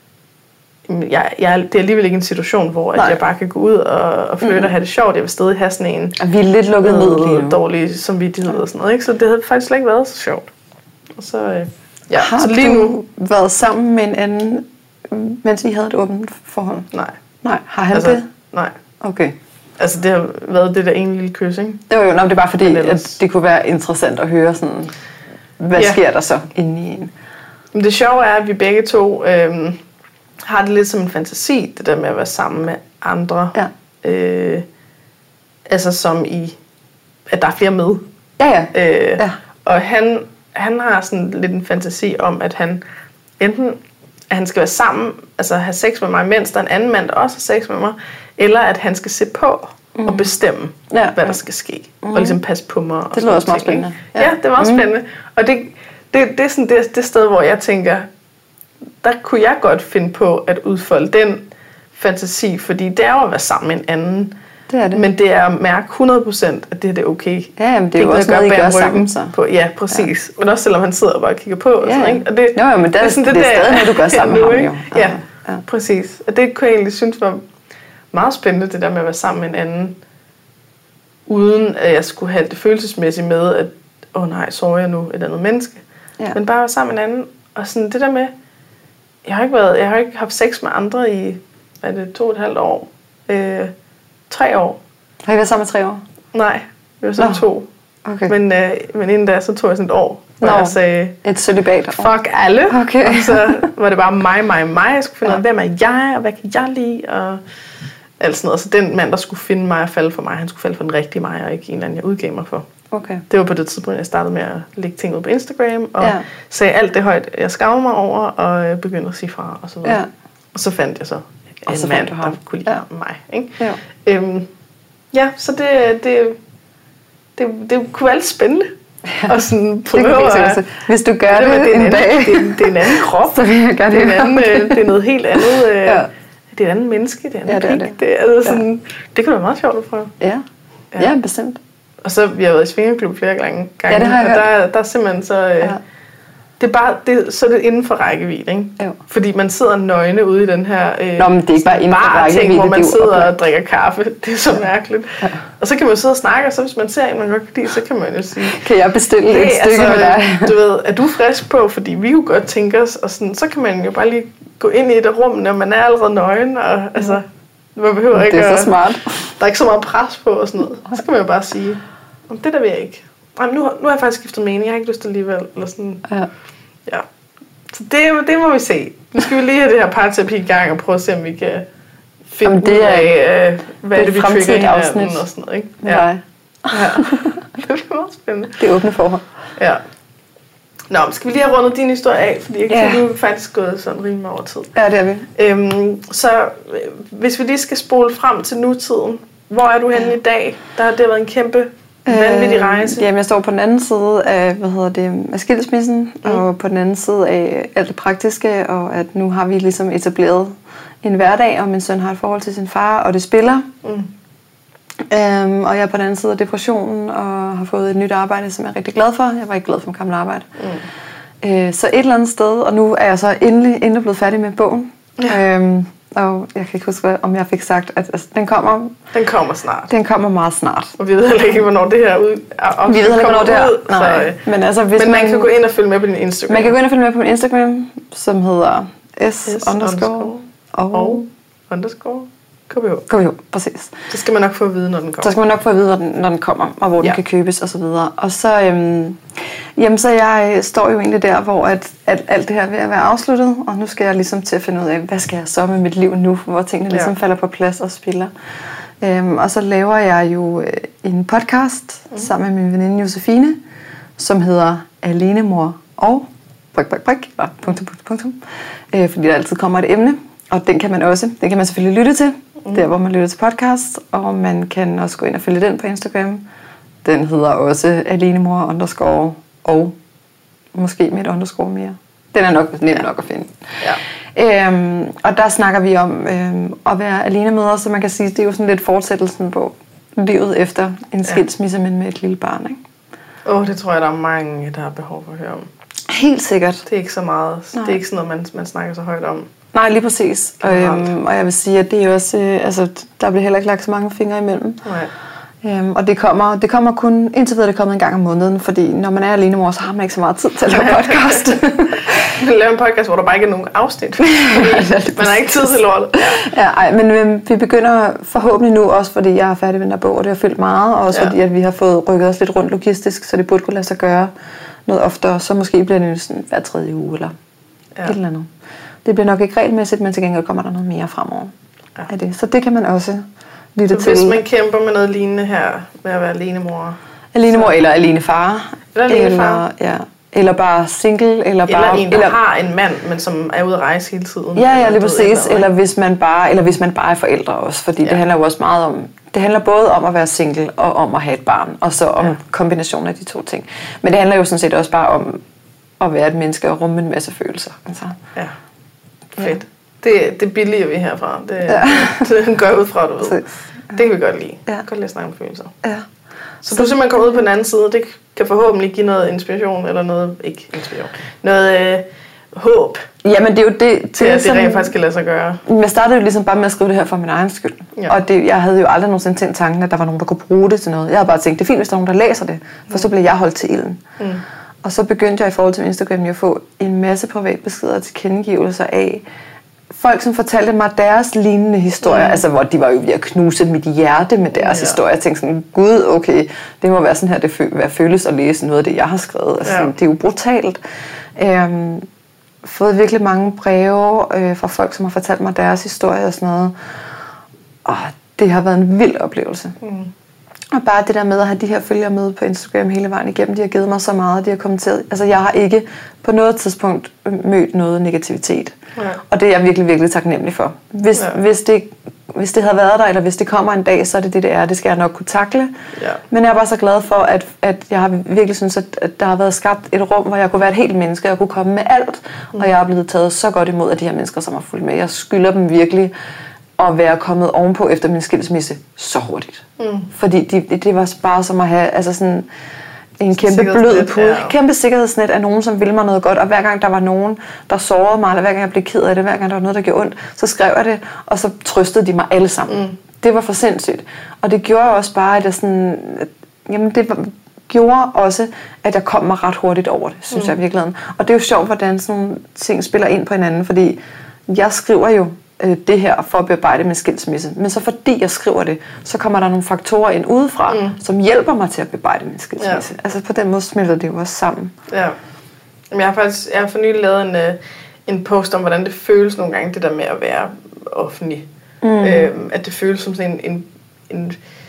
Jeg, jeg, det er alligevel ikke en situation, hvor at jeg bare kan gå ud og, og flytte mm. og have det sjovt. Jeg vil stadig have sådan en og vi er lidt lukket ned lige nu. Dårlig samvittighed og sådan noget. Ikke? Så det havde faktisk slet ikke været så sjovt. Og så, øh, ja. Har så lige du nu været sammen med en anden, mens I havde et åbent forhold? Nej. Nej. Har han altså, det? Nej. Okay. Altså det har været det der ene lille kys, ikke? Det var jo, nej, det er bare fordi, at det kunne være interessant at høre sådan, hvad ja. sker der så inde i en? Men det sjove er, at vi begge to Øh, har det lidt som en fantasi, det der med at være sammen med andre. Ja. Øh, altså som i, at der er flere med. Ja, ja. Øh, ja. Og han han har sådan lidt en fantasi om, at han enten at han skal være sammen, altså have sex med mig, mens der er en anden mand, der også har sex med mig, eller at han skal se på mm. og bestemme, ja, hvad der skal ske. Mm. Og ligesom passe på mig. Det lyder også meget spændende. Ja, ja, det var også mm. spændende. Og det, det, det er sådan det, det sted, hvor jeg tænker, der kunne jeg godt finde på at udfolde den fantasi, fordi det er jo at være sammen med en anden. Det er det. Men det er at mærke hundrede procent, at det her det er okay. Ja, men det er jo også noget, I gør sammen, så. På. Ja, præcis. Ja. Men også selvom han sidder og bare kigger på. Og ja. sådan, ikke? Og det, jo, jo, men det er, det er, sådan, det, det er stadig noget, du gør sammen med ham, jo. Ja, ja, ja, præcis. Og det kunne jeg egentlig synes var meget spændende, det der med at være sammen med en anden, uden at jeg skulle have det følelsesmæssigt med, at åh oh, nej, sover jeg nu et andet menneske. Ja. Men bare være sammen med en anden. Og sådan det der med, jeg har ikke, været, jeg har ikke haft sex med andre i, hvad er det, to og et halvt år. Øh, tre år. Har I været sammen i tre år? Nej, det var sådan no. to. Okay. Men, øh, men inden da, så tog jeg sådan et år, hvor no. jeg sagde, et celibat. Fuck alle. Okay. Og så var det bare mig, mig, mig. Jeg skulle finde ud af, hvem er jeg, og hvad kan jeg lide, og alt sådan noget. Så den mand, der skulle finde mig og falde for mig, han skulle falde for den rigtige mig, og ikke en eller anden, jeg udgav mig for. Okay. Det var på det tidspunkt, jeg startede med at lægge ting ud på Instagram, og ja. sagde alt det højt, jeg skammer mig over, og begyndte at sige fra, og så videre. Ja. Og så fandt jeg så en så mand, der kunne lide ja. mig. Ikke? Ja. Øhm, ja, så det, det, det, det kunne være lidt spændende. Ja. Og sådan prøve at... Hvis du gør det, det, det en, en dag... Det, det, det er en anden krop. Så vil jeg gøre det. Det er, anden, det er noget helt andet... Ja. Det er et andet menneske, det er en ja, det, er det. Det, er altså sådan, ja. det kunne være meget sjovt at prøve. Ja, ja. ja bestemt. Og så vi har været i svingerklub flere gange. Ja, det har jeg og der, der er simpelthen så... Ja. Det er bare, det, så er det inden for rækkevidde, ikke? Jo. Fordi man sidder nøgne ude i den her øh, Nå, men det er ikke bare inden for rækkevidde, ting, hvor man sidder og drikker kaffe. Det er så mærkeligt. Ja. Og så kan man sidde og snakke, og så hvis man ser en, man godt kan lide, så kan man jo sige... Kan jeg bestille hey, et stykke altså, med dig? Du ved, er du frisk på? Fordi vi kunne godt tænke os, og sådan, så kan man jo bare lige gå ind i et rum, når man er allerede nøgen, og altså... Man behøver ikke det er at, så smart. Der er ikke så meget pres på og sådan noget. Så kan man jo bare sige, om det der vil jeg ikke. Nej, nu, nu har jeg faktisk skiftet mening, jeg har ikke lyst til alligevel. Eller sådan. Ja. Ja. Så det, det må vi se. Nu skal vi lige have det her parterapi i gang og prøve at se, om vi kan finde Jamen, det ud af, øh, hvad det, det vi trigger hinanden og sådan noget. Ikke? Ja. ja. Det bliver meget spændende. Det er åbne forhold. Ja. Nå, skal vi lige have rundet din historie af, fordi jeg kan ja. faktisk gået sådan rimelig over tid. Ja, det er vi. Øhm, så hvis vi lige skal spole frem til nutiden, hvor er du henne ja. i dag? Der har det været en kæmpe vanvittig rejse. Øh, jamen, jeg står på den anden side af, hvad hedder det, af skilsmissen, mm. og på den anden side af alt det praktiske, og at nu har vi ligesom etableret en hverdag, og min søn har et forhold til sin far, og det spiller. Mm. Øhm, og jeg er på den anden side af depressionen og har fået et nyt arbejde, som jeg er rigtig glad for. Jeg var ikke glad for mit gamle arbejde. Mm. Øh, så et eller andet sted, og nu er jeg så endelig, endelig blevet færdig med bogen. Ja. Øhm, og jeg kan ikke huske, om jeg fik sagt, at altså, den kommer... Den kommer snart. Den kommer meget snart. Og vi ved heller ikke, hvornår det her ud... Vi ved heller ikke, hvornår det her... Ud, nej. Så, men altså, hvis men man, man kan gå ind og følge med på din Instagram. Man kan gå ind og følge med på min Instagram, som hedder s, s underscore og, og underscore K B H. K B H, præcis. Så skal man nok få at vide, når den kommer. Så skal man nok få at vide, når den, når den kommer, og hvor ja. den kan købes og så videre. Og så, øhm, jamen, så jeg står jo egentlig der, hvor at, at alt det her er ved at være afsluttet, og nu skal jeg ligesom til at finde ud af, hvad skal jeg så med mit liv nu, hvor tingene ligesom ja. falder på plads og spiller. Øhm, og så laver jeg jo øh, en podcast mm. sammen med min veninde Josefine, som hedder Alenemor og brik, brik, brik, eller punktum, punktum, punktum, øh, fordi der altid kommer et emne, og den kan man også, den kan man selvfølgelig lytte til, mm. der hvor man lytter til podcast, og man kan også gå ind og følge den på Instagram. Den hedder også Alenemor underscore og måske med et underscore mere. Den er nok nem ja. nok at finde. Ja. Øhm, og der snakker vi om øhm, at være alene med os, så man kan sige, det er jo sådan lidt fortsættelsen på livet efter en skilsmisse, ja. men med et lille barn, ikke? Åh, oh, det tror jeg, der er mange, der har behov for at høre om. Helt sikkert. Det er ikke så meget. Nej. Det er ikke sådan noget, man, man snakker så højt om. Nej, lige præcis. Øhm, og jeg vil sige, at det er også, øh, altså, der bliver heller ikke lagt så mange fingre imellem. Nej. Øhm, og det kommer, det kommer kun, indtil videre det kommer en gang om måneden, fordi når man er alenemor, så har man ikke så meget tid til at lave podcast. Vi laver en podcast, hvor der bare ikke er nogen afsnit. Man har ikke tid til lortet. Ja, ja ej, men øh, vi begynder forhåbentlig nu også, fordi jeg er færdig med den der bog, og det har fyldt meget, og også ja. fordi at vi har fået rykket os lidt rundt logistisk, så det burde kunne lade sig gøre noget oftere, så måske bliver det sådan hver tredje uge, eller ja. et eller andet. Det bliver nok ikke regelmæssigt, men til gengæld kommer der noget mere fremover ja. af det. Så det kan man også lytte så til. Hvis man kæmper med noget lignende her, med at være alenemor? Alenemor eller alenefar. Eller alenefar. Eller, ja, eller bare single, eller, eller bare... en, der eller, har en mand, men som er ude at rejse hele tiden. Ja, ja, lige præcis. Eller hvis man bare, eller hvis man bare er forældre også, fordi ja. det handler jo også meget om... Det handler både om at være single og om at have et barn, og så om ja. kombinationen af de to ting. Men det handler jo sådan set også bare om at være et menneske og rumme en masse følelser. Altså. Ja, fedt. Ja. Det, det billiger vi herfra. Det, ja. det, det går ud fra, du ved. Ja. Det kan vi godt lide. Ja. Godt lide at snakke om følelser. Ja. Så, så du simpelthen kommer ud på den anden side. Det kan forhåbentlig give noget inspiration, eller noget, ikke inspiration, noget øh, håb. Jamen det er jo det, til at det rent faktisk kan lade sig gøre. Jeg startede jo ligesom bare med at skrive det her for min egen skyld. Ja. Og det, jeg havde jo aldrig nogensinde tænkt tanken, at der var nogen, der kunne bruge det til noget. Jeg havde bare tænkt, det er fint, hvis der er nogen, der læser det, for så bliver jeg holdt til ilden. Mm. Og så begyndte jeg i forhold til Instagram at få en masse privatbeskeder og tilkendegivelser af folk, som fortalte mig deres lignende historier, mm. altså hvor de var jo ved at knuse mit hjerte med deres ja. historier. Jeg tænkte sådan, gud, okay, det må være sådan her, det fø- føles at læse noget af det, jeg har skrevet. Altså, ja. Det er jo brutalt. Øhm, fået virkelig mange breve øh, fra folk, som har fortalt mig deres historie og sådan noget. Og det har været en vild oplevelse. Mm. Og bare det der med at have de her følgere med på Instagram hele vejen igennem, de har givet mig så meget, de har kommenteret. Altså jeg har ikke på noget tidspunkt mødt noget negativitet. Ja. Og det er jeg virkelig, virkelig taknemmelig for. Hvis, ja. hvis, det, hvis det havde været der, eller hvis det kommer en dag, så er det det, det er. Det skal jeg nok kunne takle. Ja. Men jeg er bare så glad for, at, at jeg har virkelig synes, at, at der har været skabt et rum, hvor jeg kunne være et helt menneske, jeg kunne komme med alt. Mm. Og jeg er blevet taget så godt imod af de her mennesker, som har fulgt med. Jeg skylder dem virkelig at være kommet ovenpå efter min skilsmisse så hurtigt. Mm. Fordi det, det, det var bare som at have altså sådan en kæmpe blød pude, ja. kæmpe sikkerhedsnet af nogen, som ville mig noget godt. Og hver gang der var nogen, der sårede mig, eller hver gang jeg blev ked af det, hver gang der var noget, der gjorde ondt, så skrev jeg det, og så trøstede de mig alle sammen. Mm. Det var for sindssygt. Og det gjorde også bare, at jeg sådan... Jamen det var, gjorde også, at jeg kom mig ret hurtigt over det, synes mm. jeg virkelig. Og det er jo sjovt, hvordan sådan nogle ting spiller ind på hinanden, fordi jeg skriver jo det her for at bearbejde med skilsmisse. Men så fordi jeg skriver det, så kommer der nogle faktorer ind udefra, mm. som hjælper mig til at bearbejde min skilsmisse. Ja. Altså på den måde smelter det jo også sammen. Ja. Jeg har faktisk jeg har for nylig lavet en, en post om, hvordan det føles nogle gange, det der med at være offentlig. Mm. Øhm, at det føles som sådan en, en, en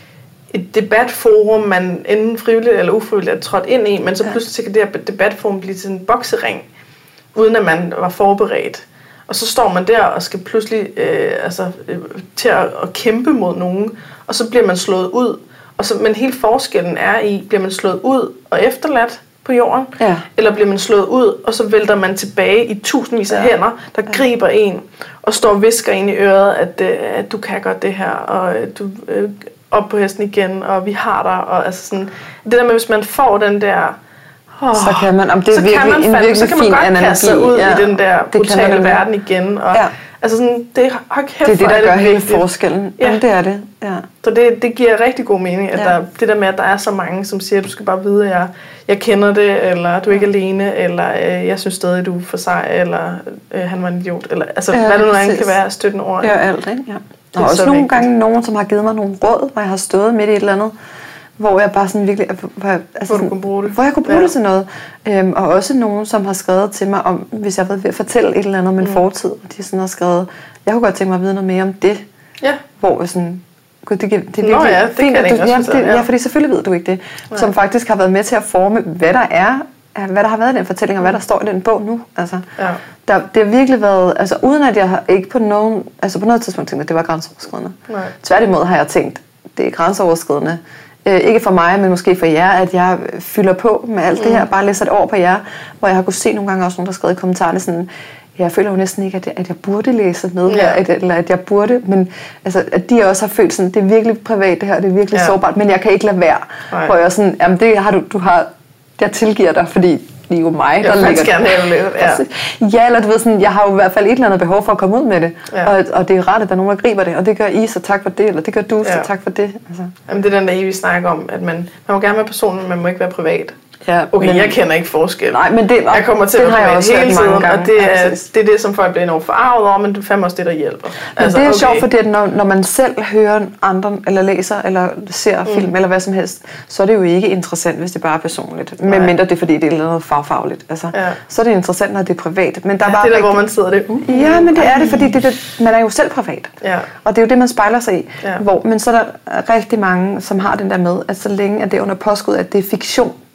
et debatforum, man enten frivilligt eller ufrivilligt er trådt ind i, men så pludselig så kan det her debatforum blive til en boksering, uden at man var forberedt. Og så står man der og skal pludselig øh, altså, øh, til at, at kæmpe mod nogen, og så bliver man slået ud. Og så, men hele forskellen er i, bliver man slået ud og efterladt på jorden, ja. eller bliver man slået ud, og så vælter man tilbage i tusindvis af ja. hænder, der ja. griber en, og står og visker ind i øret, at, øh, at du kan godt det her, og øh, du øh, op på hesten igen, og vi har dig. Og, altså sådan, det der med, hvis man får den der... Oh, så kan man, om det er så virkelig, kan man, en virkelig så kan man fin godt analogi. kaste sig ud ja, i den der brutale verden igen. Og, ja. altså sådan, det, er, kæft, det er det, der gør det hele forskellen. Ja. Jamen, det er det. Ja. Så det, det giver rigtig god mening, at ja. der, det der med, at der er så mange, som siger, at du skal bare vide, at jeg, jeg kender det, eller du er ikke alene, eller øh, jeg synes stadig, du er for sej, eller øh, han var en idiot, eller altså, ja, hvad det nu end kan være, støttende ord. Ja, alt, ikke? Ja. Der er også nogle vigtigt. gange nogen, som har givet mig nogle råd, hvor jeg har stået midt i et eller andet, hvor jeg bare sådan virkelig, hvor jeg, altså hvor du kunne bruge det, hvor jeg kunne bruge ja. det til noget, øhm, og også nogen, som har skrevet til mig om, hvis jeg har været ved at fortælle et eller andet om min mm. fortid, og de sådan har skrevet, jeg kunne godt tænke mig at vide noget mere om det, ja. hvor jeg sådan, gud, det, det er virkelig Nå ja, det fint, kan at du, ja, det, ja. ja, fordi selvfølgelig ved du ikke det, ja. som faktisk har været med til at forme, hvad der er, hvad der har været i den fortælling, og hvad der står i den bog nu, altså, ja. der, det har virkelig været, altså uden at jeg har ikke på nogen, altså på noget tidspunkt tænkt, at det var grænseoverskridende. Nej. Tværtimod har jeg tænkt, det er grænseoverskridende. Ikke for mig, men måske for jer, at jeg fylder på med alt det her, bare læser det over på jer, hvor jeg har kunnet se nogle gange også nogen, der har skrevet i kommentarerne sådan, jeg føler jo næsten ikke, at jeg, at jeg burde læse med her, ja. at, eller at jeg burde, men altså, at de også har følt sådan, det er virkelig privat det her, det er virkelig ja. sårbart, men jeg kan ikke lade være. Nej. Hvor jeg sådan, jamen det har du, du har, jeg tilgiver dig, fordi det er jo mig, der ligger det. Gerne have lidt, ja. ja, eller du ved sådan, jeg har jo i hvert fald et eller andet behov for at komme ud med det, ja. og, og det er rart, at der er nogen, der griber det, og det gør I, så tak for det, eller det gør du, ja. så tak for det. Altså. Jamen det er den der evige snak om, at man, man må gerne være person, men man må ikke være privat. Ja, okay, men, jeg kender ikke forskel. Nej, men det, jeg kommer til at være privat hele tiden, og det er, det er det, som folk bliver enormt forarvet over, men det er fandme også det, der hjælper. Men altså, det er okay. sjovt, fordi at når, når man selv hører andre, eller læser, eller ser mm. film, eller hvad som helst, så er det jo ikke interessant, hvis det bare er personligt. Men mindre det er, fordi det er noget fagfagligt. Altså, ja. Så er det interessant, når det er privat. Men der ja, er bare det er der, rigtig... hvor man sidder det. Uh. Ja, men det er det, fordi det, det, man er jo selv privat. Ja. Og det er jo det, man spejler sig i. Ja. Hvor, men så er der rigtig mange, som har den der med, at så længe at det er under påskud, at det er fiktion,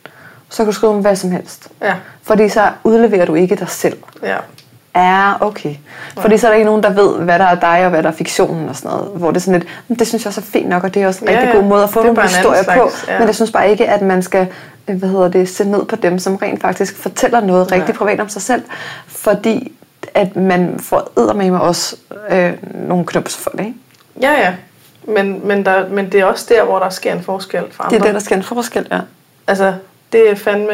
så kan du skrive om hvad som helst. Ja. Fordi så udleverer du ikke dig selv. Ja. Ja, okay. Fordi så er der ikke nogen, der ved, hvad der er dig og hvad der er fiktionen og sådan noget. Hvor det er sådan lidt, det synes jeg også er fint nok, og det er også en Ja, rigtig ja. god måde at få nogle historier på. Slags, ja. Men jeg synes bare ikke, at man skal hvad hedder det, se ned på dem, som rent faktisk fortæller noget rigtig privat om sig selv. Fordi at man får eddermame også øh, nogle knups for det, ikke? Ja, ja. Men, men, der, men det er også der, hvor der sker en forskel for andre. Det er der, der sker en forskel, ja. Altså, det er fandme...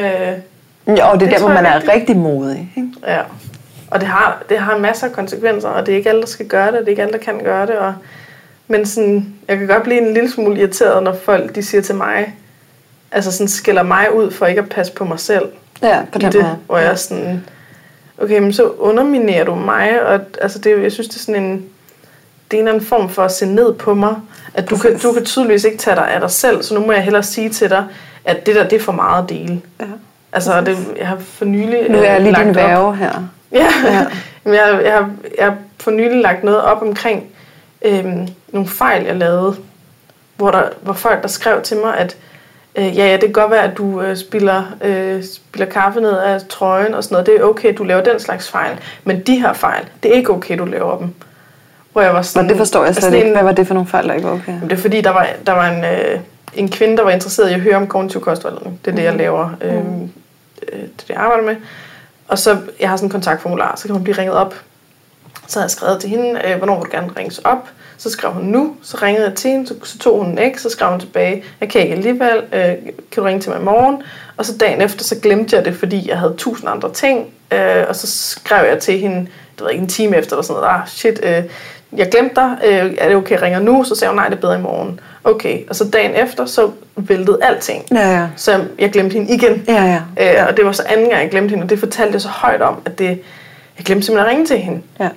Ja, og det er det der, hvor man er vigtigt. rigtig modig, ikke? Ja. Og det har, det har masser af konsekvenser, og det er ikke alle, der skal gøre det, det er ikke alle, der kan gøre det. Og, men sådan, jeg kan godt blive en lille smule irriteret, når folk de siger til mig, altså sådan skælder mig ud for ikke at passe på mig selv. Ja, på den det, måde. hvor jeg er sådan, okay, men så underminerer du mig, og altså det, jeg synes, det er sådan en, det er en eller anden form for at se ned på mig, at du kan, du kan tydeligvis ikke tage dig af dig selv, så nu må jeg hellere sige til dig, at det der, det er for meget at dele. Ja. Altså, det, jeg har for nylig Nu er jeg lige lagt din op- værge her. Ja, Ja. Jamen, jeg, jeg, har, jeg har for nylig lagt noget op omkring øhm, nogle fejl, jeg lavede, hvor der var folk, der skrev til mig, at øh, ja, ja, det kan godt være, at du øh, spiller, øh, spiller kaffe ned af trøjen og sådan noget. Det er okay, du laver den slags fejl. Men de her fejl, det er ikke okay, du laver dem. Hvor jeg var sådan, Men det forstår jeg slet sådan ikke. en- Hvad var det for nogle fejl, der ikke var okay? Jamen, det er fordi, der var, der var en, øh, en kvinde, der var interesseret i at høre om kognitiv kostvejledning. Det er det, jeg laver. Øh, øh, det er det, jeg arbejder med. Og så, jeg har sådan en kontaktformular, så kan man blive ringet op. Så har jeg skrevet til hende, øh, hvornår vil du gerne ringes op? Så skrev hun nu, så ringede jeg til hende, så, så tog hun en ikke, så skrev hun tilbage, jeg kan ikke alligevel, øh, kan du ringe til mig i morgen? Og så dagen efter, så glemte jeg det, fordi jeg havde tusind andre ting, øh, og så skrev jeg til hende, det ved ikke, en time efter, eller sådan noget, ah shit, øh, jeg glemte dig, øh, er det okay, jeg ringer nu? Så sagde hun, nej, det er bedre i morgen. Okay, og så dagen efter, så væltede alting. Ja, ja. Så jeg glemte hende igen. Ja, ja. Øh, og det var så anden gang, jeg glemte hende, og det fortalte jeg så højt om, at det, jeg glemte simpelthen at ringe til hende. Ja.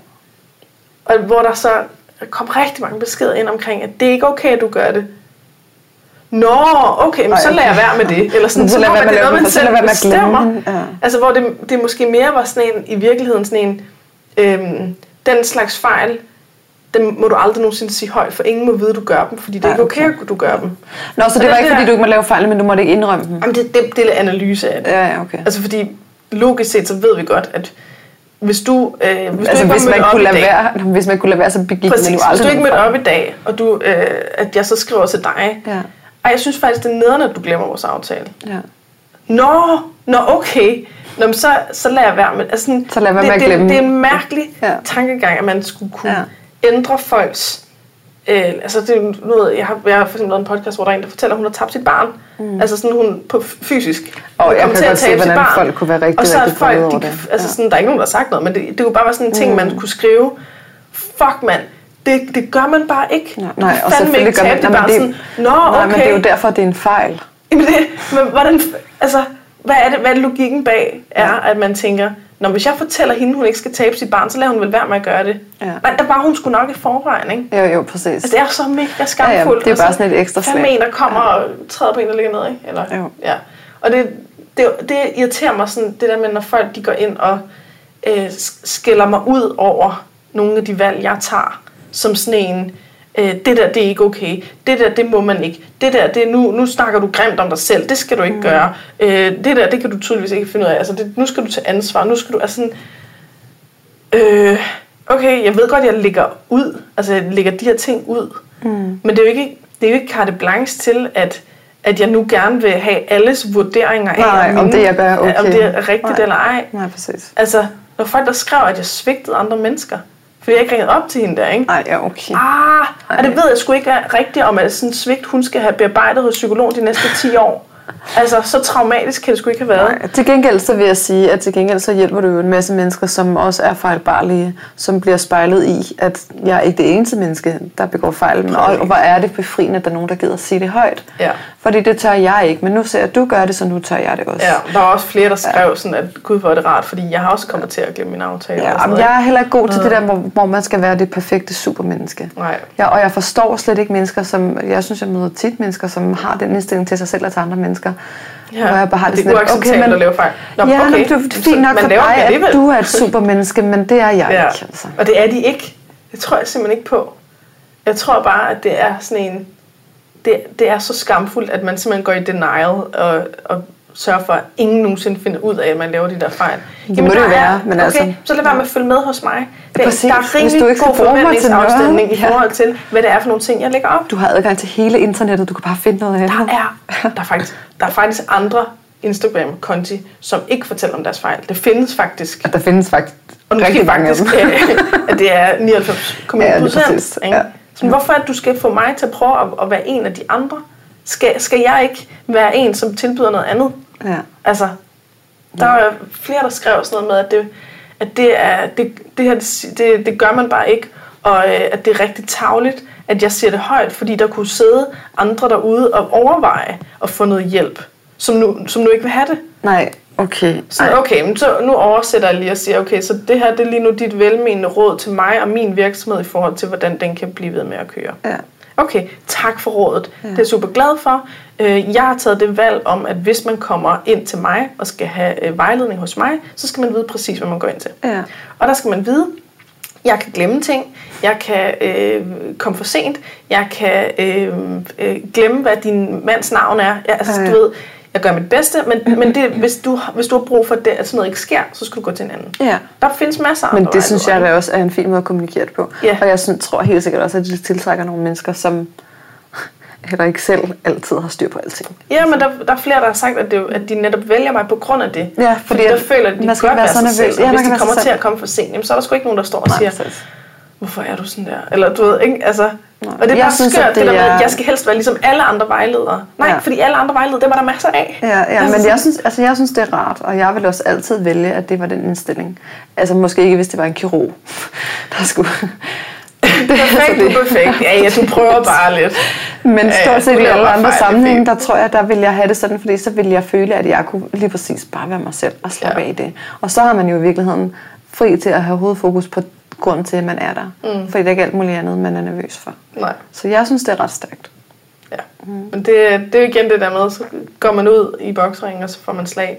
Og hvor der så kom rigtig mange beskeder ind omkring, at det er ikke okay, at du gør det. Nå, okay, men Ej, så okay. lader jeg være med det. Eller sådan, Så så lad hvor være det med er at noget, lave man det, så lad selv være med at glemme bestemmer. den. Ja. Altså, hvor det, det måske mere var sådan en, i virkeligheden sådan en, øhm, den slags fejl, dem må du aldrig nogensinde sige højt, for ingen må vide, at du gør dem, fordi det er Ej, ikke okay, okay. at du gør dem. Nå, så det det var ikke, der- fordi du ikke må lave fejl, men du måtte ikke indrømme dem? Jamen, det, det, det er analyse af det. Ja, ja, okay. Altså, fordi logisk set, så ved vi godt, at hvis du, øh, hvis Altså, du ikke hvis var man, mødt op kunne i lade dag, være, hvis man kunne lade være, så begik præcis, man jo hvis aldrig du ikke nogen mødte fejl. op i dag, og du, øh, at jeg så skriver til dig, Ja, ej, jeg synes faktisk, det er nederen, at du glemmer vores aftale. ja. Nå, nå okay. Nå, men så, så lader jeg være med, altså sådan, Så lad være det, med at det, glemme. det er en mærkelig Ja. ja. tankegang, at man skulle kunne Ja. ja. ændre folks. Øh, altså, det er jo noget, jeg har, jeg har for eksempel lavet en podcast, hvor der er en, der fortæller, at hun har tabt sit barn. Mm. Altså sådan, hun på fysisk. Og hun jeg kom kan til at godt se, tabe sit hvordan barn. folk kunne være rigtig, og så er rigtig folk, vrede over de, det. altså Ja. sådan, der er ikke nogen, der har sagt noget, men det, det kunne bare være sådan en ting, mm. man kunne skrive. Fuck, mand. Det, det gør man bare ikke. Nej, Du nej, kan og fandme selvfølgelig ikke gør man- tabe dit nej, barn. men Sådan, det- Nå, okay. Nej, men det er jo derfor, det er en fejl. Jamen det, men hvordan, altså, hvad er, det, hvad er det logikken bag er, at man tænker, når hvis jeg fortæller hende, hun ikke skal tabe sit barn, så lader hun vel være med at gøre det. Ja. Men der var hun sgu nok i forvejen, ikke? Jo, jo, præcis. Altså, det er så mega Ja, skamfuldt. ja, det er bare sådan et ekstra Fandme slag. en, der kommer og træder på en, der ligger ned, ikke? Eller, Jo. Ja. Og det, det, det irriterer mig sådan, det der med, når folk de går ind og øh, skælder mig ud over nogle af de valg, jeg tager, som sådan en, øh, det der, det er ikke okay, det der, det må man ikke, det der, det er nu, nu snakker du grimt om dig selv, det skal du ikke mm. gøre, øh, det der, det kan du tydeligvis ikke finde ud af, altså det, nu skal du tage ansvar, nu skal du, altså sådan, øh, okay, jeg ved godt, jeg lægger ud, altså jeg lægger de her ting ud, mm. men det er jo ikke, det er jo ikke carte blanche til, at at jeg nu gerne vil have alles vurderinger af, Nej, om mine, det, jeg gør, okay. om det er rigtigt Nej. eller ej. Nej, præcis. Altså, når folk der skrev, at jeg svigtede andre mennesker, fordi jeg ikke ringede op til hende der, ikke? Nej, ja, okay. Ah, og det ved jeg sgu ikke er rigtigt, om at sådan en svigt, hun skal have bearbejdet hos psykolog de næste ti år. Altså, så traumatisk kan det sgu ikke have været. Nej, til gengæld så vil jeg sige, at til gengæld så hjælper du jo en masse mennesker, som også er fejlbarlige, som bliver spejlet i, at jeg er ikke det eneste menneske, der begår fejl. Og, og hvor er det befriende, at der er nogen, der gider at sige det højt. Ja. Fordi det tør jeg ikke, men nu ser jeg, at du gør det, så nu tør jeg det også. Ja, der var også flere, der skrev sådan, at gud, hvor er det rart, fordi jeg har også kommet til at glemme min aftale. Ja, og sådan men noget, jeg er heller ikke god til det der, hvor, hvor man skal være det perfekte supermenneske. Nej. Ja, og jeg forstår slet ikke mennesker, som, jeg synes, jeg møder tit mennesker, som har den indstilling til sig selv og til andre mennesker. Ja, hvor jeg bare har det, det sådan er lidt, uacceptabelt men- at lave fejl. Nå, ja, okay. men det er fint nok Man for laver dig, det at alligevel. du er et supermenneske, men det er jeg Ja. ikke. Altså. Og det er de ikke. Det tror jeg simpelthen ikke på. Jeg tror bare, at det er sådan en... Det, det er så skamfuldt, at man simpelthen går i denial og, og, sørge for, at ingen nogensinde finder ud af, at man laver de der fejl. Det Jamen, må det jo være, men okay, altså... så lad være med at følge med hos mig. Det, Præcis. Der er rimelig god forventningsafstemning i forhold til, hvad det er for nogle ting, jeg lægger op. Du har adgang til hele internettet, du kan bare finde noget af det. Der er, der er, faktisk, der er faktisk andre Instagram-konti, som ikke fortæller om deres fejl. Det findes faktisk. At der findes faktisk og rigtig mange faktisk, af dem. at det er nioghalvfems komma en procent. Ja, ja. Så hvorfor at du skal få mig til at prøve at, at være en af de andre? Skal, skal jeg ikke være en, som tilbyder noget andet? Ja. Altså, der var flere, der skrev sådan noget med, at det, at det, er, det, det her, det, det gør man bare ikke, og øh, at det er rigtig tarveligt, at jeg siger det højt, fordi der kunne sidde andre derude og overveje at få noget hjælp, som nu, som nu ikke vil have det. Nej, okay. Så okay, men så nu oversætter jeg lige og siger, okay, så det her det er lige nu dit velmenende råd til mig og min virksomhed i forhold til, hvordan den kan blive ved med at køre. Ja. Okay, tak for rådet. Ja. Det er jeg super glad for. Jeg har taget det valg om, at hvis man kommer ind til mig og skal have vejledning hos mig, så skal man vide præcis, hvad man går ind til. Ja. Og der skal man vide, jeg kan glemme ting, jeg kan øh, komme for sent, jeg kan øh, øh, glemme, hvad din mands navn er. Jeg, altså, ja. du ved, jeg gør mit bedste, men, men det, hvis, du, hvis du har brug for det, at sådan noget ikke sker, så skal du gå til en anden. Ja. Der findes masser af Men andre det synes jeg da også er en fin måde at kommunikere det på. Ja. Og jeg synes, tror helt sikkert også, at det tiltrækker nogle mennesker, som heller ikke selv altid har styr på alting. Ja, men der, der er flere, der har sagt, at, det, at de netop vælger mig på grund af det. Ja, fordi, fordi der føler, at de godt være sig selv. Ja, hvis de kommer til at komme for sent, jamen, så er der sgu ikke nogen, der står og siger, Nej, hvorfor er du sådan der? Eller du ved, ikke? Altså, Nej. og det er Jeg bare synes, skørt, at det, det det der med, er- at jeg skal helst være ligesom alle andre vejledere. Nej, Ja. fordi alle andre vejledere, dem er der masser af. Ja, ja Altså, men jeg synes, altså, jeg synes, det er rart, og jeg vil også altid vælge, at det var den indstilling. Altså måske ikke, hvis det var en kirurg, der skulle... Perfekt, du er perfekt. Ja, ja, du prøver bare lidt. Men Ja, stort set du i laver alle bare andre fejl, sammenhænge, det er der tror jeg, der vil jeg have det sådan, fordi så vil jeg føle, at jeg kunne lige præcis bare være mig selv og slappe Ja. af i det. Og så har man jo i virkeligheden fri til at have hovedfokus på grunden til, at man er der. Mm. Fordi det er ikke alt muligt andet, man er nervøs for. Nej, Så jeg synes, det er ret stærkt. ja. Men det, det er jo igen det der med, så går man ud i boksringen, og så får man slag.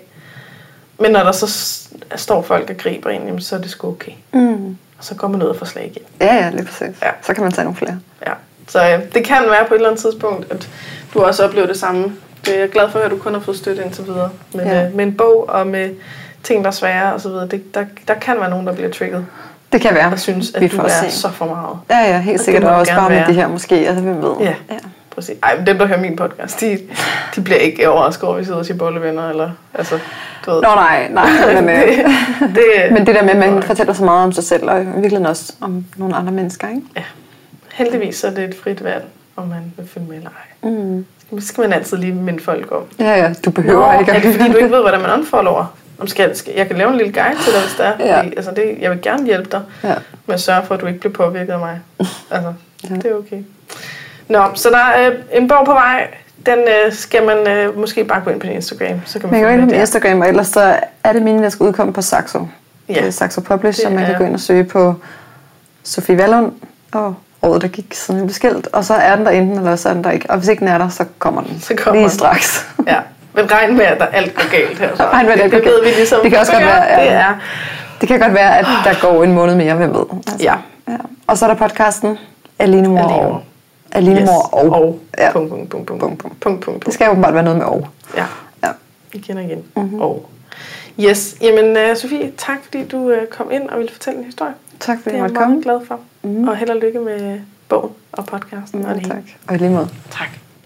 Men når der så s- står folk og griber ind, jamen, så er det sgu okay. Mm. Og så går man ud og får slag igen. Ja, ja, lige præcis. Ja. Så kan man tage nogle flere. Ja. Så øh, det kan være på et eller andet tidspunkt, at du også oplever det samme. Det er jeg glad for, at du kun har fået støtte indtil videre. Men Ja. øh, med en bog og med ting, der er svære og så videre, det, der, der kan være nogen, der bliver trigget. Det kan være. Og synes, at Vi du får er se. så for meget. Ja, ja, helt Og sikkert. det må Og det også gerne bare med være. det her måske. Altså, hvem ved. Ja. ja. Præcis. Ej, men dem, der hører min podcast, de, de bliver ikke overrasket over, at vi sidder og siger bollevenner, eller, altså, du ved. Nå nej, nej. Men, øh, det, det, men det der med, at man fortæller så meget om sig selv, og i virkeligheden også om nogle andre mennesker, ikke? Ja. Heldigvis så er det et frit valg, om man vil følge med eller ej. Mm. Det skal man altid lige minde folk om. Ja, ja, du behøver Nå, ikke er at det fordi, du ikke ved, hvordan man unfollower? Om skal, skal, jeg kan lave en lille guide til dig, hvis der er. Ja. Fordi, altså det, jeg vil gerne hjælpe dig Ja. med at sørge for, at du ikke bliver påvirket af mig. Altså, Ja. det er okay. Nå, så der er øh, en bog på vej. Den øh, skal man øh, måske bare gå ind på din Instagram. Så kan man Man kan få gå ind den på der. Instagram, og ellers så er det meningen, at jeg skal udkomme på Saxo. Ja. Det er Saxo Publish, Det og man kan er- gå ind og søge på Sofie Wallund og året, der gik siden vi blev skilt. Og så er den der enten, eller så er den der ikke. Og hvis ikke den er der, så kommer den Så kommer lige den. straks. Ja, men regn med, at der alt går galt her. Så. Regn med, at det, alt går det ved galt. vi ligesom. Det kan også godt være, ja. Det er. Det kan godt være, at der går en måned mere, hvem ved. Altså, Ja. ja. Og så er der podcasten Aline Mor Aline. og. Aline Yes. Mor og. og. Ja. Punkt, punkt, punkt, punkt, Punkt, punkt. punkt, punkt, Det skal åbenbart være noget med og. Ja, Ja. igen og igen. Mhm. Og. Yes, jamen uh, Sofie, tak fordi du uh, kom ind og ville fortælle en historie. Tak fordi Det er du jeg måtte meget komme. glad for. Mhm. Og held og lykke med bogen og podcasten. og det Mm, tak. hele. Og i lige måde. Tak.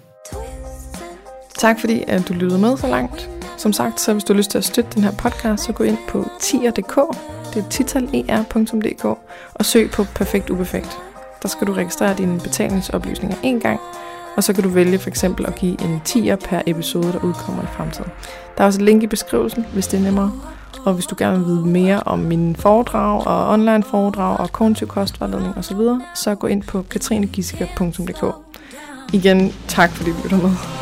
Tak fordi at du lyttede med så langt. Som sagt, så hvis du har lyst til at støtte den her podcast, så gå ind på tier punktum d k, det er titaler punktum d k, og søg på Perfekt Uperfekt. Der skal du registrere dine betalingsoplysninger en gang, og så kan du vælge for eksempel at give en tier per episode, der udkommer i fremtiden. Der er også et link i beskrivelsen, hvis det er nemmere. Og hvis du gerne vil vide mere om mine foredrag og online foredrag og kognitiv kostvejledning osv., så gå ind på katrinegissiker punktum d k. Igen, tak fordi du lytter med.